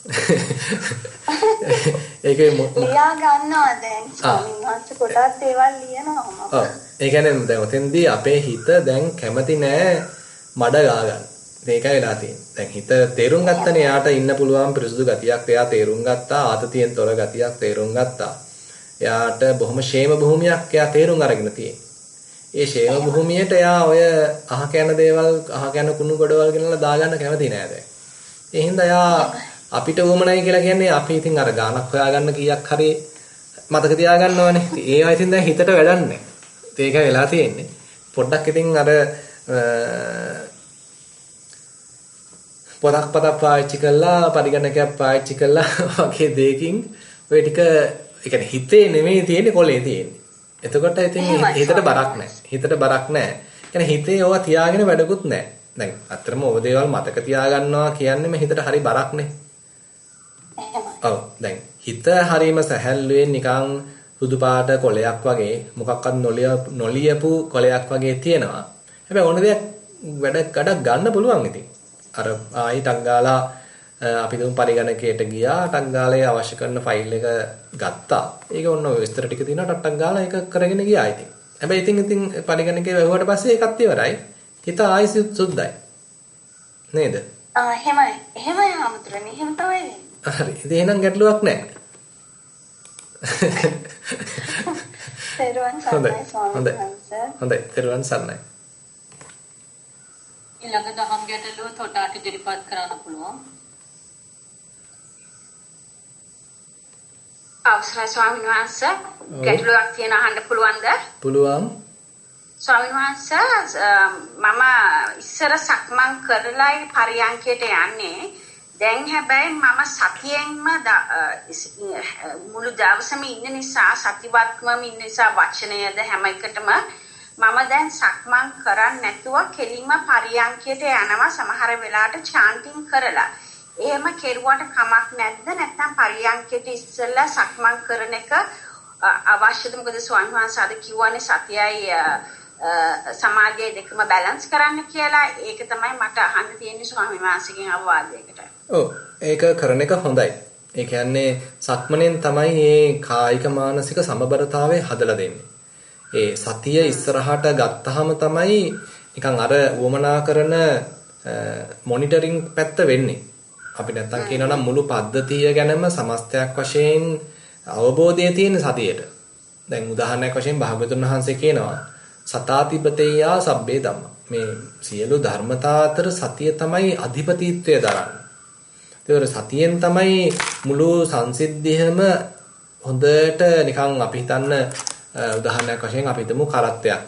Speaker 4: ඒකේ
Speaker 3: ලියා ගන්නවා දැන් ස්වාමීන් වහන්සේ ගොඩක් දේවල් ලියනවා මම.
Speaker 4: ඔව්. ඒ කියන්නේ දැන් ඔතෙන්දී අපේ හිත දැන් කැමති නෑ මඩ ගා ගන්න. ඒකයි වෙලා තියෙන්නේ. දැන් හිත තේරුම් ගත්තනේ යාට ඉන්න පුළුවන් පිරිසුදු ගතියක් එයා තේරුම් ගත්තා. ආතතියෙන් තොර ගතියක් තේරුම් ගත්තා. එයාට බොහොම ෂේම භූමියක් එයා තේරුම් අරගෙන තියෙන්නේ. ඒ ෂේම භූමියට එයා ඔය අහක යන දේවල් අහක යන කුණු ගොඩවල් ගෙනලා දාගන්න කැමති නෑ දැන්. ඒ හින්දා එයා අපිට වුමනයි කියලා කියන්නේ අපි ඉතින් අර ගානක් හොයාගන්න කීයක් හරි මතක තියාගන්නවනේ. ඉතින් ඒවා ඉතින් දැන් හිතට වැඩක් නැහැ. ඒක වෙලා තියෙන්නේ. පොඩ්ඩක් ඉතින් අර පොතක් පතක් පාවිච්චි කළා, පරිගණකයක් පාවිච්චි කළා වගේ දෙයකින් ඔය ටික ඒ කියන්නේ හිතේ නෙමෙයි තියෙන්නේ කොලේ තියෙන්නේ. එතකොට ඉතින් හිතට බරක් නැහැ. හිතට බරක් නැහැ. කියන්නේ හිතේ ඕවා තියාගෙන වැඩකුත් නැහැ. දැන් අත්‍තරම ඕව දේවල් මතක තියාගන්නවා කියන්නේම හිතට හරි බරක්නේ. ඔව් දැන් හිත හරීම සැහැල්ලුවෙන් නිකන් සුදු පාට කොලයක් වගේ මොකක්වත් නොලියපු කොලයක් වගේ තියෙනවා. හැබැයි ඕන දෙයක් වැඩ කඩක් ගන්න පුළුවන් ඉතින්. අර ආයි ටක් ගාලා අපි දුම් පරිගණකයට ගියා ටක් ගාලා අවශ්‍ය කරන ෆයිල් එක ගත්තා. ඒක ඔන්න ඔය විස්තර ටික තියෙනවා ටක් ටක් ගාලා ඒක කරගෙන ගියා ඉතින්. හැබැයි ඉතින් ඉතින් පරිගණකේ වැහුවට පස්සේ ඒකත් ඉවරයි. හිත ආයි සුද්ධයි. නේද?
Speaker 3: ආ එහෙමයි. එහෙමයි ආමතුරනේ. එහෙම තමයි වෙන්නේ.
Speaker 4: හරි. ඉතින් එහෙනම් ගැටලුවක් නැහැ.
Speaker 3: තෙරුවන් සරණයි ස්වාමීන් වහන්සේ.
Speaker 4: හොඳයි. තෙරුවන් සරණයි.
Speaker 2: ඊළඟ දහම් ගැටලුව තොටාට ඉදිරිපත් කරන්න පුළුවන්.
Speaker 5: අවසරයි ස්වාමීන් වහන්සේ. ගැටලුවක් තියෙන අහන්න පුළුවන්ද?
Speaker 4: පුළුවන්.
Speaker 5: ස්වාමීන් වහන්සේ මම ඉස්සර සක්මන් කරලායි පරියන්කයට යන්නේ. දැන් හැබැයි මම සතියෙන්ම මුළු දවසම ඉන්න නිසා සතිවත්වම ඉන්න නිසා වචනයද හැම එකටම මම දැන් සක්මන් කරන්නේ නැතුව කෙලින්ම පරියන්කයට යනවා සමහර වෙලාවට චාන්ටින් කරලා. එහෙම කෙරුවට කමක් නැද්ද? නැත්නම් පරියන්කයට ඉස්සෙල්ලා සක්මන් කරන එක අවශ්‍යද? මොකද ස්වාමීන් වහන්සේ අද කිව්වනේ සතියයි සමාධිය දෙකම බැලන්ස් කරන්න කියලා. ඒක තමයි මට අහන්න තියෙන්නේ ස්වාමීන් වහන්සේගෙන් අවවාදයකට.
Speaker 4: ඔව් ඒක කරන එක හොඳයි. ඒ කියන්නේ සක්මණෙන් තමයි මේ කායික මානසික සමබරතාවය හදලා දෙන්නේ. ඒ සතිය ඉස්සරහට ගත්තාම තමයි නිකන් අර වමනා කරන මොනිටරින් පැත්ත වෙන්නේ. අපි නැත්තම් කියනවා නම් මුළු පද්ධතිය ගැනම සමස්තයක් වශයෙන් අවබෝධය තියෙන සතියේට. දැන් උදාහරණයක් වශයෙන් භාගතුන් වහන්සේ කියනවා සතාතිපතේයා සබ්බේ ධම්ම. මේ සියලු ධර්මතා අතර සතිය තමයි අධිපතිත්වය දරන්නේ. ඒතකොට සතියෙන් තමයි මුළු සංසිද්ධියම හොඳට නිකන් අපි හිතන්න උදාහරණයක් වශයෙන් අපි හිතමු කරත්තයක්.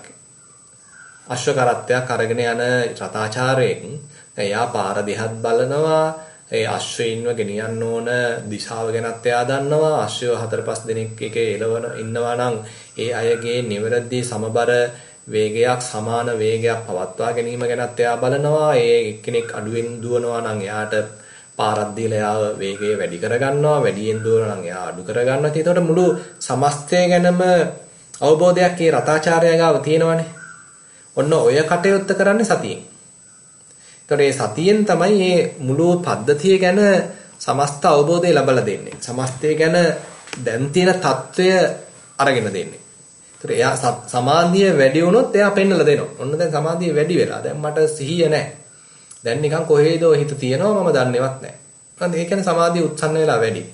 Speaker 4: අශ්ව කරත්තයක් අරගෙන යන රතාචාර්යෙක් එයා පාර දිහත් බලනවා. ඒ අශ්වයින්ව ගෙනියන්න ඕන දිශාව ගැනත් එයා දන්නවා. අශ්වය හතර පහ දෙනෙක් එකේ එළවන ඉන්නවා නම් ඒ අයගේ නිවැරදි සමබර වේගයක් සමාන වේගයක් පවත්වා ගැනීම ගැනත් එයා බලනවා. ඒ එක්කෙනෙක් අඩුවෙන් දුවනවා නම් එයාට පාරක් දීලා එයා වේගය වැඩි කරගන්නවා. වැඩියෙන් දුවනවා නම් එයා අඩු කරගන්නවා. ඒකට මුළු සමස්තය ගැනම අවබෝධයක් ඒ රතාචාර්යයා ගාව තියෙනවනේ. ඔන්න ඔය කටයුත්ත කරන්නේ සතියෙන්. ඒතකොට මේ සතියෙන් තමයි මේ මුළු පද්ධතිය ගැන සමස්ත අවබෝධය ලබලා දෙන්නේ. සමස්තය ගැන දැන් තියෙන తত্ত্বය අරගෙන දෙන්නේ. ඒතකොට එයා සමාධිය වැඩි වුණොත් එයා පෙන්නලා දෙනවා. ඔන්න දැන් සමාධිය වැඩි වෙලා. දැන් මට සිහිය නැහැ. දැන් නිකන් කොහේදෝ හිත තියෙනවා මම දන්නේවත් නැහැ. මොකද ඒ කියන්නේ සමාධිය උත්සන්න වෙලා වැඩි.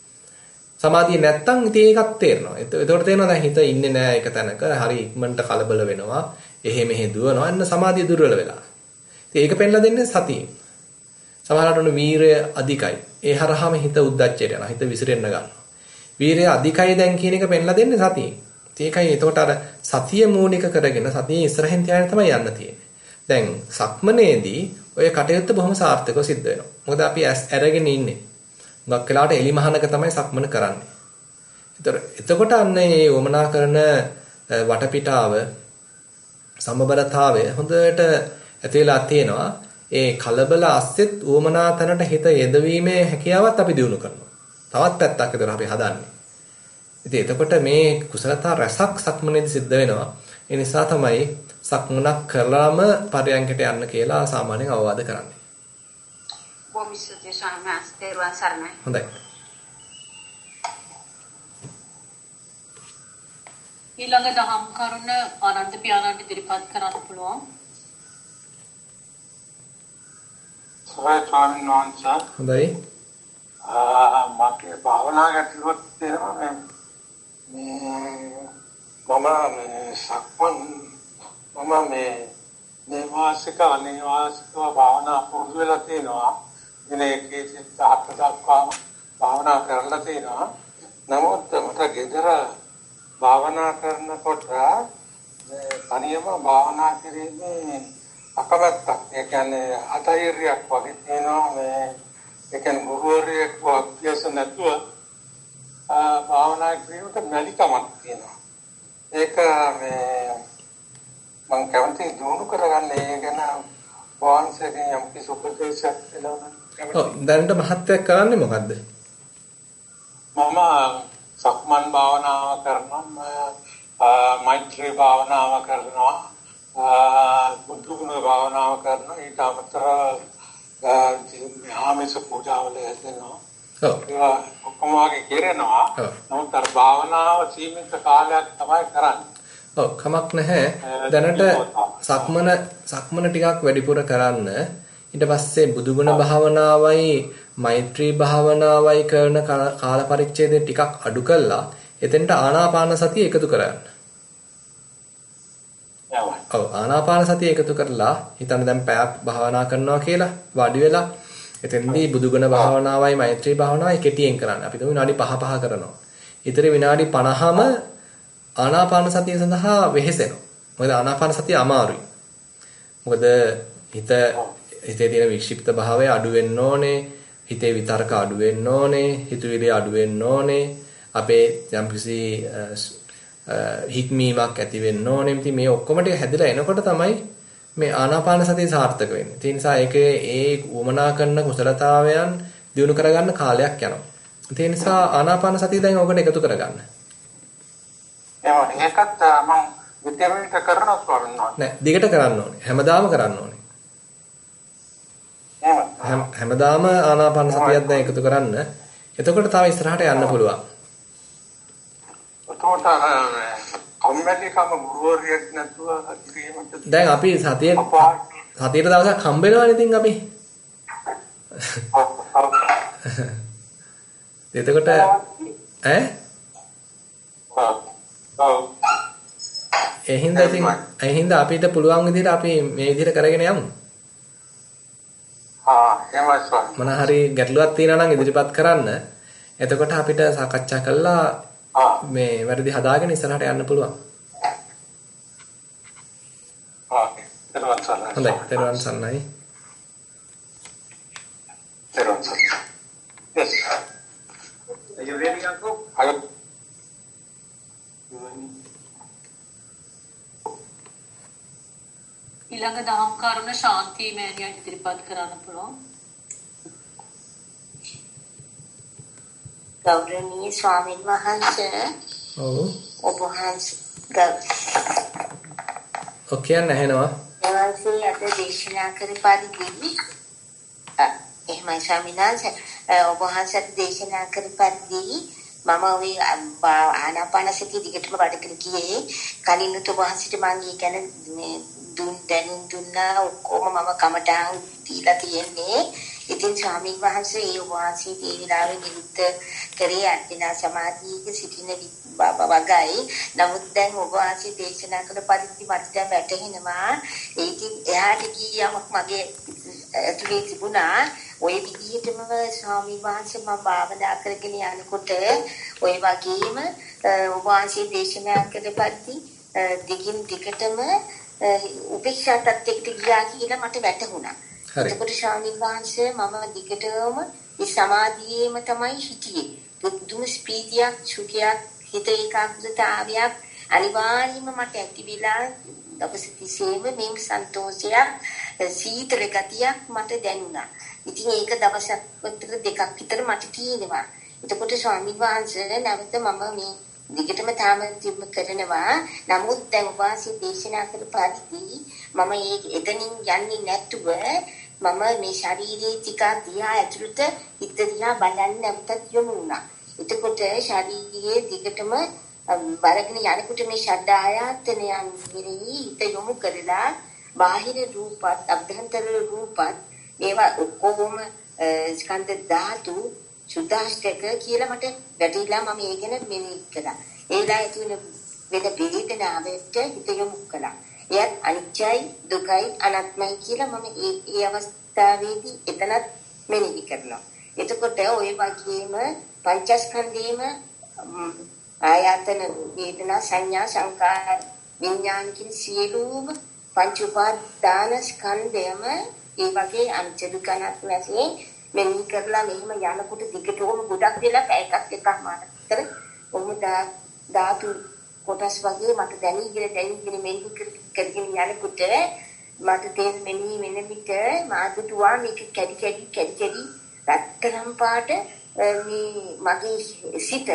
Speaker 4: සමාධිය නැත්තම් ඉතින් ඒකත් තේරෙනවා. එතකොට තේරෙනවා දැන් හිත ඉන්නේ නැහැ එක තැනක. හරි ඉක්මනට කලබල වෙනවා. එහෙ මෙහෙ දුවනවා. අන්න සමාධිය දුර්වල වෙලා. ඉතින් ඒක පෙන්ලා දෙන්නේ සතියෙන්. සමහරවිට උන වීරය අධිකයි. ඒ හරහාම හිත උද්දච්චයට යනවා. හිත විසිරෙන්න ගන්නවා. වීරය අධිකයි දැන් කියන එක පෙන්ලා දෙන්නේ සතියෙන්. ඒකයි එතකොට අර සතිය මූලික කරගෙන සතියේ ඉස්සරහින් තියාගෙන තමයි යන්න තියෙන්නේ. දැන් සක්මනේදී ඔය කටයුත්ත බොහොම සාර්ථකව සිද්ධ වෙනවා. මොකද අපි ඇස් අරගෙන ඉන්නේ. ගොඩක් වෙලාවට එලි මහනක තමයි සක්මන කරන්නේ. ඒතර එතකොට අන්න මේ වමනා කරන වටපිටාව සමබරතාවය හොඳට ඇති වෙලා තියෙනවා. ඒ කලබල අස්සෙත් වමනා තැනට හිත යෙදවීමේ හැකියාවත් අපි දිනු කරනවා. තවත් පැත්තක් ඒතර අපි හදන්නේ. ඉතින් එතකොට මේ කුසලතා රසක් සක්මනේදී සිද්ධ වෙනවා. ඒ නිසා තමයි සක්මනක් කරලාම පරයන්කට යන්න කියලා සාමාන්‍යයෙන් අවවාද කරන්නේ.
Speaker 5: බොහොම ස්තුතියි ස්වාමීන් තෙරුවන් සරණයි.
Speaker 4: හොඳයි.
Speaker 2: ඊළඟ දහම් කරුණ ආනන්ද පියාණන්ට ඉදිරිපත් කරන්න පුළුවන්.
Speaker 6: ස්වාමීන් වහන්සේ.
Speaker 4: හොඳයි.
Speaker 6: ආ මාගේ භාවනා ගැටලුවක් තියෙනවා මේ මම මේ සක්මන් මම මේ නේවාසික අනේවාසිකව භාවනා පුරුදු වෙලා තියෙනවා. දිනේකේ සිත හත දක්වා භාවනා කරලා තියෙනවා. නමුත් මට ගෙදර භාවනා කරනකොට තනියම භාවනා කිරීමේ අකමැත්තක්. ඒ කියන්නේ අතීරියක් වගේ තියෙනවා. මේ ඒ කියන්නේ ගුරුවරයෙක් අභ්‍යාස නැතුව භාවනා කිරීමට මැලිකමක් තියෙනවා. ඒක මේ මම කැමති දුණු කරගන්න ඒ ගැන වහන්සේගෙන් යම් කිසි උපදේශයක් දෙනවා.
Speaker 4: ඔව් දැනට මහත්යක් කරන්නේ මොකද්ද?
Speaker 6: මම සක්මන් භාවනාව කරනවා, මෛත්‍රී භාවනාව කරනවා, බුදුගුණ භාවනාව කරනවා, ඊට අමතරව ආමිෂ පූජාවල යෙදෙනවා. ඔව්. ඒවා ඔක්කොම වගේ කරනවා. නමුත් අර භාවනාව සීමිත කාලයක් තමයි කරන්නේ.
Speaker 4: ඔව් කමක් නැහැ. දැනට සක්මන සක්මන ටිකක් වැඩිපුර කරන්න. ඊට පස්සේ බුදුගුණ භාවනාවයි මෛත්‍රී භාවනාවයි කරන කාල පරිච්ඡේදය ටිකක් අඩු කළා. එතෙන්ට ආනාපාන සතිය එකතු කරගන්න. ඔව් ආනාපාන සතිය එකතු කරලා හිතන්න දැන් පැයක් භාවනා කරනවා කියලා වාඩි වෙලා එතෙන්දී බුදුගුණ භාවනාවයි මෛත්‍රී භාවනාවයි කෙටියෙන් කරන්න. අපි තුන් විනාඩි පහ පහ කරනවා. ඊතර විනාඩි පනහම ආනාපාන සතිය සඳහා වෙහෙසෙනවා. මොකද ආනාපාන සතිය අමාරුයි. මොකද හිත හිතේ තියෙන වික්ෂිප්ත භාවය අඩු වෙන්න ඕනේ. හිතේ විතර්ක අඩු වෙන්න ඕනේ. හිතුවිලි අඩු වෙන්න ඕනේ. අපේ යම්කිසි හික්මීමක් ඇති වෙන්න ඕනේ. ඉතින් මේ ඔක්කොම ටික හැදලා එනකොට තමයි මේ ආනාපාන සතිය සාර්ථක වෙන්නේ. ඒ නිසා ඒකේ ඒ වමනා කරන කුසලතාවයන් දිනු කරගන්න කාලයක් යනවා. ඒ නිසා ආනාපාන සතිය දැන් ඔකට එකතු කරගන්න.
Speaker 6: එහෙනම් ඒකත් මම විද්‍යාවෙන් කරනවා කරනවා.
Speaker 4: නෑ දිගට කරන්න ඕනේ. හැමදාම කරන්න ඕනේ. එහෙම හැමදාම ආනාපාන සතියක් දැන් එකතු කරන්න. එතකොට තව ඉස්සරහට යන්න පුළුවන්.
Speaker 6: ඔතකොට කම්මැලි කම ගුරුවරියක් නැතුව ඉරීමට
Speaker 4: දැන් අපි සතියේ සතියේ දවසක් හම්බ වෙනවනේ ඉතින් අපි. එතකොට ඈ?
Speaker 6: ඔව්.
Speaker 4: ඒ හින්දා ඉතින් ඒ හින්දා අපිට පුළුවන් විදිහට අපි මේ විදිහට කරගෙන යමු.
Speaker 6: ආ එහෙමයි ස්වාමී.
Speaker 4: මොන හරි ගැටලුවක් තියෙනවා නම් ඉදිරිපත් කරන්න. එතකොට අපිට සාකච්ඡා කළා මේ වැඩි හදාගෙන ඉස්සරහට යන්න පුළුවන්.
Speaker 6: ආ තෙරුවන් සරණයි.
Speaker 4: හොඳයි තෙරුවන් සරණයි.
Speaker 6: තෙරුවන් සරණයි. Yes. Are you ready, Uncle? Hello.
Speaker 2: ඊළඟ දහම් කරුණ ශාන්ති මෑණියන් ඉදිරිපත් කරන්න පුළුවන්.
Speaker 7: ගෞරවනීය ස්වාමීන් වහන්සේ.
Speaker 4: ඔව්.
Speaker 7: ඔබ වහන්සේ
Speaker 4: ඔකේ නැහෙනවා.
Speaker 7: එවන්සේ අද දේශනා කර පරිදි එහෙමයි ස්වාමීන් වහන්සේ ඔබ වහන්සේ දේශනා කර පරිදි මම ওই ආනාපාන සතිය දිගටම වැඩ කර ගියේ කලින් උත වහන්සේට මම කියන මේ දුන් දැනුම් දුන්නා ඔක්කොම මම කමටහන් දීලා තියෙන්නේ. ඉතින් ස්වාමීන් වහන්සේ ඒ වහන්සේ ඒ විලාවේ නිරුත් කරේ අත්ිනා සමාධියක සිටින බබා වගයි. නමුත් දැන් ඔබ වහන්සේ දේශනා කළ පරිදි මට දැන් වැටහෙනවා ඒකින් එහාට ගියම මගේ ඇතුලේ තිබුණා ඔය විදිහටම ස්වාමීන් වහන්සේ මම භාවනා කරගෙන යනකොට ඔය වගේම ඔබ වහන්සේ දේශනා කළ පරිදි දිගින් දිගටම උපේක්ෂා තත්ත්වයකට ගියා කියලා මට වැටහුණා. එතකොට ස්වාමීන් වහන්සේ මම දිගටම මේ සමාධියේම තමයි හිටියේ. දුදුම ස්පීතියක්, සුඛයක්, හිත ඒකාග්‍රතාවයක් අනිවාර්යයෙන්ම මට ඇතිවිලා දවස් තිස්සේම මේ සන්තෝෂයක්, සීතල ගතියක් මට දැනුණා. ඉතින් ඒක දවසක් විතර දෙකක් විතර මට තියෙනවා. එතකොට ස්වාමීන් වහන්සේ නැවත මම මේ දිගටම තාම තිබ්බ කරනවා. නමුත් දැන් වාසී දේශනා කර පරිදි මම මේ එතනින් යන්නේ නැතුව මම මේ ශාරීරික ටික දිහා ඇතුළත හිත දිහා බලන්න නැවතත් යොමු වුණා. එතකොට ශාරීරියේ දිගටම බරගෙන යනකොට මේ ශබ්දායතනයන් විරෙහි හිත යොමු කරලා බාහිර රූපත් අභ්‍යන්තර රූපත් ඒවා ඔක්කොම ස්කන්ධ ධාතු සුදාෂ්ටක කියලා මට වැටහිලා මම ඒ ගැන මෙනෙහි කළා. ඒලා ඇතුළේ වෙන වේදනාවට හිත යොමු කළා. එයත් අනිත්‍යයි දුකයි අනාත්මයි කියලා මම ඒ ඒ අවස්ථාවේදී එතනත් මෙනෙහි කරනවා. එතකොට ওই වගේම පංචස්කන්ධේම ආයතන වේදනා සංඥා සංකාර විඥාන කියන සියලුම පංච උපාදාන ස්කන්ධයම ඒ වගේ අනිත්‍ය දුක අනාත්ම වශයෙන් මෙනෙහි කරලා මෙහිම යනකොට දිගටම ගොඩක් වෙලා එකක් එකක් මාතර ඔහොම ධාතු කොටස් වගේ මට දැනීගෙන දැනීගෙන මෙන්න කරගෙන යනකොට මට තේරෙන්නේ මෙන්න විට මාදුටුවා මේක කැඩි කැඩි කැඩි කැඩි රත්තරන් පාට මේ මගේ සිත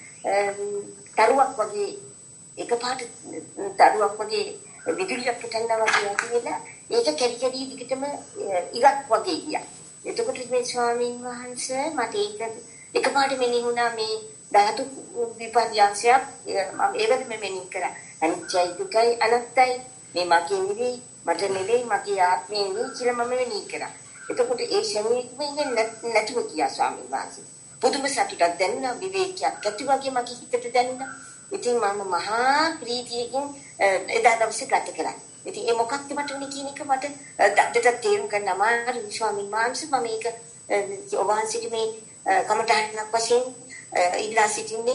Speaker 7: තරුවක් වගේ එකපාරට තරුවක් වගේ විදුලියක් පුටන්නා වගේ ඇතිවෙලා ඒක කැඩි කැඩි දිගටම ඉරක් වගේ ගියා. එතකොට මේ ස්වාමීන් වහන්සේ මට ඒක එකපාරට මෙනෙහි වුණා මේ ධාතු විපර්යාසයක් මම ඒකද මෙනෙහි කරා. අනිත්‍යයි දුකයි අනත්තයි මේ මගේ නෙවෙයි මට නෙවෙයි මගේ ආත්මය නෙවෙයි කියලා මම මෙනෙහි කරා. එතකොට ඒ ශරීරෙම ඉන්නේ නැතුව ගියා ස්වාමීන් වහන්සේ. පුදුම සතුටක් දැනුණා විවේකයක් ඇති වගේ මගේ හිතට දැනුණා. ඉතින් මම මහා ප්‍රීතියකින් එදා දවසේ ගත කරා. ඉතින් ඒ මොකක්ද මට උනේ කියන එක මට දඩට තේරුම් ගන්න අමාරුයි ස්වාමීන් වහන්සේ. මම මේක ඔබ වහන්සේට මේ කමටහනක් වශයෙන් ඉල්ලා සිටින්නේ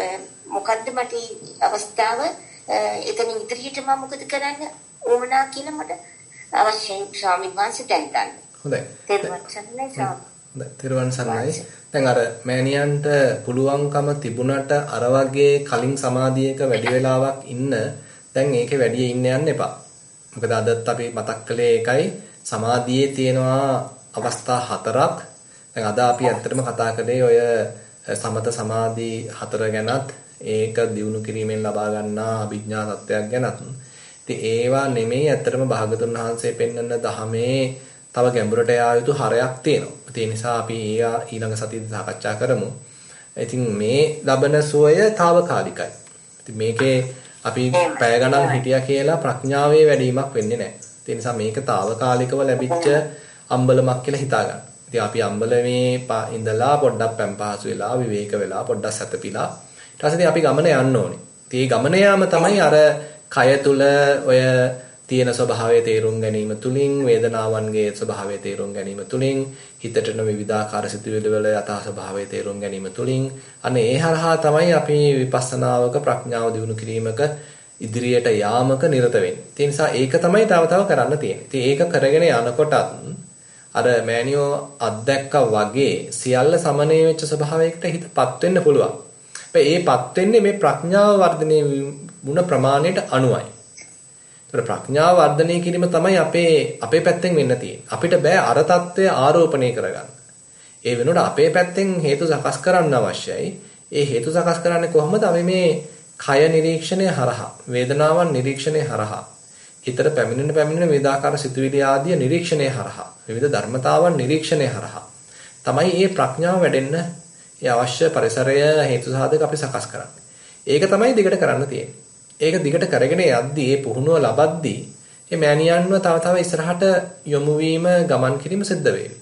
Speaker 7: මොකද්ද මට අවස්ථාව එතනින් ඉදිරියට මම මොකද කරන්න ඕමනා කියලා මට අවශ්‍යයි ස්වාමීන් වහන්සේ දැනගන්න.
Speaker 4: හොඳයි.
Speaker 7: තේරුම් ගන්නයි ස්වාමීන්.
Speaker 4: හොඳයි. තේරුවන් සරණයි. දැන් අර මෑණියන්ට පුළුවන්කම තිබුණට අර වගේ කලින් සමාධියක වැඩි වෙලාවක් ඉන්න දැන් ඒකේ වැඩි ඉන්න යන්න එපා. මොකද අදත් අපි මතක් කළේ ඒකයි සමාධියේ තියෙනවා අවස්ථා හතරක්. දැන් අද අපි ඇත්තටම කතා කළේ ඔය සමත සමාධි හතර ගැනත් ඒක දියුණු කිරීමෙන් ලබා ගන්නා අභිඥා තත්ත්වයක් ගැනත්. ඉතින් ඒවා නෙමෙයි ඇත්තටම භාගතුන් වහන්සේ පෙන්වන ධහමේ තව ගැඹුරට යා යුතු හරයක් තියෙනවා. ඒ නිසා අපි ඊළඟ සතියේදී සාකච්ඡා කරමු. ඉතින් මේ ලබන සුවය తాවකාලිකයි. ඉතින් මේකේ අපි පැය ගණන් හිටියා කියලා ප්‍රඥාවේ වැඩිවීමක් වෙන්නේ නැහැ. ඒ නිසා මේක తాවකාලිකව ලැබිච්ච අම්බලමක් කියලා හිතා ගන්න. ඉතින් අපි අම්බලමේ ඉඳලා පොඩ්ඩක් පැම්පහසු වෙලා විවේක වෙලා පොඩ්ඩක් සැතපීලා ඊට පස්සේ අපි ගමන යන්න ඕනේ. ඉතින් මේ ගමන යාම තමයි අර කය තුල ඔය තියෙන ස්වභාවය තේරුම් ගැනීම තුලින් වේදනාවන්ගේ ස්වභාවය තේරුම් ගැනීම තුලින් හිතටන විවිධාකාර සිතුවිලි වල යථා ස්වභාවය තේරුම් ගැනීම තුලින් අනේ ඒ හරහා තමයි අපි විපස්සනාවක ප්‍රඥාව දියුණු කිරීමක ඉදිරියට යාමක නිරත වෙන්නේ. ඒ නිසා ඒක තමයි තව තව කරන්න තියෙන්නේ. ඉතින් ඒක කරගෙන යනකොටත් අර මෑනියෝ අත්දැක්කා වගේ සියල්ල සමනය වෙච්ච ස්වභාවයකට හිතපත් වෙන්න පුළුවන්. හැබැයි ඒපත් වෙන්නේ මේ ප්‍රඥාව වර්ධනය වුණ ප්‍රමාණයට අනුවයි. ඒතර ප්‍රඥාව වර්ධනය කිරීම තමයි අපේ අපේ පැත්තෙන් වෙන්න තියෙන්නේ. අපිට බෑ අර తත්වය ආරෝපණය කරගන්න. ඒ වෙනුවට අපේ පැත්තෙන් හේතු සකස් කරන්න අවශ්‍යයි. ඒ හේතු සකස් කරන්නේ කොහොමද? අපි මේ කය නිරීක්ෂණය හරහා, වේදනාවන් නිරීක්ෂණය හරහා, හිතට පැමිණෙන පැමිණෙන වේදාකාර සිතුවිලි ආදී නිරීක්ෂණය හරහා, විවිධ ධර්මතාවන් නිරීක්ෂණය හරහා තමයි මේ ප්‍රඥාව වැඩෙන්න ඒ අවශ්‍ය පරිසරය හේතු සාධක අපි සකස් කරන්නේ. ඒක තමයි දිගට කරන්න තියෙන්නේ. ඒක දිගට කරගෙන යද්දී මේ පුහුණුව ලබද්දී මේ මෑණියන්ව තව තව ඉස්සරහට යොමු වීම ගමන් කිරීම සිද්ධ වෙයි.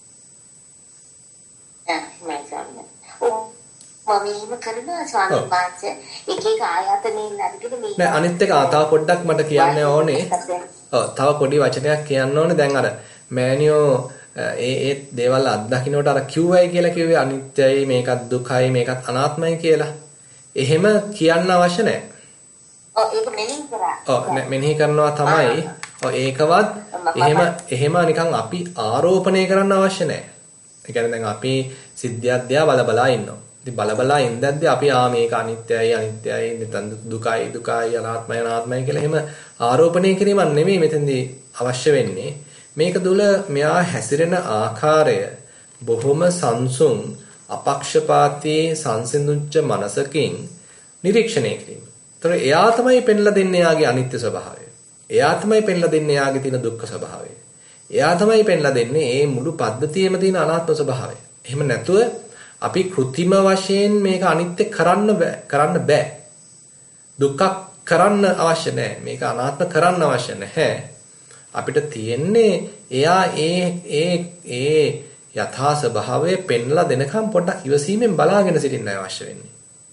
Speaker 7: මම කරනවා ස්වාමීන් වහන්සේ එක එක ආයතනෙන් අරගෙන මේ
Speaker 4: නෑ අනිත් එක ආතාව පොඩ්ඩක් මට කියන්න ඕනේ. ඔව් තව පොඩි වචනයක් කියන්න ඕනේ. දැන් අර මෑණියෝ ඒ ඒ දේවල් අත්දකින්නට අර කිව්වයි කියලා කිව්වේ අනිත්‍යයි මේකත් දුකයි මේකත් අනාත්මයි කියලා. එහෙම කියන්න අවශ්‍ය නෑ.
Speaker 7: ඔව් ඒක මෙනෙහි කරා.
Speaker 4: ඔව් මෙනෙහි කරනවා තමයි. ඔව් ඒකවත් එහෙම එහෙම නිකන් අපි ආරෝපණය කරන්න අවශ්‍ය නෑ. ඒ කියන්නේ දැන් අපි සිද්ධියක් දිහා බල බලා ඉන්නවා. ඉතින් බල බලා ඉඳද්දී අපි ආ මේක අනිත්‍යයි අනිත්‍යයි නැත්නම් දුකයි දුකයි අනාත්මයි අනාත්මයි කියලා එහෙම ආරෝපණය කිරීමක් නෙමෙයි මෙතෙන්දී අවශ්‍ය වෙන්නේ. මේක තුළ මෙයා හැසිරෙන ආකාරය බොහොම සංසුන් අපක්ෂපාතී සංසිඳුච්ච මනසකින් නිරීක්ෂණය කිරීම. ඒතර එයා තමයි පෙන්ලා දෙන්නේ යාගේ අනිත්‍ය ස්වභාවය. එයා තමයි පෙන්ලා දෙන්නේ යාගේ තියෙන දුක්ඛ ස්වභාවය. එයා තමයි පෙන්ලා දෙන්නේ මේ මුළු පද්ධතියේම තියෙන අනාත්ම ස්වභාවය. එහෙම නැතුව අපි કૃතිම වශයෙන් මේක අනිත්‍ය කරන්න බෑ. කරන්න බෑ. දුක්ඛ කරන්න අවශ්‍ය නැහැ. මේක අනාත්ම කරන්න අවශ්‍ය නැහැ. අපිට තියෙන්නේ එයා ඒ ඒ ඒ යථා ස්වභාවය පෙන්ලා දෙනකම් පොඩ්ඩක් ඉවසීමෙන් බලාගෙන සිටින්න අවශ්‍ය වෙන්නේ.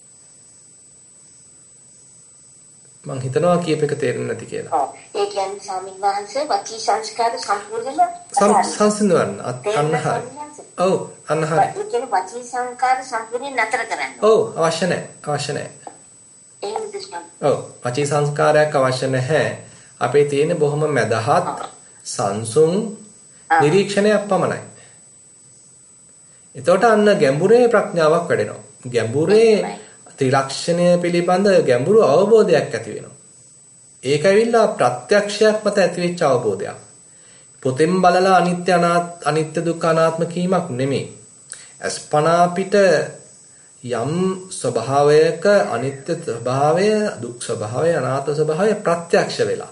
Speaker 4: මං හිතනවා කියප එක තේරෙන්නේ නැති කියලා.
Speaker 7: ඔව්. ඒ කියන්නේ ස්වාමීන් වහන්සේ වචී සංස්කාර සම්පූර්ණයෙන්ම
Speaker 4: සංසිඳවන්න අන්න හරි. ඔව් අන්න හරි.
Speaker 7: ඒ කියන්නේ වචී සංස්කාර සම්පූර්ණයෙන් නතර කරන්න.
Speaker 4: ඔව් අවශ්‍ය නැහැ. අවශ්‍ය නැහැ.
Speaker 7: එහෙමද ස්වාමීන්?
Speaker 4: ඔව් වචී සංස්කාරයක් අවශ්‍ය නැහැ. අපේ තියෙන බොහොම මදහත් සංසුන් නිරීක්ෂණයක් පමණයි. එතකොට අන්න ගැඹුරේ ප්‍රඥාවක් වැඩෙනවා. ගැඹුරේ ත්‍රිලක්ෂණය පිළිබඳ ගැඹුරු අවබෝධයක් ඇති වෙනවා. ඒක ඇවිල්ලා ප්‍රත්‍යක්ෂයක් මත ඇතිවෙච්ච අවබෝධයක්. පොතෙන් බලලා අනිත්‍ය අනාත්ම අනිත්‍ය දුක්ඛ අනාත්ම කීමක් නෙමෙයි. අස්පනා පිට යම් ස්වභාවයක අනිත්‍ය ස්වභාවය, දුක් ස්වභාවය, අනාත්ම ස්වභාවය ප්‍රත්‍යක්ෂ වෙලා.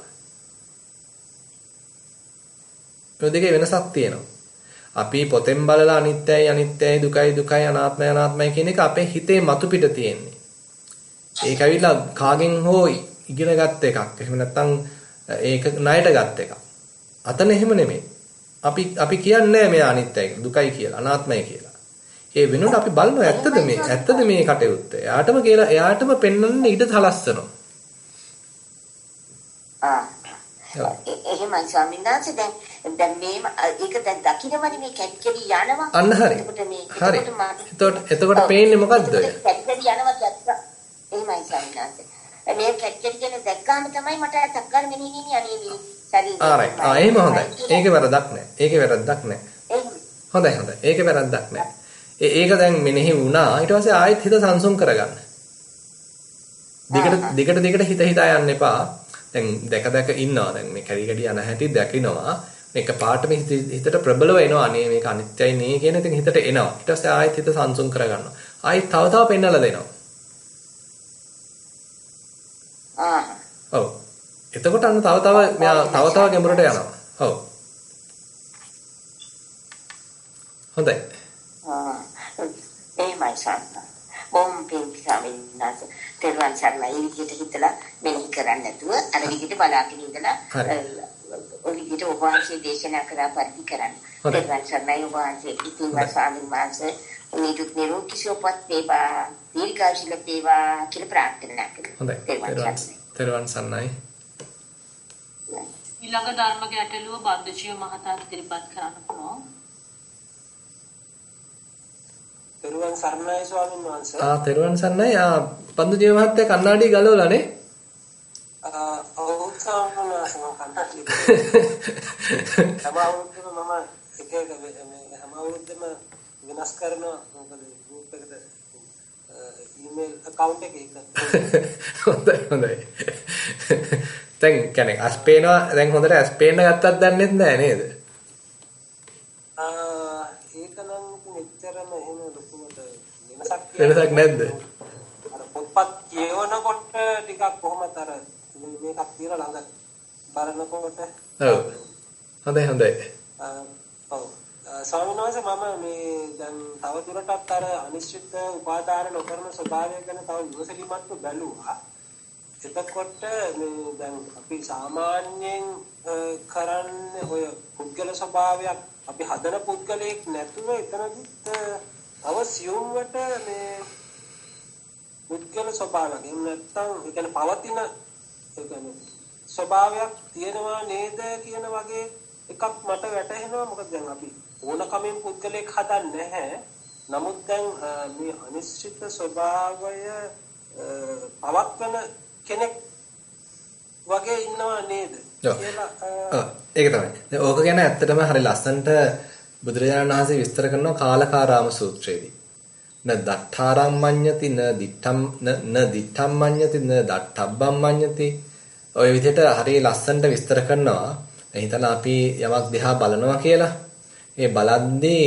Speaker 4: මේ දෙකේ වෙනසක් තියෙනවා. අපි පොතෙන් බලලා අනිත්‍යයි අනිත්‍යයි දුකයි දුකයි අනාත්මයි අනාත්මයි කියන එක අපේ හිතේ මතු පිට තියෙන්නේ. ඒක ඇවිල්ලා කාගෙන් හෝ ඉගෙන ගත්ත එකක්. එහෙම නැත්නම් ඒක ණයට ගත්ත එකක්. අතන එහෙම නෙමෙයි. අපි අපි කියන්නේ මේ අනිත්‍යයි දුකයි කියලා අනාත්මයි කියලා. ඒ වෙනුවට අපි බලනවා ඇත්තද මේ ඇත්තද මේ කටයුත්ත. එයාටම කියලා එයාටම පෙන්වන්න ඉඩ සලස්සනවා.
Speaker 7: ආ එහෙමයි ස්වාමීන් වහන්සේ දැන් දැන් මේ ඒක දැන් දකින්නවනේ මේ කැට්කෙලි යනවා.
Speaker 4: අන්න හරි. හරි. එතකොට එතකොට පේන්නේ මොකද්ද ඔය?
Speaker 7: කැට්කෙලි යනවා දැක්කා. එහෙමයි ස්වාමීන් වහන්සේ. මේ කැට්කෙලි කියන දැක්කාම තමයි මට තක්කාර මෙනෙහි නිනි අනේ ශරීරය.
Speaker 4: ආරයි. ආ එහෙම හොඳයි. ඒකේ වැරද්දක් නැහැ. ඒකේ වැරද්දක් නැහැ. හොඳයි හොඳයි. ඒකේ වැරද්දක් නැහැ. ඒක දැන් මෙනෙහි වුණා. ඊට පස්සේ ආයෙත් හිත සංසුන් කරගන්න. දිගට දිගට දිගට හිත හිතා යන්න එපා. දැන් දැක දැක ඉන්නවා. දැන් මේ කැඩි කැඩි යන හැටි දකින්නවා. මේක පාට මේ හිතට ප්‍රබලව එනවා. අනේ මේක අනිත්‍යයි නේ කියන ඉතින් හිතට එනවා. ඊට පස්සේ ආයෙත් හිත සංසුන් කරගන්නවා. ආයෙත් තව තව පෙන්නලා දෙනවා.
Speaker 7: ආ.
Speaker 4: ඔව්. එතකොට අන්න තව තව මෙයා තව තව ගැඹුරට යනවා. ඔව්. හොඳයි.
Speaker 7: ආ. එහෙමයි සම්පූර්ණ. බොම් පින්සමින් නැස. තෙරුවන් සරණයි විදිහට හිතලා මෙනෙහි කරන්නේ නැතුව අර විදිහට බලාගෙන ඉඳලා ඔය විදිහට ඔබ වහන්සේ දේශනා කරා පරිදි කරන්න. තෙරුවන් සරණයි ඔබ වහන්සේ ඉතින් ස්වාමීන් වහන්සේ නිදුක් නිරෝගී සුවපත් වේවා දීර්ඝායුෂ ලැබේවා කියලා ප්‍රාර්ථනා කරනවා.
Speaker 4: හොඳයි. තෙරුවන් සරණයි.
Speaker 2: ඊළඟ ධර්ම ගැටලුව බද්දචිය මහතා ඉදිරිපත් කරන්න පුළුවන්.
Speaker 8: තෙරුවන් සරණයි ස්වාමීන් වහන්සේ.
Speaker 4: ආ තෙරුවන් සරණයි. ආ පන්දුජීව මහත්තයා කන්නාඩි ගලවලානේ.
Speaker 8: ආ ඔව් ස්වාමීන් වහන්සේ මම කන්නාඩි. හැමෝටම මම එක එක මේ හැමෝටම වෙනස් කරනවා. මොකද ගෲප් එකට ඊමේල් account එකේ එක.
Speaker 4: හොඳයි හොඳයි. දැන් කියන්නේ අස් පේනවා දැන් හොඳට අස් පේන්න ගත්තත් දන්නේ නැහැ නේද?
Speaker 8: ආ ඒක නම් මෙච්චරම එහෙම ලොකුමට වෙනසක්
Speaker 4: වෙනසක් නැද්ද?
Speaker 8: අර පොත්පත් කියවනකොට ටිකක් කොහොමද අර මේකක් තියලා ළඟ බලනකොට
Speaker 4: ඔව් හොඳයි හොඳයි.
Speaker 8: ඔව් ස්වාමීන් වහන්සේ මම මේ දැන් තව දුරටත් අර අනිශ්චිත උපාදාන නොකරන ස්වභාවය ගැන තව විමසලිමත්ව බැලුවා. එතකොට මේ දැන් අපි සාමාන්‍යයෙන් කරන්නේ ඔය පුද්ගල ස්වභාවයක් අපි හදන පුද්ගලයෙක් නැතුව එතනදිත් තව සියුම්වට මේ පුද්ගල ස්වභාවයක් එහෙම නැත්නම් ඒ කියන්නේ පවතින ඒ කියන්නේ ස්වභාවයක් තියෙනවා නේද කියන වගේ එකක් මට වැටහෙනවා. මොකද දැන් අපි ඕනකමෙන් පුද්ගලයෙක් හදන්නේ නැහැ. නමුත් දැන් මේ අනිශ්චිත ස්වභාවය පවත්වන කෙනෙක් වගේ ඉන්නවා නේද කියලා
Speaker 4: ඒක තමයි. දැන් ඕක ගැන ඇත්තටම හරි ලස්සනට බුදුරජාණන් වහන්සේ විස්තර කරනවා කාලකාරාම සූත්‍රයේදී. න දත්තාරම් මඤ්ඤති න දිත්තම් න දිත්තම් මඤ්ඤති න දත්තබ්බම් මඤ්ඤති. ඔය විදිහට හරි ලස්සනට විස්තර කරනවා. හිතලා අපි යමක් දිහා බලනවා කියලා. ඒ බලද්දී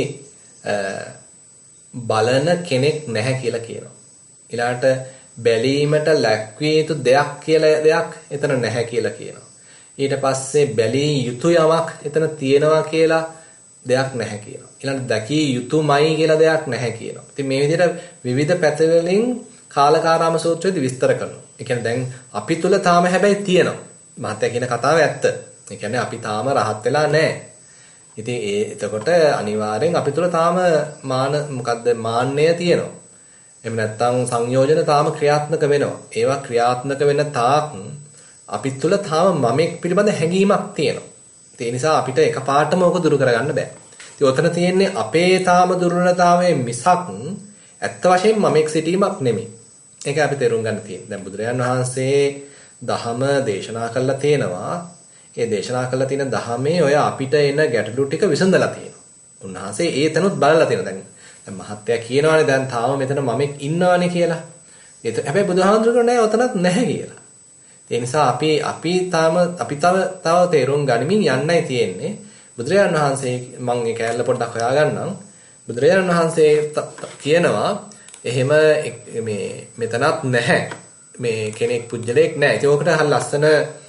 Speaker 4: බලන කෙනෙක් නැහැ කියලා කියනවා. ඊළාට බැලීමට ලැක්විය යුතු දෙයක් කියලා දෙයක් එතන නැහැ කියලා කියනවා. ඊට පස්සේ බැලිය යුතු යමක් එතන තියෙනවා කියලා දෙයක් නැහැ කියනවා. ඊළඟට දැකිය යුතුමයි කියලා දෙයක් නැහැ කියනවා. ඉතින් මේ විදිහට විවිධ පැතිවලින් කාලකාරාම සූත්‍රයේදී විස්තර කරනවා. ඒ කියන්නේ දැන් අපි තුල තාම හැබැයි තියෙනවා. මහත්ය කියන කතාව ඇත්ත. ඒ කියන්නේ අපි තාම රහත් වෙලා නැහැ. ඉතින් ඒ එතකොට අනිවාර්යෙන් අපි තුල තාම මාන මොකද්ද මාන්නය තියෙනවා. එහෙම නැත්නම් සංයෝජන තාම ක්‍රියාත්මක වෙනවා. ඒවා ක්‍රියාත්මක වෙන තාක් අපි තුල තාම මමෙක් පිළිබඳ හැඟීමක් තියෙනවා. ඒ නිසා අපිට එකපාරටම ඕක දුරු කරගන්න බෑ. ඉතින් ඔතන තියෙන්නේ අපේ තාම දුර්වලතාවයේ මිසක් ඇත්ත වශයෙන්ම මමෙක් සිටීමක් නෙමෙයි. ඒක අපි තේරුම් ගන්න තියෙන්නේ. දැන් බුදුරජාන් වහන්සේ දහම දේශනා කළා තියෙනවා. ඒ දේශනා කළා තියෙන දහමේ ඔය අපිට එන ගැටලු ටික විසඳලා තියෙනවා. උන්වහන්සේ ඒ තැනුත් බලලා තියෙනවා. දැන් දැන් මහත්තයා කියනවානේ දැන් තාම මෙතන මමෙක් ඉන්නවානේ කියලා. ඒක හැබැයි බුදුහාමුදුරුවෝ නෑ ඔතනත් නැහැ කියලා. ඒ නිසා අපි අපි තාම අපි තව තව තේරුම් ගනිමින් යන්නයි තියෙන්නේ. බුදුරජාණන් වහන්සේ මම ඒ කැලල පොඩ්ඩක් හොයාගන්නම්. බුදුරජාණන් වහන්සේ කියනවා එහෙම මේ මෙතනත් නැහැ. මේ කෙනෙක් පුජ්‍යලයක් නැහැ. ඒක උකට හරිය ලස්සන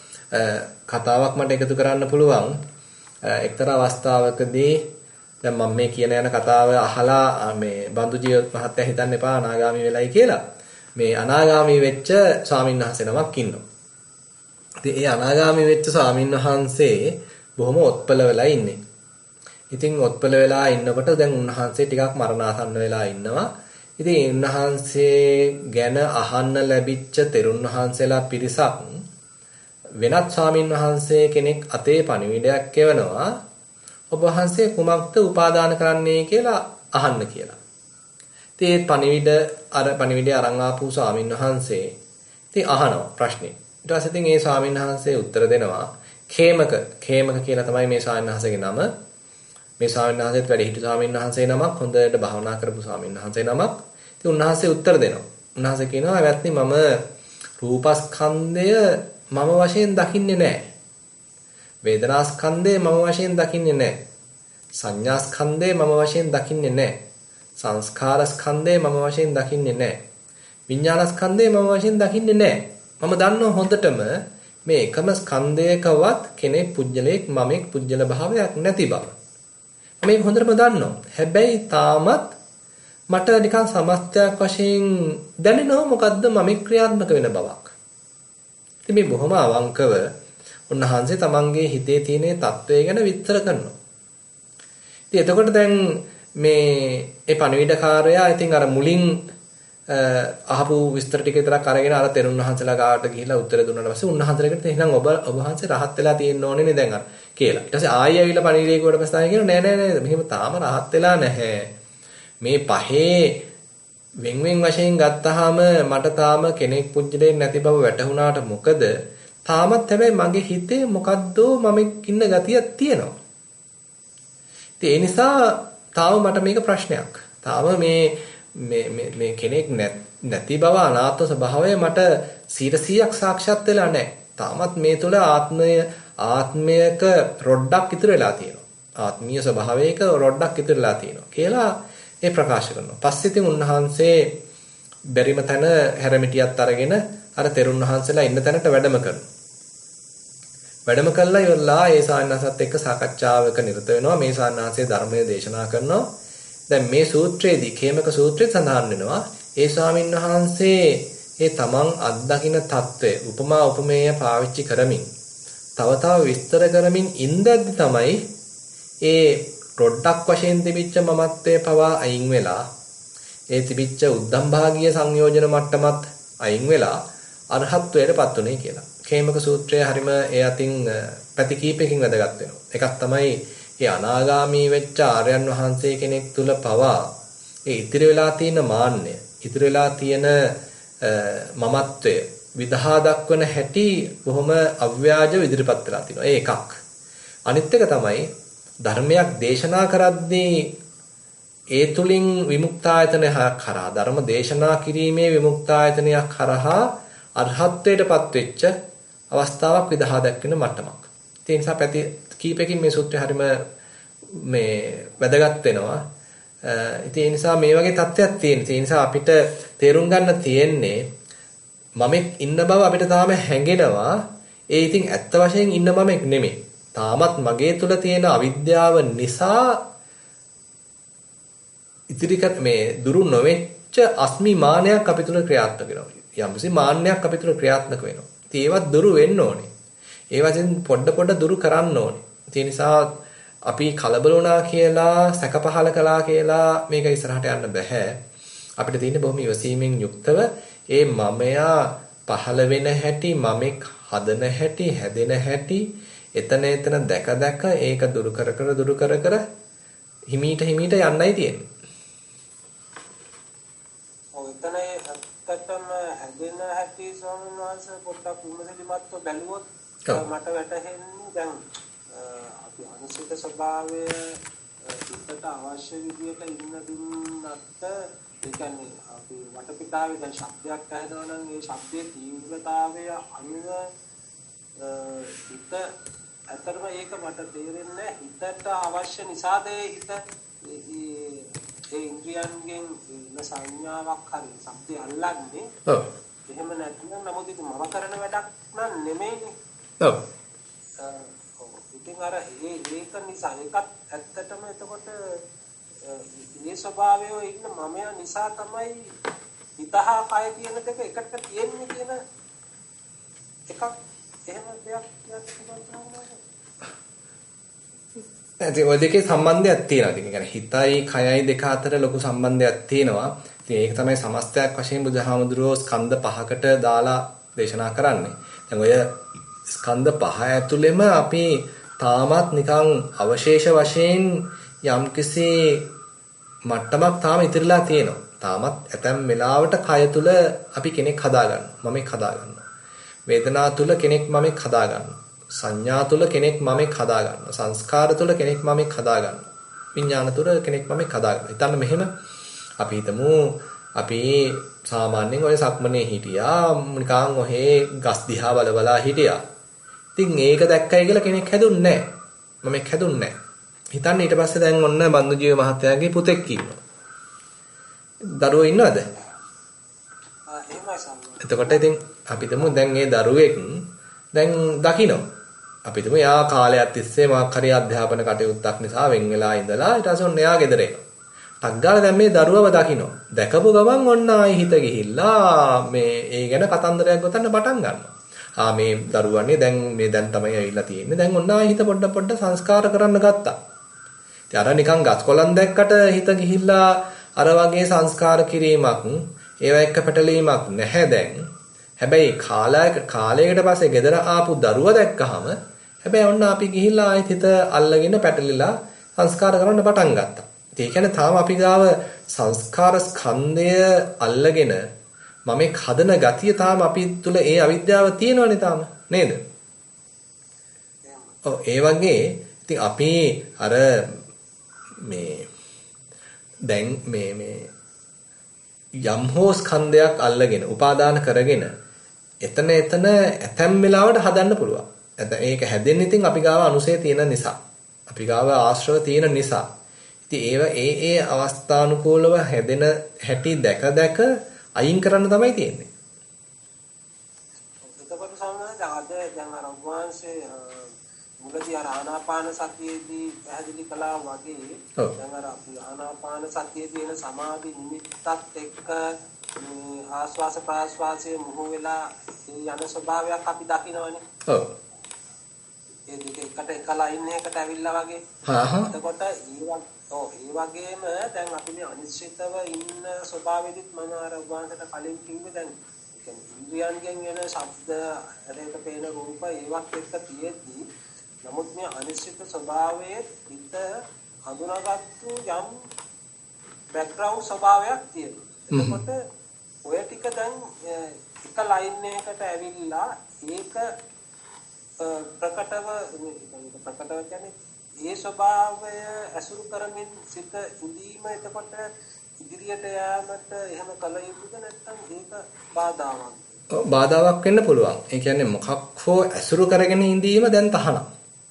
Speaker 4: කතාවක් මට එකතු කරන්න පුළුවන්. එක්තරා අවස්ථාවකදී දැන් මම මේ කියන යන කතාව අහලා මේ බන්දුජීව මහත්තයා හිතන්න එපා අනාගාමී වෙලයි කියලා. මේ අනාගාමී වෙච්ච ස්වාමීන් වහන්සේ නමක් ඉන්නවා. ඉතින් ඒ අනාගාමී වෙච්ච ස්වාමීන් වහන්සේ බොහොම ඔත්පල වෙලා ඉන්නේ. ඉතින් ඔත්පල වෙලා ඉන්නකොට දැන් උන්වහන්සේ ටිකක් මරණාසන්න වෙලා ඉන්නවා. ඉතින් උන්වහන්සේ ගැන අහන්න ලැබිච්ච තෙරුන් වහන්සේලා පිරිසක් වෙනත් ස්වාමීන් වහන්සේ කෙනෙක් අතේ පණිවිඩයක් එවනවා. ඔබ වහන්සේ කුමක්ද උපාදාන කරන්නේ කියලා අහන්න කියලා. ඉතින් ඒ පණිවිඩ අර පණිවිඩය අරන් ආපු ස්වාමීන් වහන්සේ ඉතින් අහනවා ප්‍රශ්නේ. ඊට පස්සේ ඉතින් ඒ ස්වාමීන් වහන්සේ උත්තර දෙනවා. khemaka khemaka කියලා තමයි මේ ස්වාමීන් වහන්සේගේ නම. මේ ස්වාමීන් වහන්සේත් වැඩි හිටි ස්වාමීන් වහන්සේ නමක්, හොඳට භාවනා කරපු ස්වාමීන් වහන්සේ නමක්. ඉතින් උන්වහන්සේ උත්තර දෙනවා. උන්වහන්සේ කියනවා "ඇවැත්නි මම රූපස්කන්ධය මම වශයෙන් දකින්නේ නැහැ. වේදනාස්කන්ධය මම වශයෙන් දකින්නේ නැහැ. සංඥාස්කන්ධය මම වශයෙන් දකින්නේ නැහැ. සංස්කාරස්කන්ධය මම වශයෙන් දකින්නේ නැහැ. විඥානස්කන්ධය මම වශයෙන් දකින්නේ නැහැ. මම දන්නවා හොඳටම මේ එකම ස්කන්ධයකවත් කෙනෙක් පුජ්‍යලයක් මමෙක් පුජ්‍යල භාවයක් නැති බව. මම මේක හොඳටම දන්නවා. හැබැයි තාමත් මට නිකන් සමස්තයක් වශයෙන් දැනෙනවා මොකද්ද මම ක්‍රියාත්මක වෙන බවක්. ඉතින් මේ බොහොම අවංකව උන්වහන්සේ තමන්ගේ හිතේ තියෙන තත්වය ගැන විස්තර කරනවා. ඉතින් එතකොට දැන් මේ ඒ පණිවිඩකාරයා ඉතින් අර මුලින් අහපු විස්තර ටික විතරක් අරගෙන අර තෙරුන් වහන්සේලා ගාවට ගිහිලා උත්තර දුන්නාට පස්සේ උන්වහන්සේලකට එහෙනම් ඔබ ඔබ වහන්සේ රහත් වෙලා තියෙන්න ඕනේ නේ දැන් අර කියලා. ඊට පස්සේ ආයෙ ඇවිල්ලා පණිවිඩේ කොට පස්සේ ආයෙ කියනවා නෑ නෑ නෑ මෙහෙම තාම රහත් වෙලා නැහැ. මේ පහේ වෙන් වෙන් වශයෙන් ගත්තාම මට තාම කෙනෙක් පුජ්‍යලේ නැති බව වැටහුණාට මොකද තාමත් හැබැයි මගේ හිතේ මොකද්දෝ මම ඉන්න ගතියක් තියෙනවා. ඉතින් ඒ නිසා තාම මට මේක ප්‍රශ්නයක්. තාම මේ මේ මේ කෙනෙක් නැති බව අනාත්ම ස්වභාවය මට සීයට සීයක් සාක්ෂාත් වෙලා නැහැ. තාමත් මේ තුල ආත්මය ආත්මයක රොඩක් ඉතුරු වෙලා තියෙනවා. ආත්මීය ස්වභාවයක රොඩක් ඉතුරු වෙලා තියෙනවා කියලා ඒ ප්‍රකාශ කරනවා. පස්සේ ඉතින් උන්වහන්සේ බැරිම තැන හැරමිටියත් අරගෙන අර තෙරුන් වහන්සේලා ඉන්න තැනට වැඩම කරනවා. වැඩම කළා ඉවරලා ඒ සාන්නාසත් එක්ක සාකච්ඡාවක නිරත වෙනවා. මේ සාන්නාසයේ ධර්මයේ දේශනා කරනවා. දැන් මේ සූත්‍රයේදී khemaka සූත්‍රයේ සඳහන් වෙනවා ඒ ස්වාමීන් වහන්සේ ඒ තමන් අත්දකින తත්වය උපමා උපමේය පාවිච්චි කරමින් තව තව විස්තර කරමින් ඉඳද්දි තමයි ඒ රොඩක් වශයෙන් තිබිච්ච මමත්වයේ පවා අයින් වෙලා ඒ තිබිච්ච උද්දම් භාගීය සංයෝජන මට්ටමත් අයින් වෙලා අරහත්ත්වයටපත් උනේ කියලා. khemaka සූත්‍රය හරීම ඒ අතින් පැති කීපයකින් වැදගත් වෙනවා. එකක් තමයි ඒ අනාගාමී වෙච්ච ආර්යයන් වහන්සේ කෙනෙක් තුල පවා ඒ ඉතිරි වෙලා තියෙන මාන්නය, ඉතිරි වෙලා තියෙන මමත්වය විදහා දක්වන හැටි බොහොම අව්‍යාජව ඉදිරිපත් වෙලා තිනවා. ඒ එකක්. අනිත් එක තමයි ධර්මයක් දේශනා කරද්දී ඒ තුලින් විමුක්තායතනය කරා ධර්ම දේශනා කිරීමේ විමුක්තායතනයක් කරහා අරහත්ත්වයටපත් වෙච්ච අවස්ථාවක් විදහා දක්වන මට්ටමක්. ඒ නිසා පැති කීපකින් මේ සූත්‍රය හරීම මේ වැදගත් වෙනවා. ඉතින් ඒ නිසා මේ වගේ තත්ත්වයක් තියෙන. ඒ නිසා අපිට තේරුම් ගන්න තියෙන්නේ මමෙක් ඉන්න බව අපිට තාම හැඟෙනවා. ඒ ඉතින් ඇත්ත වශයෙන් ඉන්න මමෙක් නෙමෙයි. තාමත් මගේ තුල තියෙන අවිද්‍යාව නිසා ඉතිරි මේ දුරු නොවෙච්ච අස්මිමානයක් අපිට තුල ක්‍රියාත්මක වෙනවා. යම්කිසි මාන්නයක් අපිට තුල ක්‍රියාත්මක වෙනවා. ඉතින් ඒවත් දුරු වෙන්න ඕනේ. ඒ වශයෙන් පොඩ පොඩ දුරු කරන්න ඕනේ. ඒ නිසා අපි කලබල වුණා කියලා සැක පහල කළා කියලා මේක ඉස්සරහට යන්න බෑ. අපිට තියෙන්නේ බොහොම ඉවසීමෙන් යුක්තව ඒ මමයා පහළ වෙන හැටි, මමෙක් හදන හැටි, හැදෙන හැටි එතන එතන දැක දැක ඒක දුරු කර කර දුරු කර කර හිමීට හිමීට යන්නයි තියෙන්නේ.
Speaker 8: ඔය එතන ඇත්තටම හැදෙන හැටි ස්වාමීන් වහන්සේ පොඩ්ඩක් විමසිලිමත්ව බැලුවොත් මට වැටහෙන්නේ දැන් අපි අනිසිත ස්වභාවය හිතට අවශ්‍ය විදියට ඉන්න දුන්නත් ඒ කියන්නේ අපි වටපිටාවේ දැන් ශබ්දයක් ඇහෙනවා නම් ඒ ශබ්දයේ තීව්‍රතාවය අනුව හිත අතරම ඒක මට තේරෙන්නේ හිතට අවශ්‍ය නිසාද හිත ඒ ඉන්ද්‍රියන්ගෙන් ඉන්න සංඥාවක් හරි සම්පේ අල්ලන්නේ. ඔව්. එහෙම නැත්නම් නමුත් ඒක මම කරන වැඩක් නන් නෙමෙයිනේ. ඔව්. ඉතින් අර ඒ ඒක නිසා ඒකත් ඇත්තටම එතකොට මේ ස්වභාවයේ ඉන්න මමයා නිසා තමයි හිතහා කය කියන දෙක එකට තියෙන්නේ කියන එකක් එහෙම දෙයක්
Speaker 4: ඉතින් ඔය දෙකේ සම්බන්ධයක් තියෙනවා. ඉතින් කියන්නේ හිතයි කයයි දෙක අතර ලොකු සම්බන්ධයක් තියෙනවා. ඉතින් ඒක තමයි සමස්තයක් වශයෙන් බුදුහාමුදුරුවෝ ස්කන්ධ පහකට දාලා දේශනා කරන්නේ. දැන් ඔය ස්කන්ධ පහ ඇතුළෙම අපි තාමත් නිකන් අවශේෂ වශයෙන් යම්කිසි මට්ටමක් තාම ඉතිරිලා තියෙනවා. තාමත් ඇතැම් වෙලාවට කය තුල අපි කෙනෙක් හදා ගන්නවා. මමෙක් හදා ගන්නවා. වේදනා තුල කෙනෙක් මමෙක් හදා ගන්නවා. සංඥා තුල කෙනෙක් මමෙක් හදා ගන්නවා. සංස්කාර තුල කෙනෙක් මමෙක් හදා ගන්නවා. විඥාන තුල කෙනෙක් මමෙක් හදා ගන්නවා. හිතන්න මෙහෙම අපි හිතමු අපි සාමාන්‍යයෙන් ඔය සක්මනේ හිටියා නිකන් ඔහේ ගස් දිහා බල බලා හිටියා. ඉතින් ඒක දැක්කයි කියලා කෙනෙක් හැදුන්නේ නැහැ. මමෙක් හැදුන්නේ නැහැ. හිතන්න ඊට පස්සේ දැන් ඔන්න බන්දුජීව මහත්තයාගේ පුතෙක් ඉන්නවා. දරුවෝ ඉන්නවද?
Speaker 8: ආ එහෙමයි සම්මත.
Speaker 4: එතකොට ඉතින් අපි හිතමු දැන් මේ දරුවෙක් දැන් දකින්න. අපි හිතමු යා කාලයක් තිස්සේ මාක් හරි අධ්‍යාපන කටයුත්තක් නිසා වෙන් වෙලා ඉඳලා ඊට පස්සේ ඔන්න එයා ගෙදර එනවා. ටක් ගාලා දැන් මේ දරුවව දකින්න. දැකපු ගමන් ඔන්න ආයි හිත ගිහිල්ලා මේ ඒ ගැන කතන්දරයක් ගොතන්න පටන් ගන්නවා. ආ මේ දරුවන්නේ දැන් මේ දැන් තමයි ඇවිල්ලා තියෙන්නේ. දැන් ඔන්න ආයි හිත පොඩ පොඩ සංස්කාර කරන්න ගත්තා. ඉතින් අර නිකන් ගස් කොළන් දැක්කට හිත ගිහිල්ලා අර වගේ සංස්කාර කිරීමක් ඒවා එක්ක පැටලීමක් නැහැ දැන්. හැබැයි කාලයක කාලයකට පස්සේ ගෙදර ආපු දරුවා දැක්කහම හැබැයි ඔන්න අපි ගිහිල්ලා ආයෙත් හිත අල්ලගෙන පැටලිලා සංස්කාර කරන්න පටන් ගත්තා. ඒ කියන්නේ තාම අපි ගාව සංස්කාර ස්කන්ධය අල්ලගෙන මම හදන ගතිය තාම අපි තුල ඒ අවිද්‍යාව තියෙනවනේ තාම නේද? ඔව් ඒ වගේ ඉතින් අපි අර මේ දැන් මේ මේ යම් හෝ ස්කන්ධයක් අල්ලගෙන උපාදාන කරගෙන එතන එතන ඇතැම් වෙලාවට හදන්න පුළුවන්. ඒක හැදෙන්නේ ඉතින් අපි ගාව අනුසය තියෙන නිසා. අපි ගාව ආශ්‍රව තියෙන නිසා. ඉතින් ඒව ඒ ඒ අවස්ථානුකූලව හැදෙන හැටි දැක දැක අයින් කරන්න තමයි තියෙන්නේ.
Speaker 8: එතකොට සමහරවිට අද දැන් අර වංශේ මුලදී අර ආනාපාන සතියේදී පැහැදිලි කළා වගේ දැන් අර අපි ආනාපාන සතියේදී එන සමාධි නිමිත්තත් එක්ක මේ ආස්වාස ප්‍රාස්වාසයේ මුහු වෙලා යන ස්වභාවයක් අපි දකිනවනේ. ඔව්. ඒ දෙක එකට එක ලයින් එකකට ඇවිල්ලා වගේ. හා හා. එතකොට ඊවත් ඔව් ඒ වගේම දැන් අපි මේ අනිශ්චිතව ඉන්න ස්වභාවෙදිත් මම අර වංශයට කලින් කිව්වේ දැන් ඉන්ද්‍රියන්ගෙන් එන ශබ්ද ඇරෙක පේන රූප ඒවත් එක්ක තියෙද්දී නමුත් මේ අනිශ්චිත ස්වභාවයේ හිත හඳුනාගත්තු යම් බෑග්ග්‍රවුන්ඩ් ස්වභාවයක් තියෙනවා. එතකොට ඔය ටික දැන් එක ලයින් එකකට ඇවිල්ලා ඒක ප්‍රකටව ප්‍රකටව කියන්නේ ඒ ස්වභාවය අසුරු කරමින් සිත ඉදීම එතකොට ඉදිරියට යාමට එහෙම කල යුතුද නැත්නම් ඒක බාධාවක්?
Speaker 4: බාධාවක් වෙන්න පුළුවන්. ඒ කියන්නේ මොකක් හෝ අසුරු කරගෙන ඉඳීම දැන් තහනම්.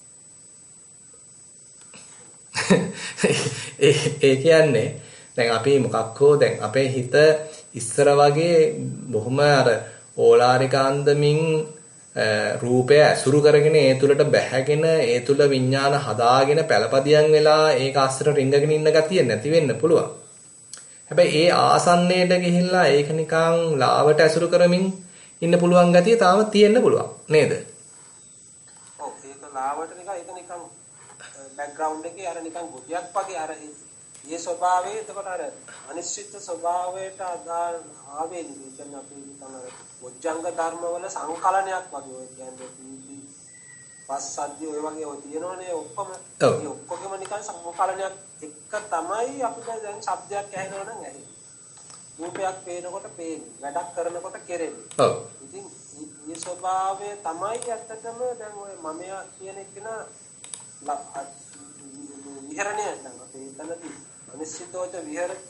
Speaker 4: ඒ ඒ කියන්නේ දැන් අපි මොකක් හෝ දැන් අපේ හිත ඉස්සර වගේ බොහොම අර ඕලාරික අන්දමින් රූපය අසුරු කරගෙන ඒ තුලට බැහැගෙන ඒ තුල විඥාන හදාගෙන පළපදියම් වෙලා ඒක අස්සට රිංගගෙන ඉන්න ගතිය නැති වෙන්න පුළුවන්. හැබැයි ඒ ආසන්නයට ගිහිල්ලා ඒක නිකන් ලාවට අසුරු කරමින් ඉන්න පුළුවන් ගතිය තාම තියෙන්න පුළුවන් නේද?
Speaker 8: ඔව් ඒක ලාවට නිකන් ඒක නිකන් බෑග්ග්‍රවුන්ඩ් එකේ අර නිකන් ගොඩියක් වගේ අර ඒ ස්වභාවයේ එතකොට අර අනිශ්චිත ස්වභාවයට අදාළ ආවේ නිකන් අපි නිකන් අර වොජ්ජංග ධර්මවල සංකලනයක් වගේ ඔය කියන්නේ පීති පස්සද්ධි ඔය වගේ ඔය තියෙනවනේ ඔක්කොම ඒ ඔක්කොගෙම නිකන් සංකලනයක් එක තමයි අපිට දැන් શબ્දයක් ඇහෙනවා නම් ඇහෙන්නේ රූපයක් පේනකොට පේන්නේ වැඩක් කරනකොට කෙරෙන්නේ ඔව් ඉතින් මේ ස්වභාවය තමයි ඇත්තටම දැන් ඔය මමයා කියන එක න විහරණය නම් අපි එතනදී අනිශ්චිතෝච විහර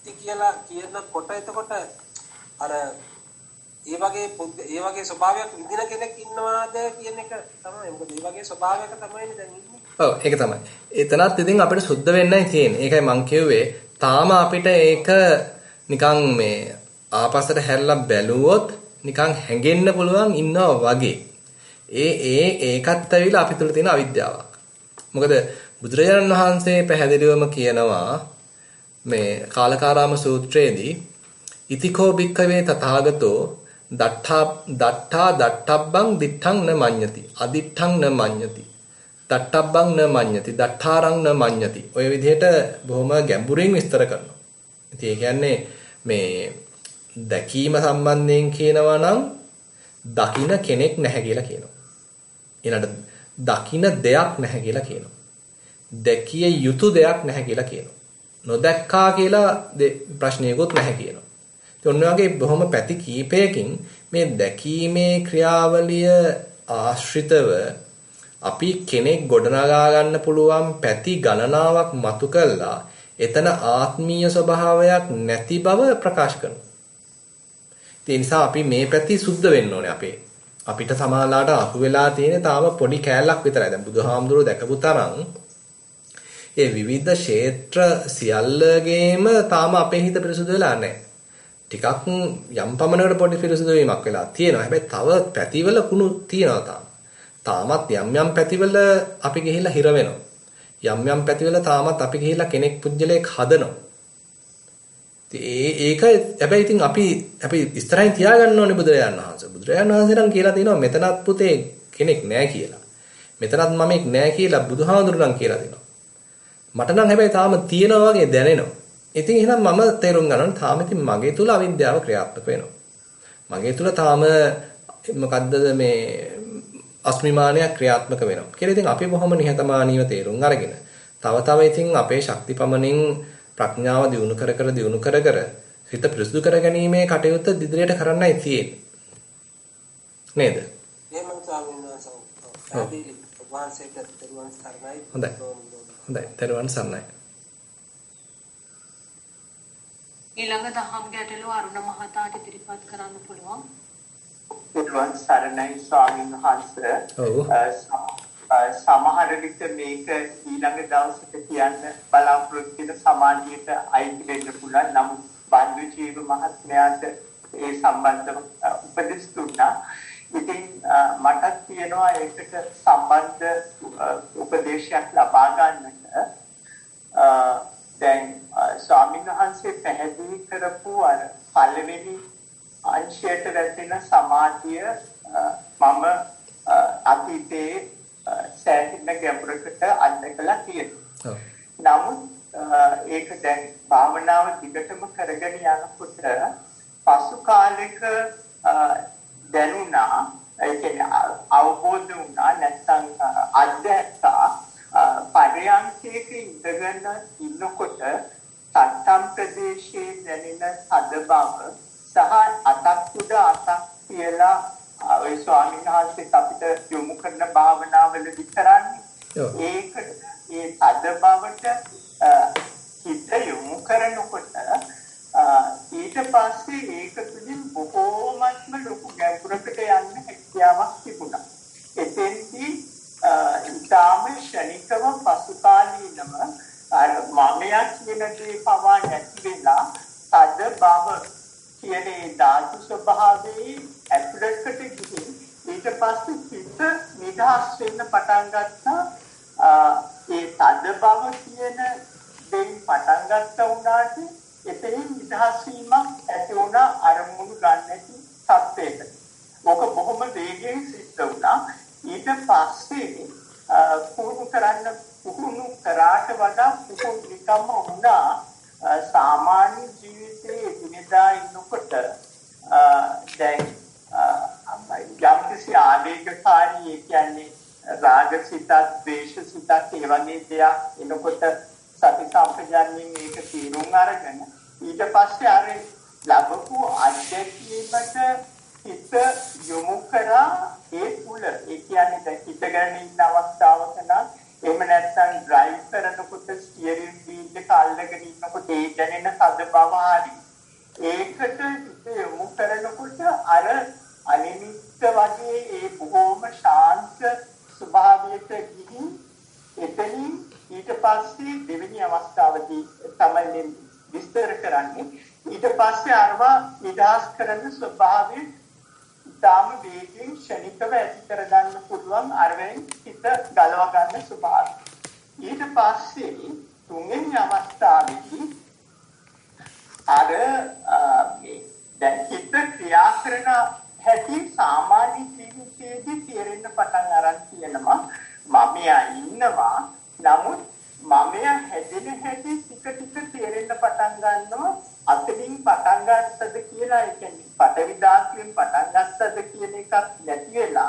Speaker 8: කියලා කියනකොට එතකොට අර ඒ වගේ ඒ වගේ ස්වභාවයක් විඳින කෙනෙක් ඉන්නවාද කියන එක තමයි. මොකද ඒ වගේ ස්වභාවයක තමයිනේ දැන් ඉන්නේ.
Speaker 4: ඔව් ඒක තමයි. එතනත් ඉතින් අපිට සුද්ධ වෙන්නයි තියෙන්නේ. ඒකයි මං කිව්වේ තාම අපිට ඒක නිකන් මේ ආපස්සට හැරිලා බැලුවොත් නිකන් හැංගෙන්න පුළුවන් ඉන්නවා වගේ. ඒ ඒ ඒකත් ඇවිල්ලා අපි තුල තියෙන අවිද්‍යාවක්. මොකද බුදුරජාණන් වහන්සේ පැහැදිලිවම කියනවා මේ කාලකාරාම සූත්‍රයේදී ඉතිකෝ භික්ඛවේ තථාගතෝ දට්ඨා දට්ඨා දට්ඨබ්බං දිඨං න මඤ්ඤති අදිඨං න මඤ්ඤති දට්ඨබ්බං න මඤ්ඤති දට්ඨාරං න මඤ්ඤති ඔය විදිහට බොහොම ගැඹුරින් විස්තර කරනවා. ඉතින් ඒ කියන්නේ මේ දැකීම සම්බන්ධයෙන් කියනවා නම් දකින්න කෙනෙක් නැහැ කියලා කියනවා. ඊළඟට දකින්න දෙයක් නැහැ කියලා කියනවා. දැකිය යුතු දෙයක් නැහැ කියලා කියනවා. නොදැක්කා කියලා ප්‍රශ්නයකුත් නැහැ කියනවා. ඔන්න වගේ බොහොම පැති කීපයකින් මේ දැකීමේ ක්‍රියාවලිය ආශ්‍රිතව අපි කෙනෙක් ගොඩනගා ගන්න පුළුවන් පැති ගණනාවක් මතු කළා එතන ආත්මීය ස්වභාවයක් නැති බව ප්‍රකාශ කරනවා. ඒ නිසා අපි මේ පැති සුද්ධ වෙන්න ඕනේ අපේ. අපිට සමාලාට අහු වෙලා තියෙන තාම පොඩි කෑල්ලක් විතරයි. දැන් බුදුහාමුදුරුවෝ දැකපු තරම් ඒ විවිධ ක්ෂේත්‍ර සියල්ලගේම තාම අපේ හිත පිරිසුදු වෙලා නැහැ. ටිකක් යම් පමණකට පොඩි පිරිසුදු වීමක් වෙලා තියෙනවා. හැබැයි තව පැතිවල කුණු තියෙනවා තාම. තාමත් යම් යම් පැතිවල අපි ගිහිල්ලා හිර වෙනවා. යම් යම් පැතිවල තාමත් අපි ගිහිල්ලා කෙනෙක් පුජ්‍යලයක් හදනවා. ඒ ඒක හැබැයි ඉතින් අපි අපි ඉස්සරහින් තියාගන්න ඕනේ බුදුරජාණන් වහන්සේ. බුදුරජාණන් වහන්සේ නම් කියලා දෙනවා මෙතනත් පුතේ කෙනෙක් නැහැ කියලා. මෙතනත් මමෙක් නැහැ කියලා බුදුහාමුදුරුවෝ නම් කියලා දෙනවා. මට නම් හැබැයි තාම තියෙනවා වගේ දැනෙනවා. ඉතින් එහෙනම් මම තේරුම් ගන්නවා තාම ඉතින් මගේ තුල අවිද්‍යාව ක්‍රියාත්මක වෙනවා. මගේ තුල තාම මොකද්ද මේ අස්මිමානයක් ක්‍රියාත්මක වෙනවා. කියලා ඉතින් අපි බොහොම නිහතමානීව තේරුම් අරගෙන තව තව ඉතින් අපේ ශක්තිපමණින් ප්‍රඥාව දියුණු කර කර දියුණු කර කර හිත පිරිසුදු කර ගැනීමේ කටයුත්ත ඉදිරියට කරන්නයි තියෙන්නේ. නේද?
Speaker 8: එහෙමයි ස්වාමීන් වහන්සේ. ආදී වහන්සේට දරුවන් සරණයි.
Speaker 4: හොඳයි. හොඳයි. දරුවන් සරණයි.
Speaker 2: ඊළඟ දහම් ගැටලුව අරුණ මහතාට ඉදිරිපත් කරන්න පුළුවන්.
Speaker 9: දරුවන් සරණයි ස්වාමීන් වහන්සේ. ඔව්. සමහර විට මේක ඊළඟ දවසට කියන්න බලාපොරොත්තු වෙන සමාජයට අයිති වෙන්න පුළුවන්. නමුත් බන්දු ජීව මහත්මයාට ඒ සම්බන්ධව උපදෙස් දුන්නා. ඉතින් මටත් තියෙනවා ඒකට සම්බන්ධ උපදේශයක් ලබා ගන්නට. දැන් ස්වාමීන් වහන්සේ පැහැදිලි කරපු අර පළවෙනි අංශයට වැටෙන සමාධිය මම අතීතයේ සෑහෙන ගැඹුරකට අත්දකලා තියෙනවා. නමුත් ඒක දැන් භාවනාව දිගටම කරගෙන යනකොට පසු කාලෙක දැනුණා ඒ කියන්නේ අවබෝධ වුණා නැත්නම් අධ්‍යාත්මා පරයන්කේක ඉඳගෙන ඉන්නකොට සත්තම් ප්‍රදේශයේ දැනෙන හද බව සහ අතක් උඩ අතක් කියලා ඔය ස්වාමීන් වහන්සේ අපිට යොමු කරන භාවනාවලදී කරන්නේ ඒක ඒ හද බවට හිත යොමු කරනකොට ඊට පස්සේ ඒක තුළින් බොහෝමත්ම ලොකු ගැඹුරකට යන්න හැකියාවක් තිබුණා. එතෙන්දී ඉතාම ශනිකව පසුකාලීනව අර මමයා කියන දේ පවා නැති වෙලා තද බව කියන ඒ ධාතු ස්වභාවයේ ඇතුළතට ගිහින් ඊට පස්සේ හිත නිදහස් වෙන්න පටන් ගත්තා. ඒ තද බව කියන දෙයින් පටන් ගත්තා වුණාට එතෙන් නිදහස් වීමක් ඇති වුණා අරමුණු ගන්න නැති සත්‍යයකට. මොක බොහොම වේගයෙන් සිද්ධ වුණා. ඊට පස්සේ පුහුණු කරන්න පුහුණු කරාට වඩා පුහුණු නිකම්ම වුණා සාමාන්‍ය ජීවිතයේ දිනදා ඉන්නකොට දැන් යම්කිසි ආවේගකාරී ඒ කියන්නේ රාගසිතක් ද්වේෂසිතක් ඒ වගේ දෙයක් එනකොට සති සම්පජාන්යෙන් ඒක තීරුම් අරගෙන ඊට පස්සේ අර ලැබපු අධ්‍යක්ීමට හිත යොමු කරා ඒ තුල ඒ කියන්නේ දැන් හිතගෙන ඉන්න අවස්ථාවක නම් එහෙම නැත්නම් ඩ්‍රයිව් කරනකොට ස්ටියරින් වීල් එක අල්ලගෙන ඉන්නකොට ඒ දැනෙන තද බව පස්සේ දෙවෙනි අවස්ථාවේදී තමයි විස්තර කරන්නේ. ඊට පස්සේ අරවා නිදාස් කරන ස්වභාවය ඊටාම වේගයෙන් ක්ෂණිකව ඇති කර ගන්න පුළුවන් අරවෙන් හිත ගලව ගන්න ස්වභාවය. ඊට පස්සේ තුන්වෙනි අවස්ථාවේදී අර දැන් හිත ක්‍රියා කරන හැටි සාමාන්‍ය ජීවිතයේදී තේරෙන්න පටන් අරන් තියෙනවා. මමයා ඉන්නවා. නමුත් මමයා හැදෙන හැටි ටික ටික තේරෙන්න පටන් ගන්නවා. අතලින් පටන් ගන්නද කියලා ඒ කියන්නේ පටවි ධාතුවෙන් පටන් ගන්නද කියන එකක් නැති වෙලා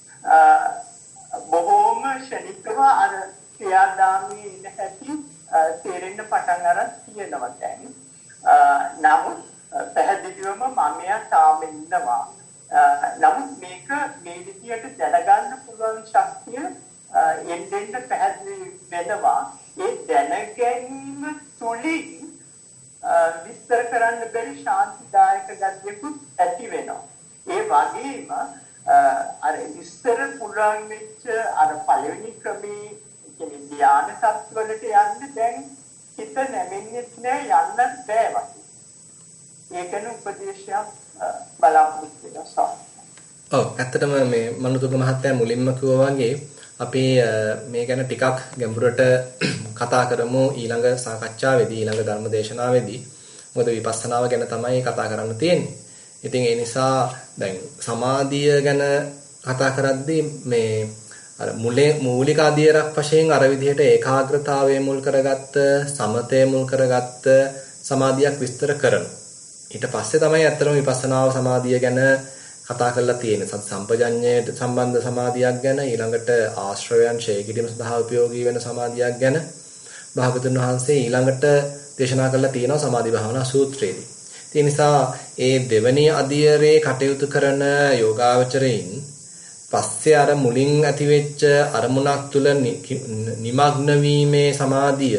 Speaker 9: බොහෝම ශනිකව අර ක්‍රියාදාමයේ ඉන්න හැටි තේරෙන්න පටන් අරන් තියෙනවා දැන්. නමුත් පැහැදිලිවම මමයා තාම ඉන්නවා. නමුත් මේක මේ විදියට දැනගන්න පුළුවන් ශක්තිය එන්නෙන් පැහැදිලි වෙනවා. ඒ දැන ගැනීම තුළින් විස්තර කරන්න බැරි ශාන්තිදායක ගතියකුත් ඇති වෙනවා. ඒ වගේම අර විස්තර පුළුවන් වෙච්ච අර පළවෙනි ක්‍රමේ කියන්නේ ධ්‍යාන සත්වලට යන්න දැන් හිත නැමෙන්නේ නැහැ යන්න බෑ වගේ. ඒකන උපදේශයක් බලාපොරොත්තු වෙනවා.
Speaker 4: ඔව් ඇත්තටම මේ මනුතුක මහත්තයා මුලින්ම කිව්වා වගේ අපි මේ ගැන ටිකක් ගැඹුරට කතා කරමු ඊළඟ සාකච්ඡාවේදී ඊළඟ ධර්ම දේශනාවේදී. මොකද විපස්සනාව ගැන තමයි කතා කරන්න තියෙන්නේ. ඉතින් ඒ නිසා දැන් සමාධිය ගැන කතා කරද්දී මේ අර මුලේ මූලික අධ්‍යයනයක් වශයෙන් අර විදිහට ඒකාග්‍රතාවය මුල් කරගත්ත සමතය මුල් කරගත්ත සමාධියක් විස්තර කරනවා. ඊට පස්සේ තමයි අත්‍තරම විපස්සනාව සමාධිය ගැන කතා කරලා තියෙන්නේ. සත් සම්පජඤ්ඤයට සම්බන්ධ සමාධියක් ගැන ඊළඟට ආශ්‍රවයන් ඡය කිරීම සඳහා උපයෝගී වෙන සමාධියක් ගැන භාගතුන් වහන්සේ ඊළඟට දේශනා කරලා තියෙනවා සමාධි භාවනා සූත්‍රයේදී. ඒ නිසා ඒ දෙවැනි අධ්‍යයනයේ කටයුතු කරන යෝගාවචරයින් පස්සේ අර මුලින් ඇතිවෙච්ච අරමුණක් තුල නිමග්න වීමේ සමාධිය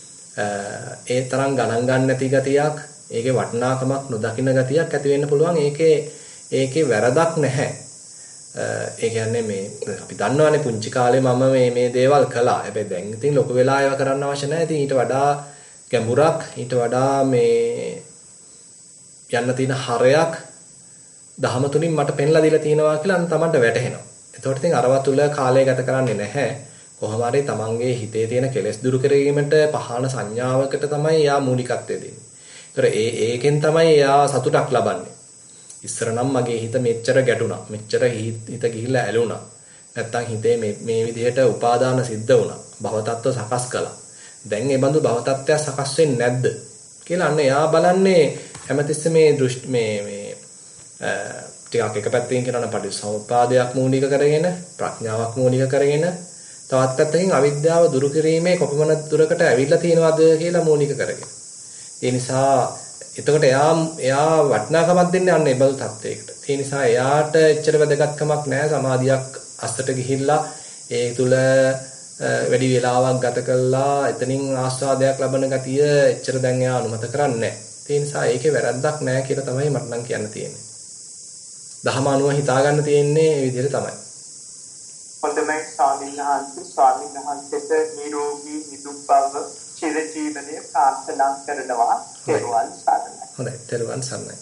Speaker 4: ඒ තරම් ගණන් ගන්න නැති ගතියක් ඒකේ වටිනාකමක් නොදකින ගතියක් ඇති වෙන්න පුළුවන්. ඒකේ ඒකේ වැරදක් නැහැ. ඒ කියන්නේ මේ අපි දන්නවනේ පුංචි කාලේ මම මේ මේ දේවල් කළා. හැබැයි දැන් ඉතින් ලොකු වෙලා ඒවා කරන්න අවශ්‍ය නැහැ. ඉතින් ඊට වඩා ගැඹුරක් ඊට වඩා මේ යන්න තියෙන හරයක් දහම තුලින් මට පෙන්ලා දීලා තියෙනවා කියලා අන්න තමන්ට වැටහෙනවා. එතකොට ඉතින් අරවා තුල කාලය ගත කරන්නේ නැහැ. කොහොම හරි තමන්ගේ හිතේ තියෙන කෙලෙස් දුරු කිරීමට පහන සංඥාවකට තමයි යා මූලිකත්වය දෙන්නේ. ඒතර ඒ ඒකෙන් තමයි යා සතුටක් ලබන්නේ. ඉස්සර නම් මගේ හිත මෙච්චර ගැටුණා. මෙච්චර හිත ගිහිල්ලා ඇලුණා. නැත්තම් හිතේ මේ මේ විදිහට උපාදාන සිද්ධ වුණා. භව තත්ත්ව සකස් කළා. දැන් මේ බඳු භව තත්ත්වයක් සකස් වෙන්නේ නැද්ද කියලා අන්න එයා බලන්නේ හැමතිස්සෙම මේ දෘෂ්ටි මේ මේ ටිකක් එක පැත්තකින් කියනවා නම් පටිච්චසමුප්පාදයක් මූලික කරගෙන ප්‍රඥාවක් මූලික කරගෙන තවත් පැත්තකින් අවිද්‍යාව දුරු කිරීමේ කොපමණ දුරකට ඇවිල්ලා තියෙනවද කියලා මූලික කරගෙන. ඒ නිසා එතකොට එයා එයා වටිනාකමක් දෙන්නේ අන්න ඒ බඳු තත්වයකට. ඒ නිසා එයාට එච්චර වැදගත්කමක් නැහැ සමාධියක් අස්සට ගිහිල්ලා ඒ තුල වැඩි වේලාවක් ගත කළා එතනින් ආස්වාදයක් ලබන ගතිය එච්චර දැන් එයා අනුමත කරන්නේ නැහැ. ඒ නිසා ඒකේ වැරද්දක් නැහැ කියලා තමයි මට නම් කියන්න තියෙන්නේ. දහම අනුව හිතා ගන්න තියෙන්නේ මේ විදිහට තමයි.
Speaker 9: හොඳයි ස්වාමීන් වහන්සේ ස්වාමීන් වහන්සේට නිරෝගී නිදුක් බව චිරජීවනයේ ප්‍රාර්ථනා කරනවා. තෙරුවන් සරණයි.
Speaker 4: හොඳයි තෙරුවන් සරණයි.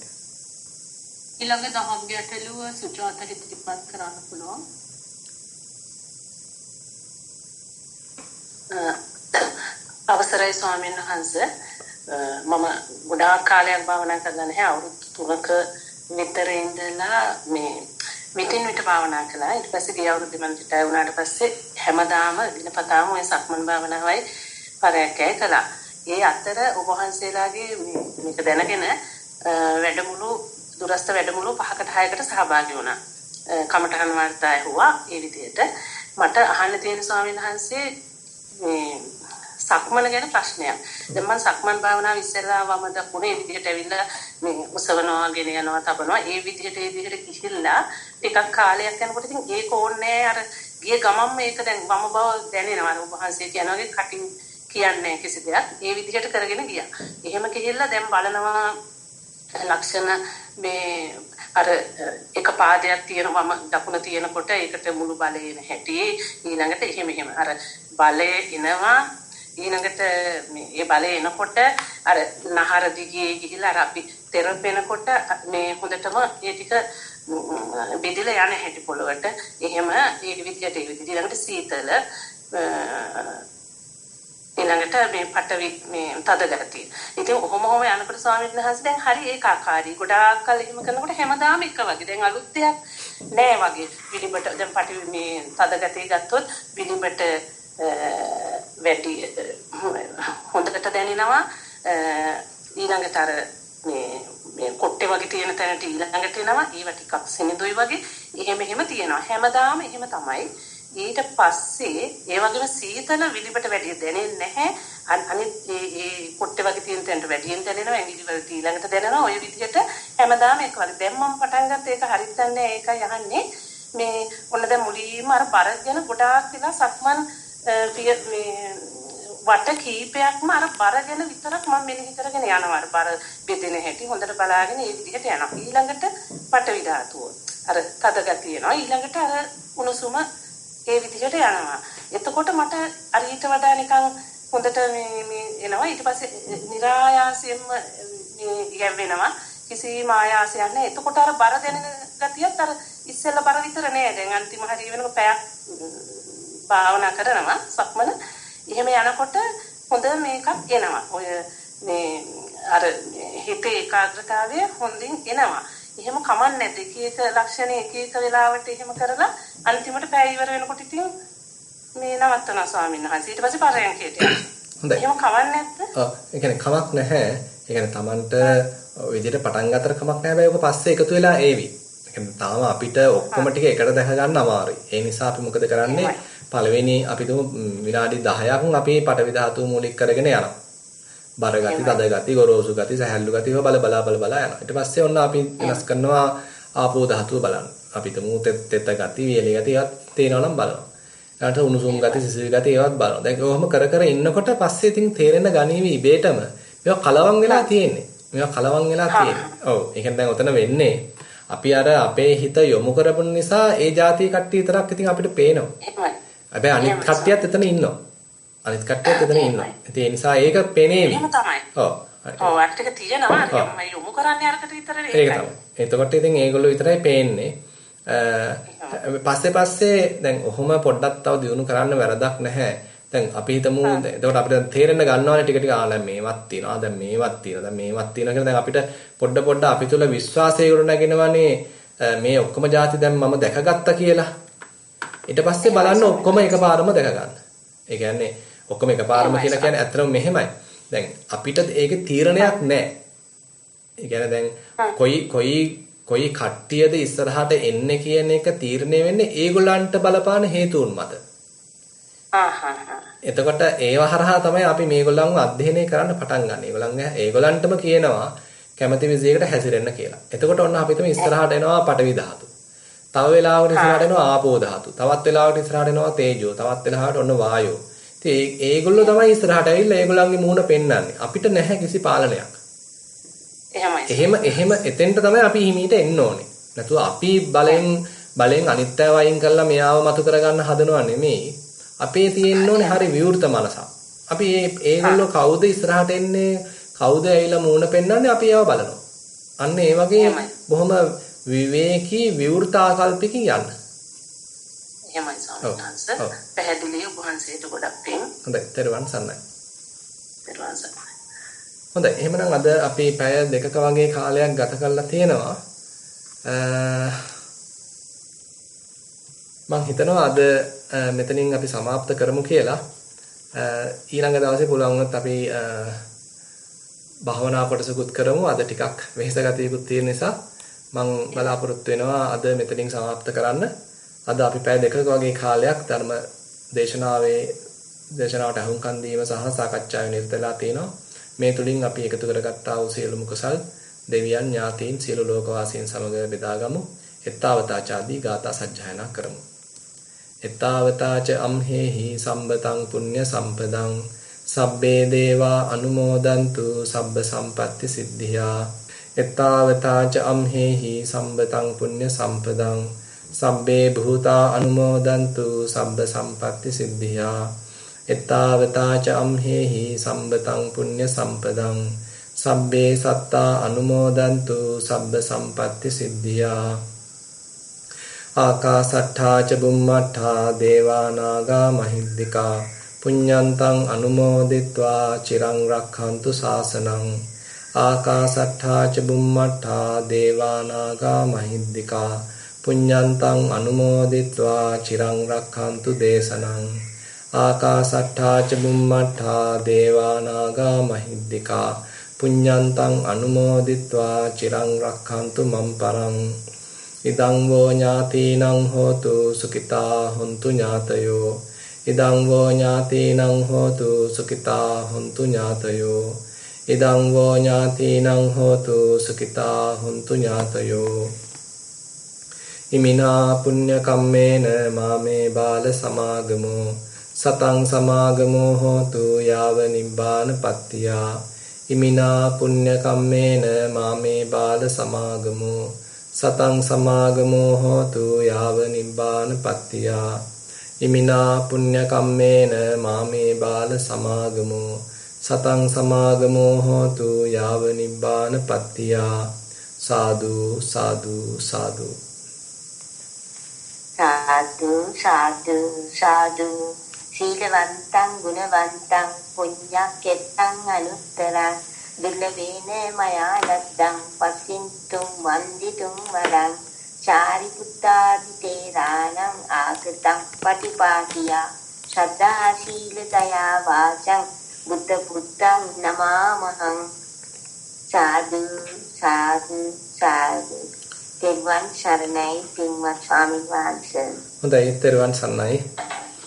Speaker 2: ඊළඟ දහම් ගැටලුව සුජාතට ඉදිරිපත් කරන්න පුළුවන්.
Speaker 10: අවසරයි ස්වාමීන් වහන්සේ මම ගොඩාක් කාලයක් භාවනා කරලා නැහැ අවුරුදු තුනක විතර ඉඳලා මේ මෙතෙන් විතර භාවනා කළා ඊට පස්සේ ගිය අවුරුද්ද මම රිටයර් වුණාට පස්සේ හැමදාම දිනපතාම ඔය සක්මන් භාවනාවයි පරයන්කය කළා. ඒ අතර ඔබ වහන්සේලාගේ මේක දැනගෙන වැඩමුළු දුරස්ත වැඩමුළු පහකට හයකට සහභාගී වුණා. කමඨහන් වාර්තා ඇහුවා ඒ විදිහට මට අහන්න තියෙන ස්වාමීන් වහන්සේ මේ සක්මන ගැන ප්‍රශ්නයක්. දැන් මම සක්මන් භාවනාව ඉස්සෙල්ලා වම දකුණේ විදිහට ඇවිල්ලා මේ උසවනවා ගෙන යනවා තබනවා ඒ විදිහට ඒ විදිහට කිහිල්ලා ටිකක් කාලයක් යනකොට ඉතින් ඒක ඕනේ අර ගිය ගමන් මේක දැන් වම බව දැනෙනවා. ඔබ වහන්සේ කියන වගේ කටින් කියන්නේ කිසි දෙයක් ඒ විදිහට කරගෙන ගියා. එහෙම කිහිල්ලා දැන් බලනවා ලක්ෂණ මේ අර එක පාදයක් තියෙනවම දකුණ තියෙනකොට ඒකට මුළු බලය එන හැටි ඊළඟට එහෙම එහෙම අර බලය එනවා ඊළඟට මේ බලය එනකොට අර නහර දිගේ ගිහිලා අර අපි තෙරපෙනකොට මේ හොඳටම ඒ ටික බෙදලා යන හැටි පොළවට එහෙම ඒ විදිහට ඒ විදිහට ඊළඟට සීතල ඊළඟට මේ පටවි මේ තද ගතිය. ඉතින් ඔහොම ඔහොම යනකොට ස්වාමීන් වහන්සේ දැන් හරි ඒකාකාරී. ගොඩාක් කල් එහෙම කරනකොට හැමදාම එක වගේ. දැන් අලුත් දෙයක් නෑ වගේ. විලිඹට දැන් පටවි මේ තද ගතිය ගත්තොත් විලිඹට වැඩි හොඳට දැනෙනවා. ඊළඟට අර මේ මේ කොට්ටේ වගේ තියෙන තැනට ඊළඟට එනවා. ඒව ටිකක් සෙනෙදුයි වගේ. එහෙම එහෙම තියෙනවා. හැමදාම එහෙම තමයි. ඊට පස්සේ ඒ වගේම සීතල විලිබට වැඩි දැනෙන්නේ නැහැ. අනිත් ඒ ඒ කොට්ටේ වගේ තියෙන තැනට වැඩියෙන් දැනෙනවා. ඇඟිලි වලට ඊළඟට දැනෙනවා. ඔය විදිහට හැමදාම එක වගේ. දැන් මම පටන් ගත්ත ඒක හරියට දන්නේ ඒකයි අහන්නේ. මේ ඔන්න දැන් මුලින්ම අර බර ගැන ගොඩාක් වෙලා සක්මන් මේ වට කීපයක්ම අර බර ගැන විතරක් මම මෙනෙහි කරගෙන යනවා. අර බර බෙදෙන හැටි හොඳට බලාගෙන ඒ විදිහට යනවා. ඊළඟට පටවි ධාතුව. අර තද ගතිය එනවා. ඊළඟට අර උණුසුම ඒ විදිහට යනවා. එතකොට මට අර ඊට වඩා නිකන් හොඳට මේ මේ එනවා. ඊට පස්සේ નિરાයාසයෙන්ම මේ යැවෙනවා. කිසිම ආයාසයක් නැහැ. එතකොට අර බර දැනෙන ගතියත් අර ඉස්සෙල්ලා බර විතර නෑ. දැන් අන්තිම හරිය වෙනකොට පැයක් භාවනා කරනවා සක්මන. එහෙම යනකොට හොඳ මේකක් එනවා. ඔය මේ අර හිතේ ඒකාග්‍රතාවය හොඳින් එනවා. එහෙම කමන්නේ නැද්ද? එක එක ලක්ෂණ එක එක වෙලාවට එහෙම කරලා අන්තිමට පැය ඉවර වෙනකොට ඉතින් මේ නවත්තනවා ස්වාමීන් වහන්සේ. ඊට පස්සේ පරයන්කයට යනවා.
Speaker 4: හොඳයි.
Speaker 10: එහෙම කමන්නේ නැද්ද?
Speaker 4: ඔව්. ඒ කියන්නේ කමක් නැහැ. ඒ කියන්නේ Tamanට විදිහට පටන් ගන්නතර කමක් නැහැ. හැබැයි ඔක පස්සේ එකතු වෙලා ඒවි. ඒ කියන්නේ තාම අපිට ඔක්කොම ටික එකට දැක ගන්න අමාරුයි. ඒ නිසා අපි මොකද කරන්නේ? පළවෙනි අපි තුමු විනාඩි දහයක් අපි පටවි ධාතුව මූලික කරගෙන යනවා. බර ගති, තද ගති, ගොරෝසු ගති, සැහැල්ලු ගති ඒවා බල බලා බල බලා යනවා. ඊට පස්සේ ඔන්න අපි වෙනස් කරනවා ආපෝ ධාතුව බලන්න. අපි තුමු තෙත් තෙත ගති, වියලි ගති ඒවත් තේනවා නම් බලනවා. ඊට උණුසුම් ගති, සිසිල් ගති ඒවත් බලනවා. දැන් ඔහොම කර කර ඉන්නකොට පස්සේ ඉතින් තේරෙන ගණීවි ඉබේටම මේවා කලවම් වෙලා තියෙන්නේ. මේවා කලවම් වෙලා තියෙන්නේ. ඔව්. ඒ කියන්නේ දැන් ඔතන වෙන්නේ අපි අර අපේ හිත යොමු කරපු නිසා ඒ જાතිය කට්ටිය විතරක් ඉතින් අපිට පේනවා.
Speaker 10: එහෙමයි.
Speaker 4: හැබැයි අනිත් කට්ටියත් එතන ඉන්නවා. අනිත් කට්ටියත් එතන ඉන්නවා. ඉතින් ඒ නිසා ඒක පේනේවි.
Speaker 10: එහෙම තමයි.
Speaker 4: ඔව්.
Speaker 10: ඔව් අර්ථක තියෙනවා. මම යොමු කරන්නේ අරකට විතරනේ.
Speaker 4: ඒක තමයි. එතකොට ඉතින් ඒගොල්ලෝ විතරයි පේන්නේ. පස්සේ පස්සේ දැන් ඔහොම පොඩ්ඩක් තව දියුණු කරන්න වැරදක් නැහැ. දැන් අපි හිතමු එතකොට අපිට තේරෙන්න ගන්නවානේ ටික ටික ආ දැන් මේවත් තියෙනවා. දැන් මේවත් තියෙනවා. දැන් මේවත් තියෙනවා කියලා දැන් අපිට පොඩ පොඩ අපි තුල විශ්වාසය උඩ නැගෙනවනේ මේ ඔක්කොම જાති දැන් මම දැකගත්තා කියලා. ඊට පස්සේ බලන්න ඔක්කොම එකපාරම දැක ගන්න. ඒ කියන්නේ ඔක්කොම එකපාරම කියලා කියන්නේ ඇත්තටම මෙහෙමයි. දැන් අපිට ඒකේ තීරණයක් නැහැ. ඒ කියන්නේ දැන් කොයි කොයි කොයි කට්ටියද ඉස්සරහට එන්නේ කියන එක තීරණය වෙන්නේ ඒගොල්ලන්ට බලපාන හේතුන් මත. එතකොට ඒව හරහා තමයි අපි මේගොල්ලන්ව අධ්‍යයනය කරන්න පටන් ගන්න. ඒගොල්ලන් ඒගොල්ලන්ටම කියනවා කැමති විදිහකට හැසිරෙන්න කියලා. එතකොට ඔන්න අපි තමයි ඉස්සරහට එනවා පටවි ධාතු. තව වෙලාවකට ඉස්සරහට එනවා ආපෝ ධාතු. තවත් වෙලාවකට ඉස්සරහට එනවා තේජෝ. තවත් වෙලාවකට ඔන්න වායෝ. ඉතින් ඒගොල්ලෝ තමයි ඉස්සරහට ඇවිල්ලා ඒගොල්ලන්ගේ මූණ පෙන්වන්නේ. අපිට නැහැ කිසි පාලනයක්.
Speaker 10: එහෙමයි.
Speaker 4: එහෙම එහෙම එතෙන්ට තමයි අපි හිමීට එන්න ඕනේ. නැතුව අපි බලෙන් බලෙන් අනිත් අය වයින් කරලා මෙයාව මතු කරගන්න හදනව නෙමෙයි. අපේ තියෙන්න ඕනේ හරි විවෘත මනසක්. අපි මේ ඒගොල්ලෝ කවුද ඉස්සරහට එන්නේ? කවුද ඇවිල්ලා මූණ පෙන්වන්නේ? අපි ඒව බලනවා. අන්න ඒ වගේ බොහොම විවේකී විවෘත ආකල්පකින් යන්න.
Speaker 10: එහෙමයි ස්වාමීන් වහන්සේ. පැහැදිලි ඔබ වහන්සේට ගොඩක් පිං.
Speaker 4: හොඳයි. ත්වන් සන්නයි.
Speaker 10: ත්වන් සන්නයි.
Speaker 4: හොඳයි. එහෙමනම් අද අපි පැය දෙකක වගේ කාලයක් ගත කරලා තියෙනවා. මම හිතනවා අද මෙතනින් අපි સમાપ્ત කරමු කියලා. ඊළඟ දවසේ පුළුවන් වුණොත් අපි භාවනා කොටසකුත් කරමු. අද ටිකක් වෙහෙස ගතියකුත් තියෙන නිසා මම බලාපොරොත්තු වෙනවා අද මෙතනින් સમાપ્ત කරන්න. අද අපි පැය දෙකක වගේ කාලයක් ධර්ම දේශනාවේ දේශනාවට අහුම්කන් දීම සහ සාකච්ඡාවේ නිරත වෙලා තිනවා. මේ තුලින් අපි එකතු කරගත්තා වූ සියලුම කුසල් දෙවියන් ඥාතීන් සියලු ලෝකවාසීන් සමග බෙදාගමු. එත්තාවතාචාදී ගාථා සජ්ජායනා කරමු. එත්තාවතාච අම්හෙහි සම්බතං පුඤ්ඤ සම්පදං සබ්බේ දේවා අනුමෝදන්තු සබ්බ සම්පatti සිද්ධියා. එත්තාවතාච අම්හෙහි සම්බතං පුඤ්ඤ සම්පදං සබ්බේ භූතා අනුමෝදන්තු සබ්බ සම්පatti සිද්ධියා. එත්තාවතා ච අම්හෙහි සම්බතං පුඤ්ඤ සම්පදං සබ්බේ සත්තා අනුමෝදන්තු සබ්බ සම්පatti සිද්ධියා ආකාසට්ඨා ච බුම්මට්ඨා දේවා නාග මහිද්దికා පුඤ්ඤන්තං අනුමෝදිත්වා චිරං රක්ඛන්තු ශාසනං ආකාසට්ඨා ච බුම්මට්ඨා දේවා නාග මහිද්దికා පුඤ්ඤන්තං අනුමෝදිත්වා චිරං රක්ඛන්තු දේශනං ආකාසට්ඨා ච බුම්මට්ඨා දේවා නාග මහිද්దికා පුඤ්ඤන්තං අනුමෝදිත්වා චිරං රක්ඛන්තු මම් පරං ඉදං වෝ ඥාතිනං හෝතු සුඛිතා හොන්තු ඥාතයෝ ඉදං වෝ ඥාතිනං හෝතු සුඛිතා හොන්තු ඥාතයෝ ඉදං වෝ ඥාතිනං හෝතු සුඛිතා හොන්තු ඥාතයෝ ඉමිනා පුඤ්ඤ කම්මේන මාමේ බාල සමාගමෝ සතං සමාගමෝ හෝතු යාව නිබ්බාන පත්තියා ඉමිනා පුඤ්ඤ කම්මේන මාමේ බාල සමාගමෝ සතං සමාගමෝ හෝතු යාව නිබ්බාන පත්තියා ඉමිනා පුඤ්ඤ කම්මේන මාමේ බාල සමාගමෝ සතං සමාගමෝ හෝතු යාව නිබ්බාන පත්තියා සාදු සාදු සාදු
Speaker 7: සාදු සාදු සාදු සීලවන්තං ගුණවන්තං පුඤ්ඤක්කෙත්තං අනුත්තරං දුර්ලභේන මයා ලද්දං පස්සින්තුං වන්දිතුං වරං චාරිපුත්තාදි තේරාණං ආගතං පටිපාටියා ශ්‍රද්ධා සීල දයා වාචං බුද්ධ පුත්තං නමාමහං සාදු සාදු සාදු තෙරුවන් සරණයි පින්වත් ස්වාමීන් වහන්සේ.
Speaker 4: හොඳයි තෙරුවන් සරණයි.